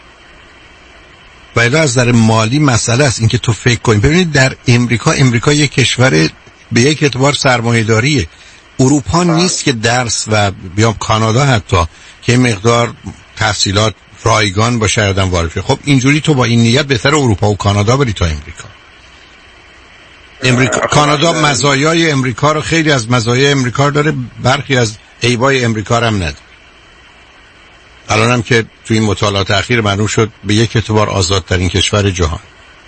و از در مالی مسئله است اینکه تو فکر کنی. ببینید در امریکا یک کشور به یک اعتبار سرمایه‌داریه. اروپا نیست که درس و بیام کانادا حتی که مقدار تحصیلات رایگان باشه آدم وارد شه. خب اینجوری تو با این نیت بهتر اروپا و کانادا بری تا امریکا. کانادا مزایای امریکا رو، خیلی از مزایای امریکا داره، برخی از عیبای امریکا هم نداره. الانم که تو این مطالعات اخیر معلوم شد به یک اعتبار آزادترین کشور جهان.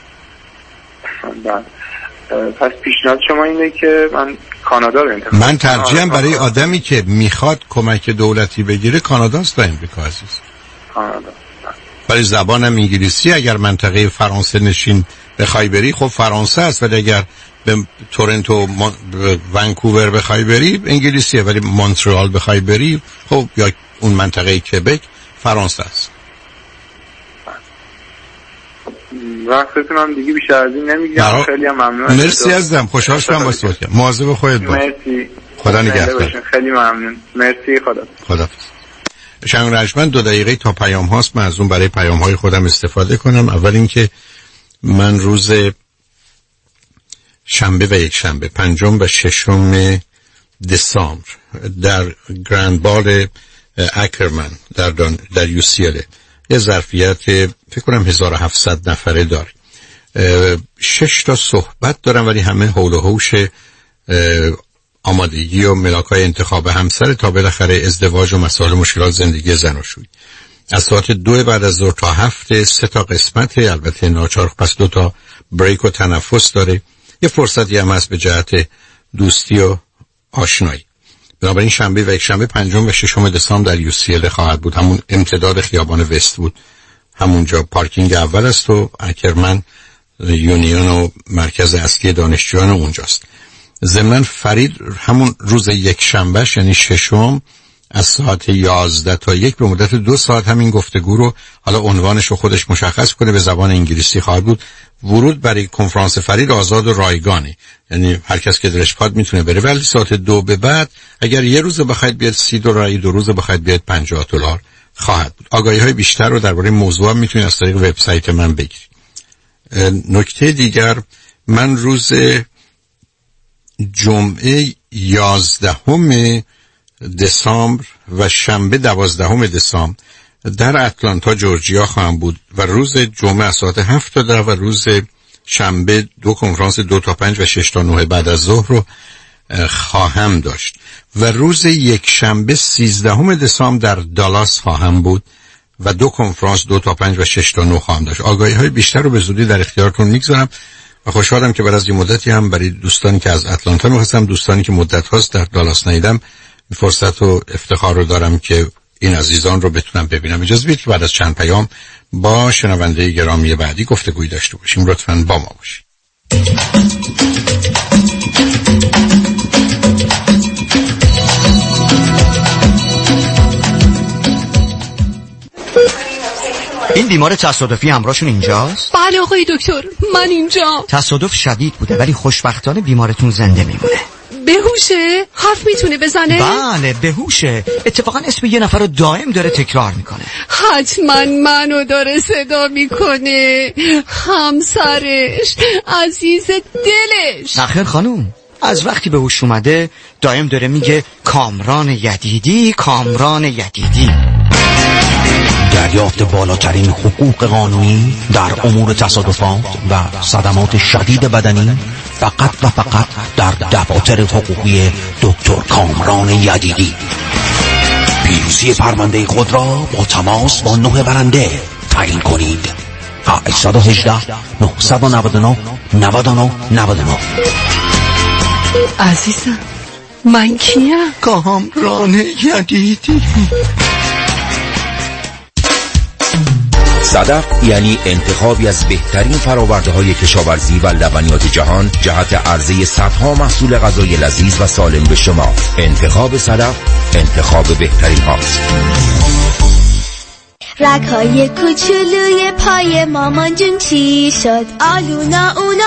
پس پیشنهاد شما اینه که من کانادا رو انتخاب. من ترجیحاً برای آدمی که میخواد کمک دولتی بگیره کاناداست تا امریکا عزیز. کانادا. ولی زبانم انگلیسی. اگر منطقه فرانسه نشین بخوای بری خب فرانسه است، ولی اگر به تورنتو ونکوور بخوای بری انگلیسیه، ولی مونترال بخوای بری خب یا اون منطقه کبک فرانسه است. وقتتون هم دیگه بیشتر از این نمیگم. خیلی هم ممنون. مرسی عزیزم، خوشحال شدم با صحبت کردم. مواظب خودت باش. مرسی. خدا نگهدار. خیلی ممنون. مرسی. خدا. شنگ رجمن 2 دقیقه تا پیام هاست. من از اون برای پیام های خودم استفاده کنم. اول اینکه من روز شنبه و یک شنبه 5 و 6 دسامبر در گرند بال اکرمن در UCLA یه ظرفیت فکر کنم 1700 نفره داره. 6 تا صحبت دارم، ولی همه حول و حوش آمادگی و ملاکای انتخاب همسر تا بالاخره ازدواج و مسائل مشکلات زندگی زناشویی. از ساعت 2 بعد از ظهر تا 7 3 تا قسمت، البته ناچار، پس 2 تا بریک و تنفس داره. یه فرصتی هم هست به جهت دوستی و آشنایی. بنابراین شنبه و یک شنبه 5 و 6 دسامبر در UCLA خواهد بود. همون امتداد خیابان وست بود، همونجا پارکینگ اول است و اکرمن یونیون و مرکز اصلی دانشجویان اونجاست. ضمناً فرید همون روز یک شنبه یعنی 6 از ساعت 11 تا 1 به مدت 2 ساعت همین گفتگو رو، حالا عنوانش رو خودش مشخص کنه، به زبان انگلیسی خواهد بود. ورود برای کنفرانس فرید آزاد و رایگانه، یعنی هر کس که دلش بخواد میتونه بره، ولی ساعت 2 به بعد اگر یه روز بخواید بیاد $30، 2 روز بخواید بیاد $50 خواهد بود. آگاهی‌های بیشتر رو درباره موضوع میتونید از طریق وبسایت من بگیرید. نکته دیگر، من روز جمعه 11 دسامبر و شنبه 12 دسامبر در اتلانتا جورجیا خواهم بود و روز جمعه از ساعت 7 تا 10 و روز شنبه 2 کنفرانس 2 تا 5 و 6 تا 9 بعد از ظهر رو خواهم داشت و روز یک شنبه 13 دسامبر در دالاس خواهم بود و 2 کنفرانس 2 تا 5 و 6 تا 9 خواهم داشت. آگاهی‌های بیشتر رو به زودی در اختیارتون میگذارم و خوشحالم که بعد از این مدتی هم برای دوستانی که از اتلانتا می‌هستم، دوستانی که مدت هاست در دالاس ندیدم، فرصت و افتخار رو دارم که این عزیزان رو بتونم ببینم. اجازه بدید که بعد از چند پیام با شنونده گرامی بعدی گفتگوی داشته باشیم. لطفاً با ما باشید. این بیمار تصادفی همراهشون اینجاست؟ بله آقای دکتر، من اینجا. تصادف شدید بوده ولی خوشبختانه بیمارتون زنده میمونه. بهوشه؟ حرف میتونه بزنه؟ بله بهوشه. اتفاقا اسم یه نفر رو دائم داره تکرار میکنه. حتما منو داره صدا میکنه، همسرش، عزیز دلش. نخیر خانوم، از وقتی به هوش اومده دائم داره میگه کامران یدیدی، کامران یدیدی. دریافت بالاترین حقوق قانونی در امور تصادفات و صدمات شدید بدنی فقط و فقط در دفاتر حقوقی دکتر کامران یدیدی. پیروزی پرونده خود را با تماس با 9 برنده تعیین کنید. 818 999 99 99. عزیزم من کیم؟ کامران یدیدی. صدف یعنی انتخابی از بهترین فرآورده‌های کشاورزی و لبنیات جهان جهت عرضه صدها محصول غذایی لذیذ و سالم به شما. انتخاب صدف انتخاب بهترین هاست. رگ‌های کوچولوی پای مامان جون چی شد؟ آلونا اونا رو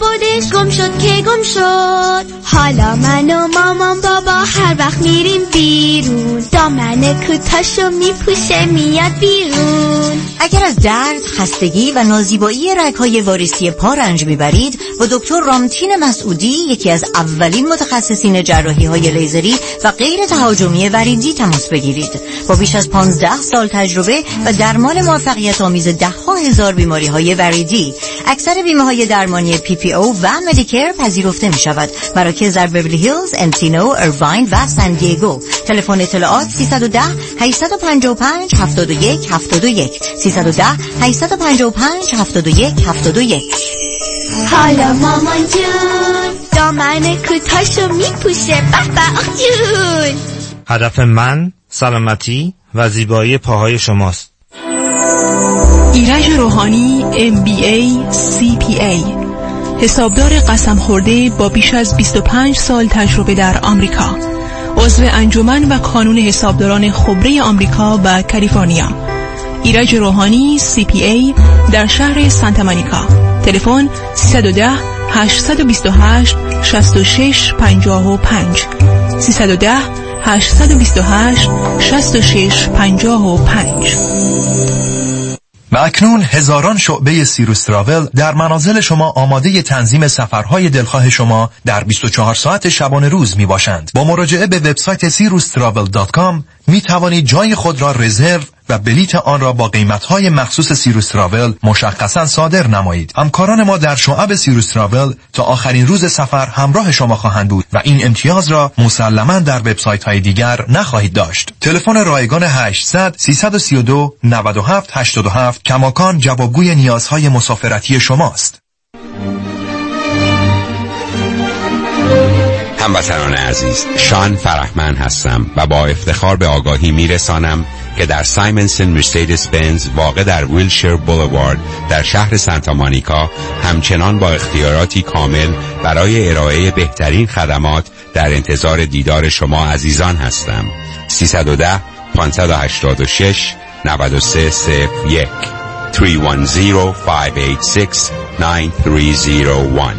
خودش گم شد که گم شد. حالا من و مامان بابا هر وقت میریم بیرون دامن کوتاهشو میپوشه میاد بیرون. اگر از درد، خستگی و نازیبایی رگ‌های واریسی پا رنج میبرید، با دکتر رامتین مسعودی، یکی از اولین متخصصین جراحی‌های لیزری و غیر تهاجمی وریدی تماس بگیرید. با بیش از 15 سال تجربه و درمان موفقیت آمیز ده‌ها هزار بیماری‌های وریدی، اکثر بیمه‌های درمانی PPO و مدیکر پذیرفته می‌شود. مراکز در بیولی هیلز، انسینو، ایرواین و سان دیگو. تلفن اطلاعات 310 855 71 71 310 855 71 71. حالا مامان جون دامن کوتاهشو میپوشه بابا جون. هدف من سلامتی و زیبایی پاهای شماست. ایرج روحانی MBA CPA، حسابدار قسم خورده با بیش از 25 سال تجربه در آمریکا، عضو انجمن و کانون حسابداران خبره آمریکا و کالیفرنیا. ایرج روحانی CPA در شهر سانتا مونیکا. تلفن 310 828 66 55 310 828 66 55. و اکنون هزاران شعبه سیروس تراول در منازل شما آماده تنظیم سفرهای دلخواه شما در 24 ساعت شبانه روز می باشند. با مراجعه به وبسایت sirustravel.com می توانید جای خود را رزرو و بلیت آن را با قیمت‌های مخصوص سیروس تراول مشخصاً صادر نمایید. همکاران ما در شعب سیروس تراول تا آخرین روز سفر همراه شما خواهند بود و این امتیاز را مسلماً در وبسایت‌های دیگر نخواهید داشت. تلفن رایگان 800 332 97 87 کماکان جوابگوی نیازهای مسافرتی شماست. هموطنان عزیز، شان فرحمند هستم و با افتخار به آگاهی میرسانم که در سایمنسن مرسدس بنز واقع در ویلشیر بولوارد در شهر سانتا مونیکا همچنان با اختیاراتی کامل برای ارائه بهترین خدمات در انتظار دیدار شما عزیزان هستم. 310 586 9301 310 586 9301.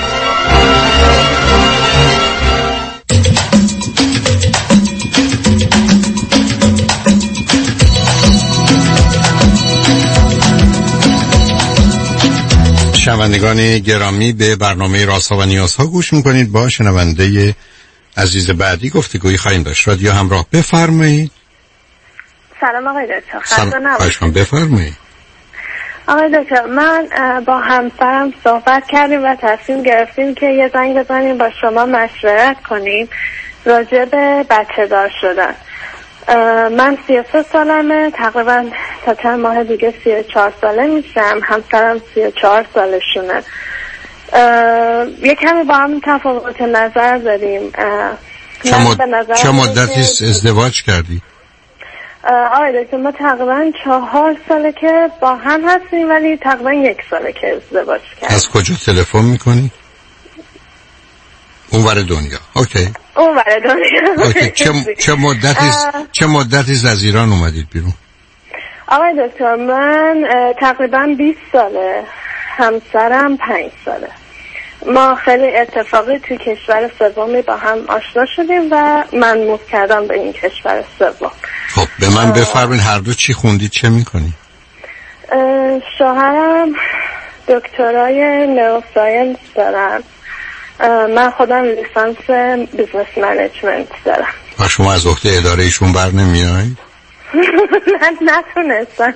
شنوندگان گرامی، به برنامه رازها و نیازها گوش میکنید. با شنونده عزیز بعدی گفتگویی خواهیم داشت. رادیو همراه، بفرمایید. سلام آقای دکتر. سلام، بفرمایید. آقای دکتر، من با همسرم صحبت کردیم و تصمیم گرفتیم که یه زنگ بزنیم با شما مشورت کنیم راجع به بچه دار شدن. من 33 سالمه، تقریبا تا چند ماه دیگه 34 ساله میشم. همسرم 34 سالشونه. یه کمی با هم تفاوت نظر داریم. چه مدتی ازدواج کردی؟ آقای دکتر، ما تقریبا 4 ساله که با هم هستیم، ولی تقریبا 1 ساله که ازدواج کردیم. از کجا تلفن میکنی؟ اونور دنیا. اوکی. اونور دنیا. اوکی. چه مدتی از ایران اومدید بیرون؟ آقای دکتر، من تقریبا 20 ساله، همسرم 5 ساله. ما خیلی اتفاقی توی کشور سومی با هم آشنا شدیم و من موو کردم به این کشور سوم. خب به من بفرمایید هر دو چی خوندید، چه میکنی؟ شوهرم دکترای نوروساینس دارم. من خودم لیسانس بیزنس منیجمنت دارم. و شما از عهده اداره ایشون بر نمیایید؟ نتونستم.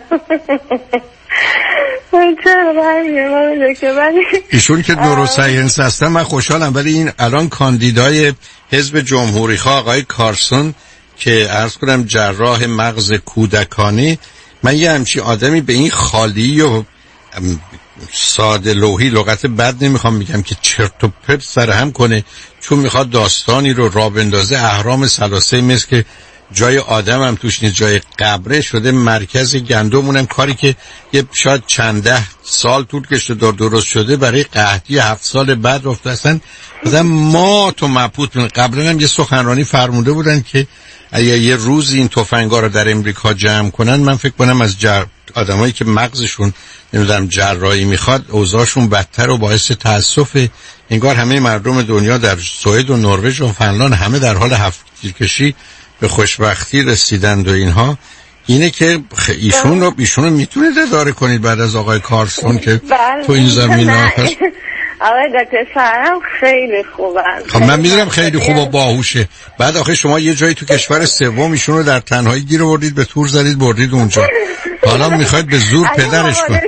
ایشون که نوروساینس هستن من خوشحالم، ولی این الان کاندیدای حزب جمهوری خواه آقای کارسون که عرض کنم جراح مغز کودکانه، من یه همچی آدمی به این خالی و ساده لوحی لغت بد نمیخوام بگم که چرت و پرت سرهم کنه، چون میخواد داستانی رو راه بندازه. اهرام ثلاثه مثل که جای آدم هم توش نیست، جای قبره شده مرکز گندمونم، کاری که یه شاید چند ده سال طول کشته درست شده برای قحطی 7 سال بعد رفته. اصلا ما تو مبهوت. قبلا هم یه سخنرانی فرموده بودن که اگه یه روز این تفنگا رو در امریکا جمع کنن، من فکر کنم از آدمایی که مغزشون نمیدونم جراحی میخواد اوضاعشون بدتر و باعث تاسف. انگار همه مردم دنیا در سوئد و نروژ و فنلاند همه در حال هفت‌گیرکشی به خوشبختی رسیدند و اینها. اینه که ایشون رو میتونید اداره کنید بعد از آقای کارسون که تو این زمینه هست. آقای دکتر سرم خیلی خوبن. خب من میدونم خیلی خوب و باهوشه. بعد آخه شما یه جایی تو کشور سوم ایشون رو در تنهایی گیر آوردید، به تور زدید بردید اونجا. حالا میخواید به زور پدرش کنید.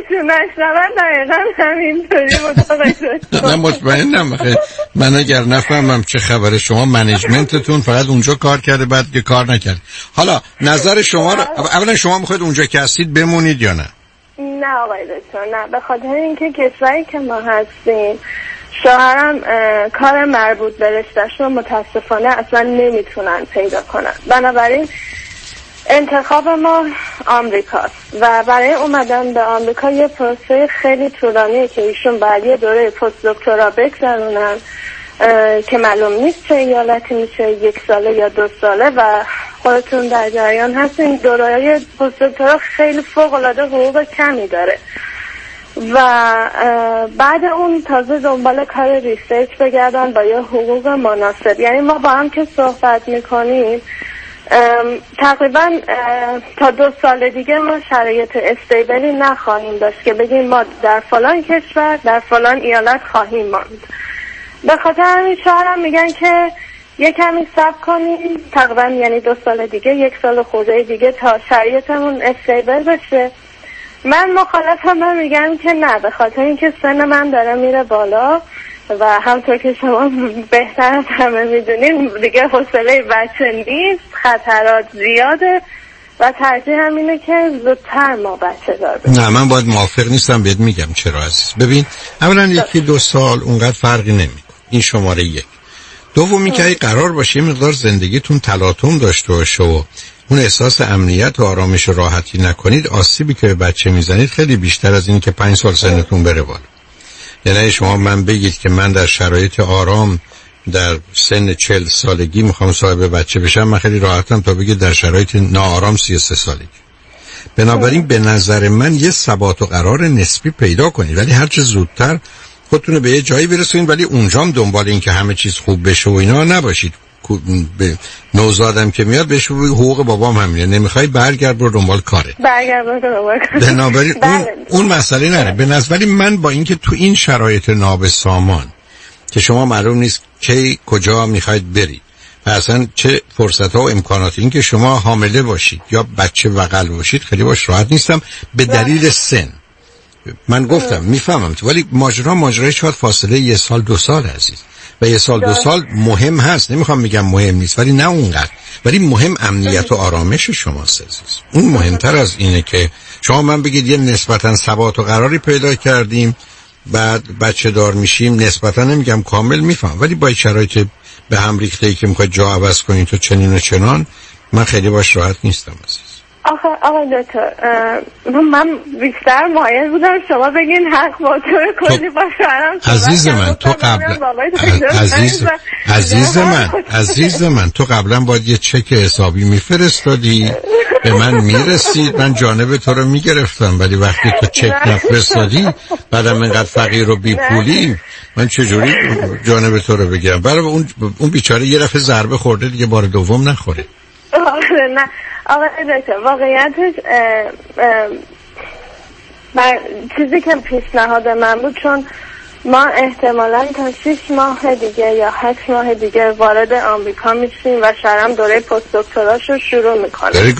من مطمئنم من اگر نفهمم چه خبره شما منیجمنتتون فقط اونجا کار کرده بعد که کار نکرد. حالا نظر شما رو اولا شما میخواید اونجا که هستید بمونید یا نه؟ نه آقای دکتر نه، به خاطر اینکه کشوری که ما هستیم شوهرم کار مربوط به رشته‌اش رو متاسفانه اصلا نمیتونن پیدا کنن. بنابراین انتخاب ما آمریکاست و برای اومدن به آمریکا یه پروسه خیلی طولانیه که ایشون بعد یه دوره پست دکترا بگذرونن که معلوم نیست چه ایالتی میشه، 1 ساله یا 2 ساله و خودتون در جریان هستین دوره‌های پست دکترا خیلی فوق‌العاده حقوق کمی داره و بعد اون تازه دنبال کار ریسرچ بگردن با یه حقوق مناسب. یعنی ما با هم که صحبت میکنیم تقریبا تا 2 سال دیگه ما شرایط استیبلی نخواهیم داشت که بگیم ما در فلان کشور در فلان ایالت خواهیم ماند. به خاطر همین شوهرم میگن که یه کمی صبر کنیم، تقریبا یعنی 2 سال دیگه 1 سال خورده دیگه تا شرایطمون استیبل بشه. من مخالفم، من میگم که نه، به خاطر اینکه سن من داره میره بالا و همطور که شما بهتر از همه میدونین دیگه حوصله بچه نیست، خطرات زیاده و ترجیح همینه که زودتر ما بچه دار بشیم. نه من باید موافق نیستم، بهت میگم چرا عزیز. ببین اولا 1-2 سال اونقدر فرقی نمیکنه، این شماره 1. دومی که اگه قرار باشه مقدار زندگیتون تلاطم داشته باشه و اون احساس امنیت و آرامش و راحتی نکنید، آسیبی که به بچه میزنید خیلی بیشتر از این که 5 سال سنتون بره بالا. یعنی شما من بگید که من در شرایط آرام در سن 40 سالگی میخوام صاحب بچه بشم، من خیلی راحتم تا بگید در شرایط ناآرام 33 سالگی. بنابراین به نظر من یه ثبات و قرار نسبی پیدا کنید، ولی هرچه زودتر خودتون رو به یه جایی برسونید، ولی اونجام دنبال این که همه چیز خوب بشه و اینا نباشید. به نوزادم که میاد بهش حقوق بابام همینه، نمیخوای برگرد برو دنبال کاره. بنابراین اون مسئله نره. به نظر من با اینکه تو این شرایط نابسامان که شما معلوم نیست کی کجا میخواید برید و اصلا چه فرصت‌ها و امکاناتی، این که شما حامله باشید یا بچه بغل باشید خیلی باش راحت نیستم به دلیل سن. من گفتم میفهمم تو، ولی ماجرای شاید فاصله 1 سال 2 سال عزیز و 1 سال 2 سال مهم هست، نمیخوام میگم مهم نیست ولی نه اونقدر، ولی مهم امنیت و آرامش شماست عزیز. اون مهمتر از اینه که شما من بگید یه نسبتا ثبات و قراری پیدا کردیم بعد بچه دار میشیم، نسبتا نمیگم کامل میفهم، ولی با شرایط به هم ریخته‌ای که میخواد جا عوض کنین تو چنین و چنان، من خیلی باش راحت نیستم عزیز. آقا دکتر من بیشتر مایل بودم شما بگین حق با تو کلی با شوهرم. عزیز من تو قبلا باید یه چک حسابی میفرستادی به من میرسید، من جانب تو رو میگرفتم، ولی وقتی تو چک نفرستادی بعدم اینقدر فقیر و بی پولی من چجوری جانب تو رو بگیرم؟ برای اون بیچاره یه دفعه ضربه خورده دیگه بار دوم نخوره. نه آقا دکتر واقعیتش چیزی که پیشنهاد من بود، چون ما احتمالاً تا 6 ماه دیگه یا 8 ماه دیگه وارد آمریکا میشیم و شرم دوره پست دکتراشو شروع میکنه.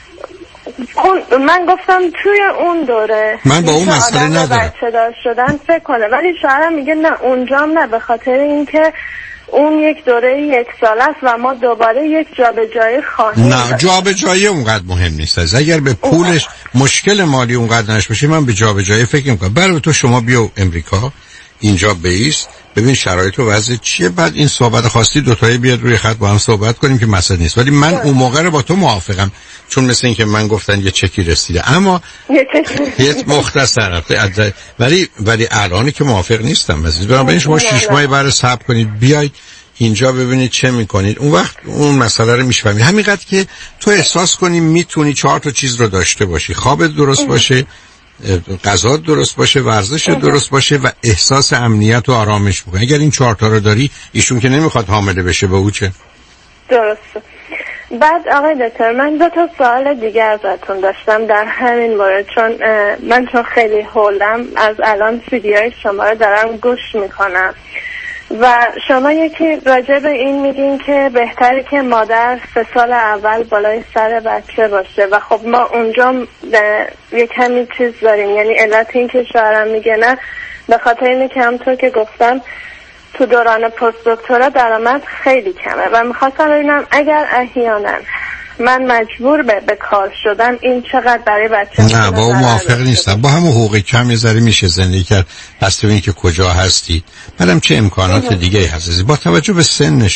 من گفتم توی اون دوره من با اون مسئله ندارم بچه دار شدن فکر کنه، ولی شوهرم میگه نه اونجام نه، به خاطر اینکه اون یک دوره 1 سال است و ما دوباره یک جابجایی خواهیم. نه جابجایی اونقدر مهم نیست. اگر به پولش مشکل مالی اونقدر نش باشه من به جابجایی فکر نمی‌کنم. برای تو شما بیا امریکا اینجا بیست ببین شرایط و وضع چیه، بعد این صحبت خواستی دوتایی بیاد روی خط با هم صحبت کنیم که مسئله نیست. ولی من اون موقع رو با تو موافقم، چون مثل این که من گفتن یه چکی رسیده، اما یه مختصر ولی الانی که موافق نیستم عزیز. بنابراین شما 6 ماه بعد صبر کنید بیاید اینجا ببینید چه میکنید، اون وقت اون مسئله رو میشفهمید. همینقدر که تو احساس کنی میتونی 4 تا چیز رو داشته باشی: خوابت درست باشه، غذا درست باشه، ورزش درست باشه و احساس امنیت و آرامش بکنی. اگر این 4 تا رو داری، ایشون که نمیخواد حامله بشه، به او چه؟ درسته. بعد آقای دکتر، من 2 تا سوال دیگه ازتون داشتم در همین مورد، چون من خیلی هولم از الان ویدیوهای شما رو دارم گوش میکنم و شما یکی راجع به این میگین که بهتره که مادر 3 سال اول بالای سر بچه باشه و خب ما اونجا یک کمی چیز داریم، یعنی علت این که شوهرم میگه نه به خاطر اینه که همونطور که گفتم تو دوران پست دکترا درآمد خیلی کمه و میخواستم ببینم اگر احیانا من مجبور به کار شدم این چقدر برای بچه. نه با اون موافق نیستم. با همون حقوق کم یه ذره میشه زندگی کرد، بسته به اینکه کجا هستی، بعدم چه امکانات دیگه هست. با توجه به سن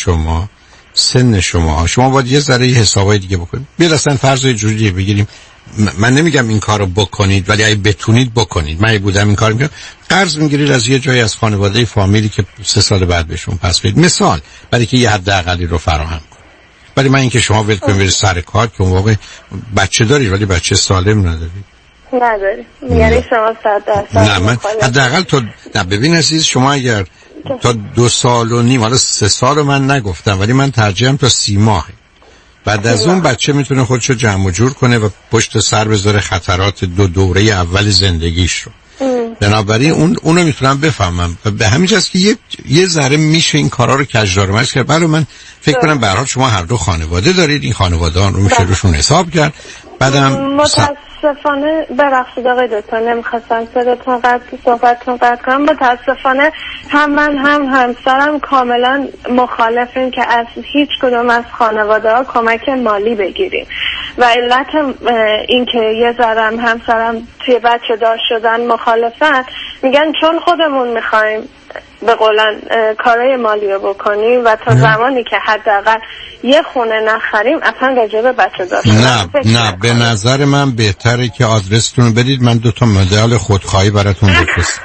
شما باید یه ذره حسابای دیگه بکنید. بیاد اصلا فرض جوری بگیریم، من نمیگم این کارو بکنید، ولی اگه بتونید بکنید. من بودم این کارو میکردم، قرض میگیرید از یه جایی از خانواده فامیلی که 3 سال بعد بهشون پس بدید، مثال برای که یه حداقلی رو فراهم کنید. ولی من اینکه شما ول کنید برید سر کار که اون واقع بچه دارید ولی بچه سالم ندارید. یعنی شما 100%. نه من حداقل تو ببین عزیز، شما اگر تا 2 سال و نیم، حالا 3 سال رو من نگفتم ولی من ترجیحم تا 30 ماه، بعد از اون بچه میتونه خودشو جمع و جور کنه و پشت سر بذاره خطرات 2 دوره اول زندگیش رو. بنابراین اونو میتونم بفهمم و به همین جاست که یه ذره میشه این کارا رو کجدارمش کرد. برای من فکر کنم به هر حال شما هر دو خانواده دارید، این خانواده ها رو میشه روشون حساب کرد. بعدم متاسفانه ببخشید آقای دکتر، نمیخواستم صحبتتون قطع کنم. متاسفانه هم من هم همسرم کاملا مخالفیم که از هیچ کدوم از خانواده ها کمک مالی بگیریم و علت این که یه ذرم همسرم توی بچه دار شدن مخالفن، میگن چون خودمون میخوایم به قولن کارهای مالی رو بکنیم و تا زمانی که حداقل یه خونه نخریم اصلا راجع به بچه داشتن نه به نظر من بهتره که آدرستون رو بدید، من 2 تا مدل خودخواهی براتون بفرستم.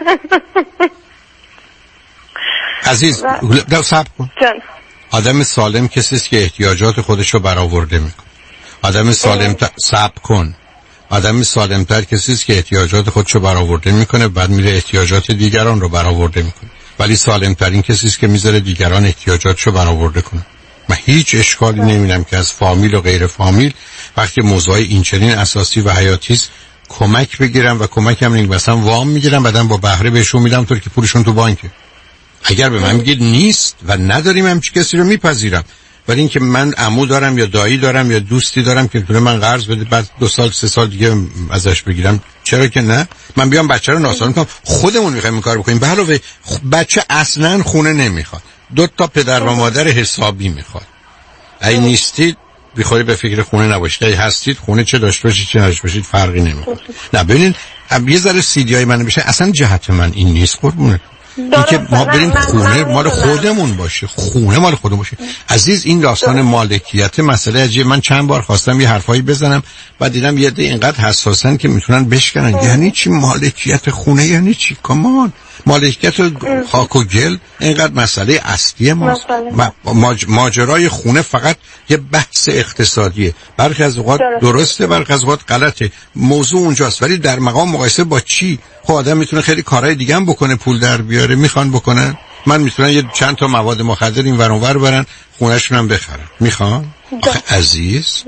عزیز صبر کن. آدم سالم کسی است که احتیاجات خودش رو برآورده میکنه. آدم سالم صبر کن. آدم سالمتر کسی است که احتیاجات خودش رو برآورده میکنه، بعد میره احتیاجات دیگران رو برآورده میکنه. ولی سالمترین کسی است که میذاره دیگران احتیاجاتشو برآورده کنه. من هیچ اشکالی نمیبینم که از فامیل و غیر فامیل وقتی موضوعی این چنین اساسی و حیاتی است کمک بگیرم و کمکم اینه مثلا وام میگیرم بعدم با بهره بهشون میدم طور که پولشون تو بانکه. اگر به من میگید نیست و نداریم همچین کسی رو میپذیرم، ولی اینکه من عمو دارم یا دایی دارم یا دوستی دارم که میتونه من قرض بده بعد 2 سال 3 سال دیگه ازش بگیرم، چرا که نه؟ من بیام بچه رو ناسالم کنم. خودمون میخوایم این کارو بکنیم. به علاوه بچه اصلا خونه نمیخواد، 2 تا پدر و مادر حسابی میخواد. اگه نیستید بخوری به فکر خونه نباشید، اگه هستید خونه چه داشته باشید چه نداشته باشید فرقی نمیکنه. نه ببینید یه ذره سیدیای من بشه، اصلا جهت من این نیست قربونه این که ما بریم خونه مال خودمون باشه، خونه مال خودمون باشه. عزیز این داستان مالکیت مسئله عجیبه. من چند بار خواستم یه حرفایی بزنم بعد دیدم یه عده اینقدر حساسن که میتونن بشکنن. یعنی چی مالکیت خونه؟ یعنی چی؟ کامان مالکیت خاک و گل اینقدر مسئله اصلی ماست. ماجرای خونه فقط یه بحث اقتصادیه، برخی از اوقات درسته برخی از اوقات غلطه، موضوع اونجاست. ولی در مقام مقایسه با چی؟ خب آدم میتونه خیلی کارهای دیگه هم بکنه پول در بیاره. میخوان بکنن؟ من میتونن یه چند تا مواد مخدر این ور اون ور برن خونه‌شون هم بخرن. میخوان؟ آخه عزیز.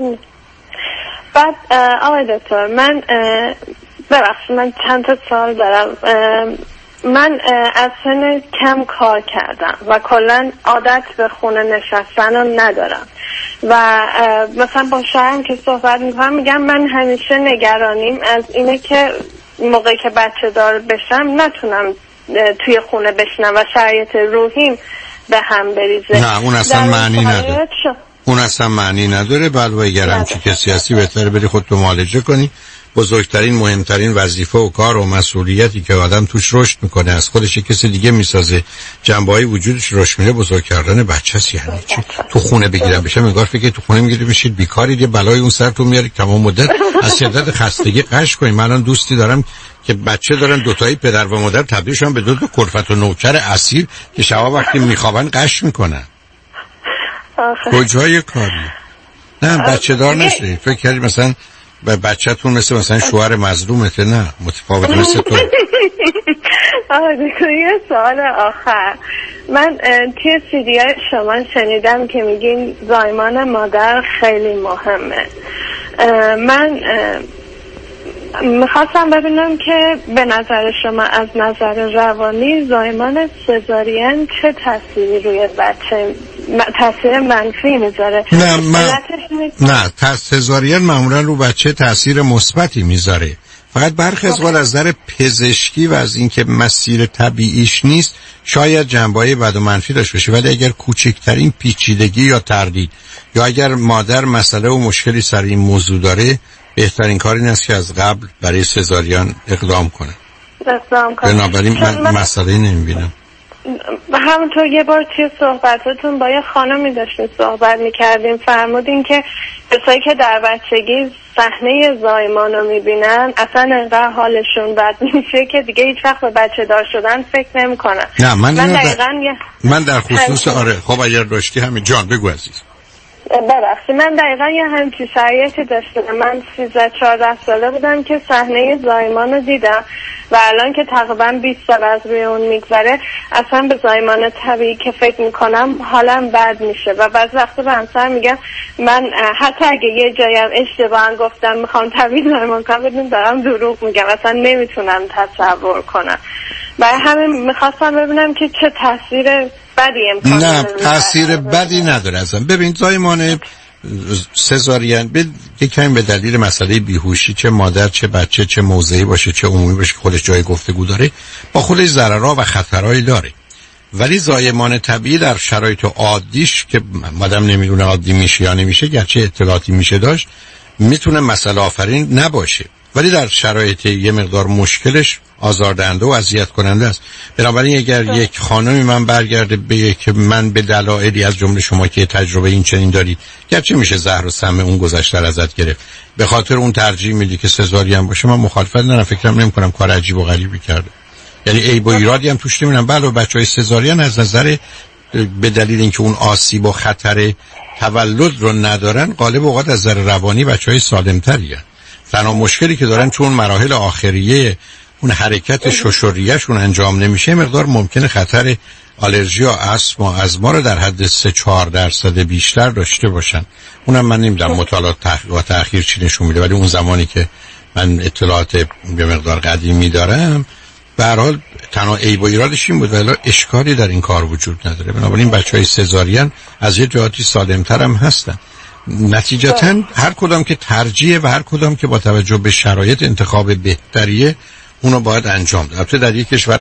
بعد آقای دکتر من ببخشید من چند تا سوال دارم. من از سن کم کار کردم و کلا عادت به خونه نشستن رو ندارم و مثلا با شوهرم که صحبت میکنم میگم من همیشه نگرانیم از اینه که موقعی که بچه دار بشم نتونم توی خونه بشنم و شرایط روحیم به هم بریزه. نه اون اصلا معنی نداره. اون اصلا معنی نداره. بلکه اگر همچی کسی هستی بهتره بری خودتو معالجه کنی بزرگترین مهمترین وظیفه و کار و مسئولیتی که آدم توش رشد میکنه از خودش کسی دیگه میسازه، جنبه‌های وجودش رشد میده، بزرگ کردن بچه‌ست. یعنی چی؟ تو خونه بگیرم بشه انگار فکر تو خونه میگیری میشید بیکاری، یه بلای اون سرتون میاری تمام مدت از شدت خستگی قش کنید. من الان دوستی دارم که بچه دارن، دوتایی پدر و مادر تبدیل شدن به دو تا کلفت و نوکر اسیر که شبا وقتی میخوابن قش میکنن. کجای کاری؟ نه بچه دار نشید. فکر کردی مثلا به بچه‌تون مثلا شوهر مظلومته؟ نه، متفاوت مثل تو. یه سوال آخر، من توی سیدیای شما شنیدم که میگین زایمان مادر خیلی مهمه. من میخواستم ببینم که به نظر شما از نظر روانی زایمان سزارین چه تأثیری روی بچه، تأثیر منفی میذاره؟ نه سزارین معمولا رو بچه تأثیر مثبتی میذاره، فقط برخی از وقت از نظر پزشکی و از اینکه مسیر طبیعیش نیست شاید جنبه‌های بد و منفی داشته باشه، ولی اگر کوچکترین پیچیدگی یا تردید یا اگر مادر مسئله و مشکلی سر این موضوع داره، بهترین کار این است که از قبل برای سزارین اقدام کنه. بنابراین من مسئله نمیبینم. همونطور یه بار توی صحبتاتون با یه خانمی داشتیم صحبت میکردیم، فرمودین که کسایی که در بچگی صحنه زایمان رو میبینن اصلا انقدر حالشون بد میشه که دیگه هیچ وقت به بچه دار شدن فکر نمی کنن. نه من در خصوص خب اگر داشتی همین جان بگو عزیز. ببخشید من دقیقا یه همچین شرایطی داشتم. من 13-14 ساله بودم که صحنه زایمان رو دیدم و الان که تقریبا 20 سال از روی اون میگذره اصلا به زایمان طبیعی که فکر میکنم حالم بد میشه و بعض وقتا به همسر میگم من حتی اگه یه جایم اشتباها گفتم میخوام طبیعی زایمان کنم بدون دارم دروغ میگم، اصلا نمیتونم تصور کنم. برای همین میخواستم ببینم که چه تاثیر نه تأثیر بدی نداره ازم. ببین زایمان سزارین یکم به دلیل مسئله بیهوشی، چه مادر چه بچه چه موضعی باشه چه عمومی باشه که خودش جای گفتگو داره، با خودش ضررها و خطرهایی داره. ولی زایمان طبیعی در شرایط عادیش که مادم نمیدونه عادی میشه یا نمیشه، گرچه اطلاعاتی میشه داشت، میتونه مسئله آفرین نباشه، ولی در شرایط یه مقدار مشکلش آزاردهنده و اذیت کننده است. بنابراین اگر یک خانمی من برگرده به که من به دلایلی از جمله شما که تجربه این چنین دارید، گرچه میشه زهر و سم اون گذشته رو ازت گرفت، به خاطر اون ترجیح میدی که سزارین باشه، من مخالفت ندارم، فکرم نمی‌کنم کار عجیب و غریبی کرده. یعنی عیب و ایرادی هم توش نمی‌بینم. بله بچهای سزارین از نظر به دلیل اینکه اون آسیب و خطر تولد رو ندارن، غالب اوقات از نظر روانی بچهای سالم‌ترین. تنها مشکلی که دارن چون مراحل آخریه اون حرکت ششوریه‌شون انجام نمیشه، مقدار ممکنه خطر آلرژی و استما و ازما رو در حد 3-4% بیشتر داشته باشن. اونم من نمیدونم مطالعات تأخیر چی نشون میده، ولی اون زمانی که من اطلاعات به مقدار قدیمی دارم به هر حال تنها عیب و ایرادش این بود، ولی اشکالی در این کار وجود نداره. بنابراین بچهای سزارین از یه جهاتی سالم‌تر هم هستن. نتیجتاً هر کدام که ترجیح و هر کدام که با توجه به شرایط انتخاب بهتریه اونو باید انجام داد. البته در یک کشور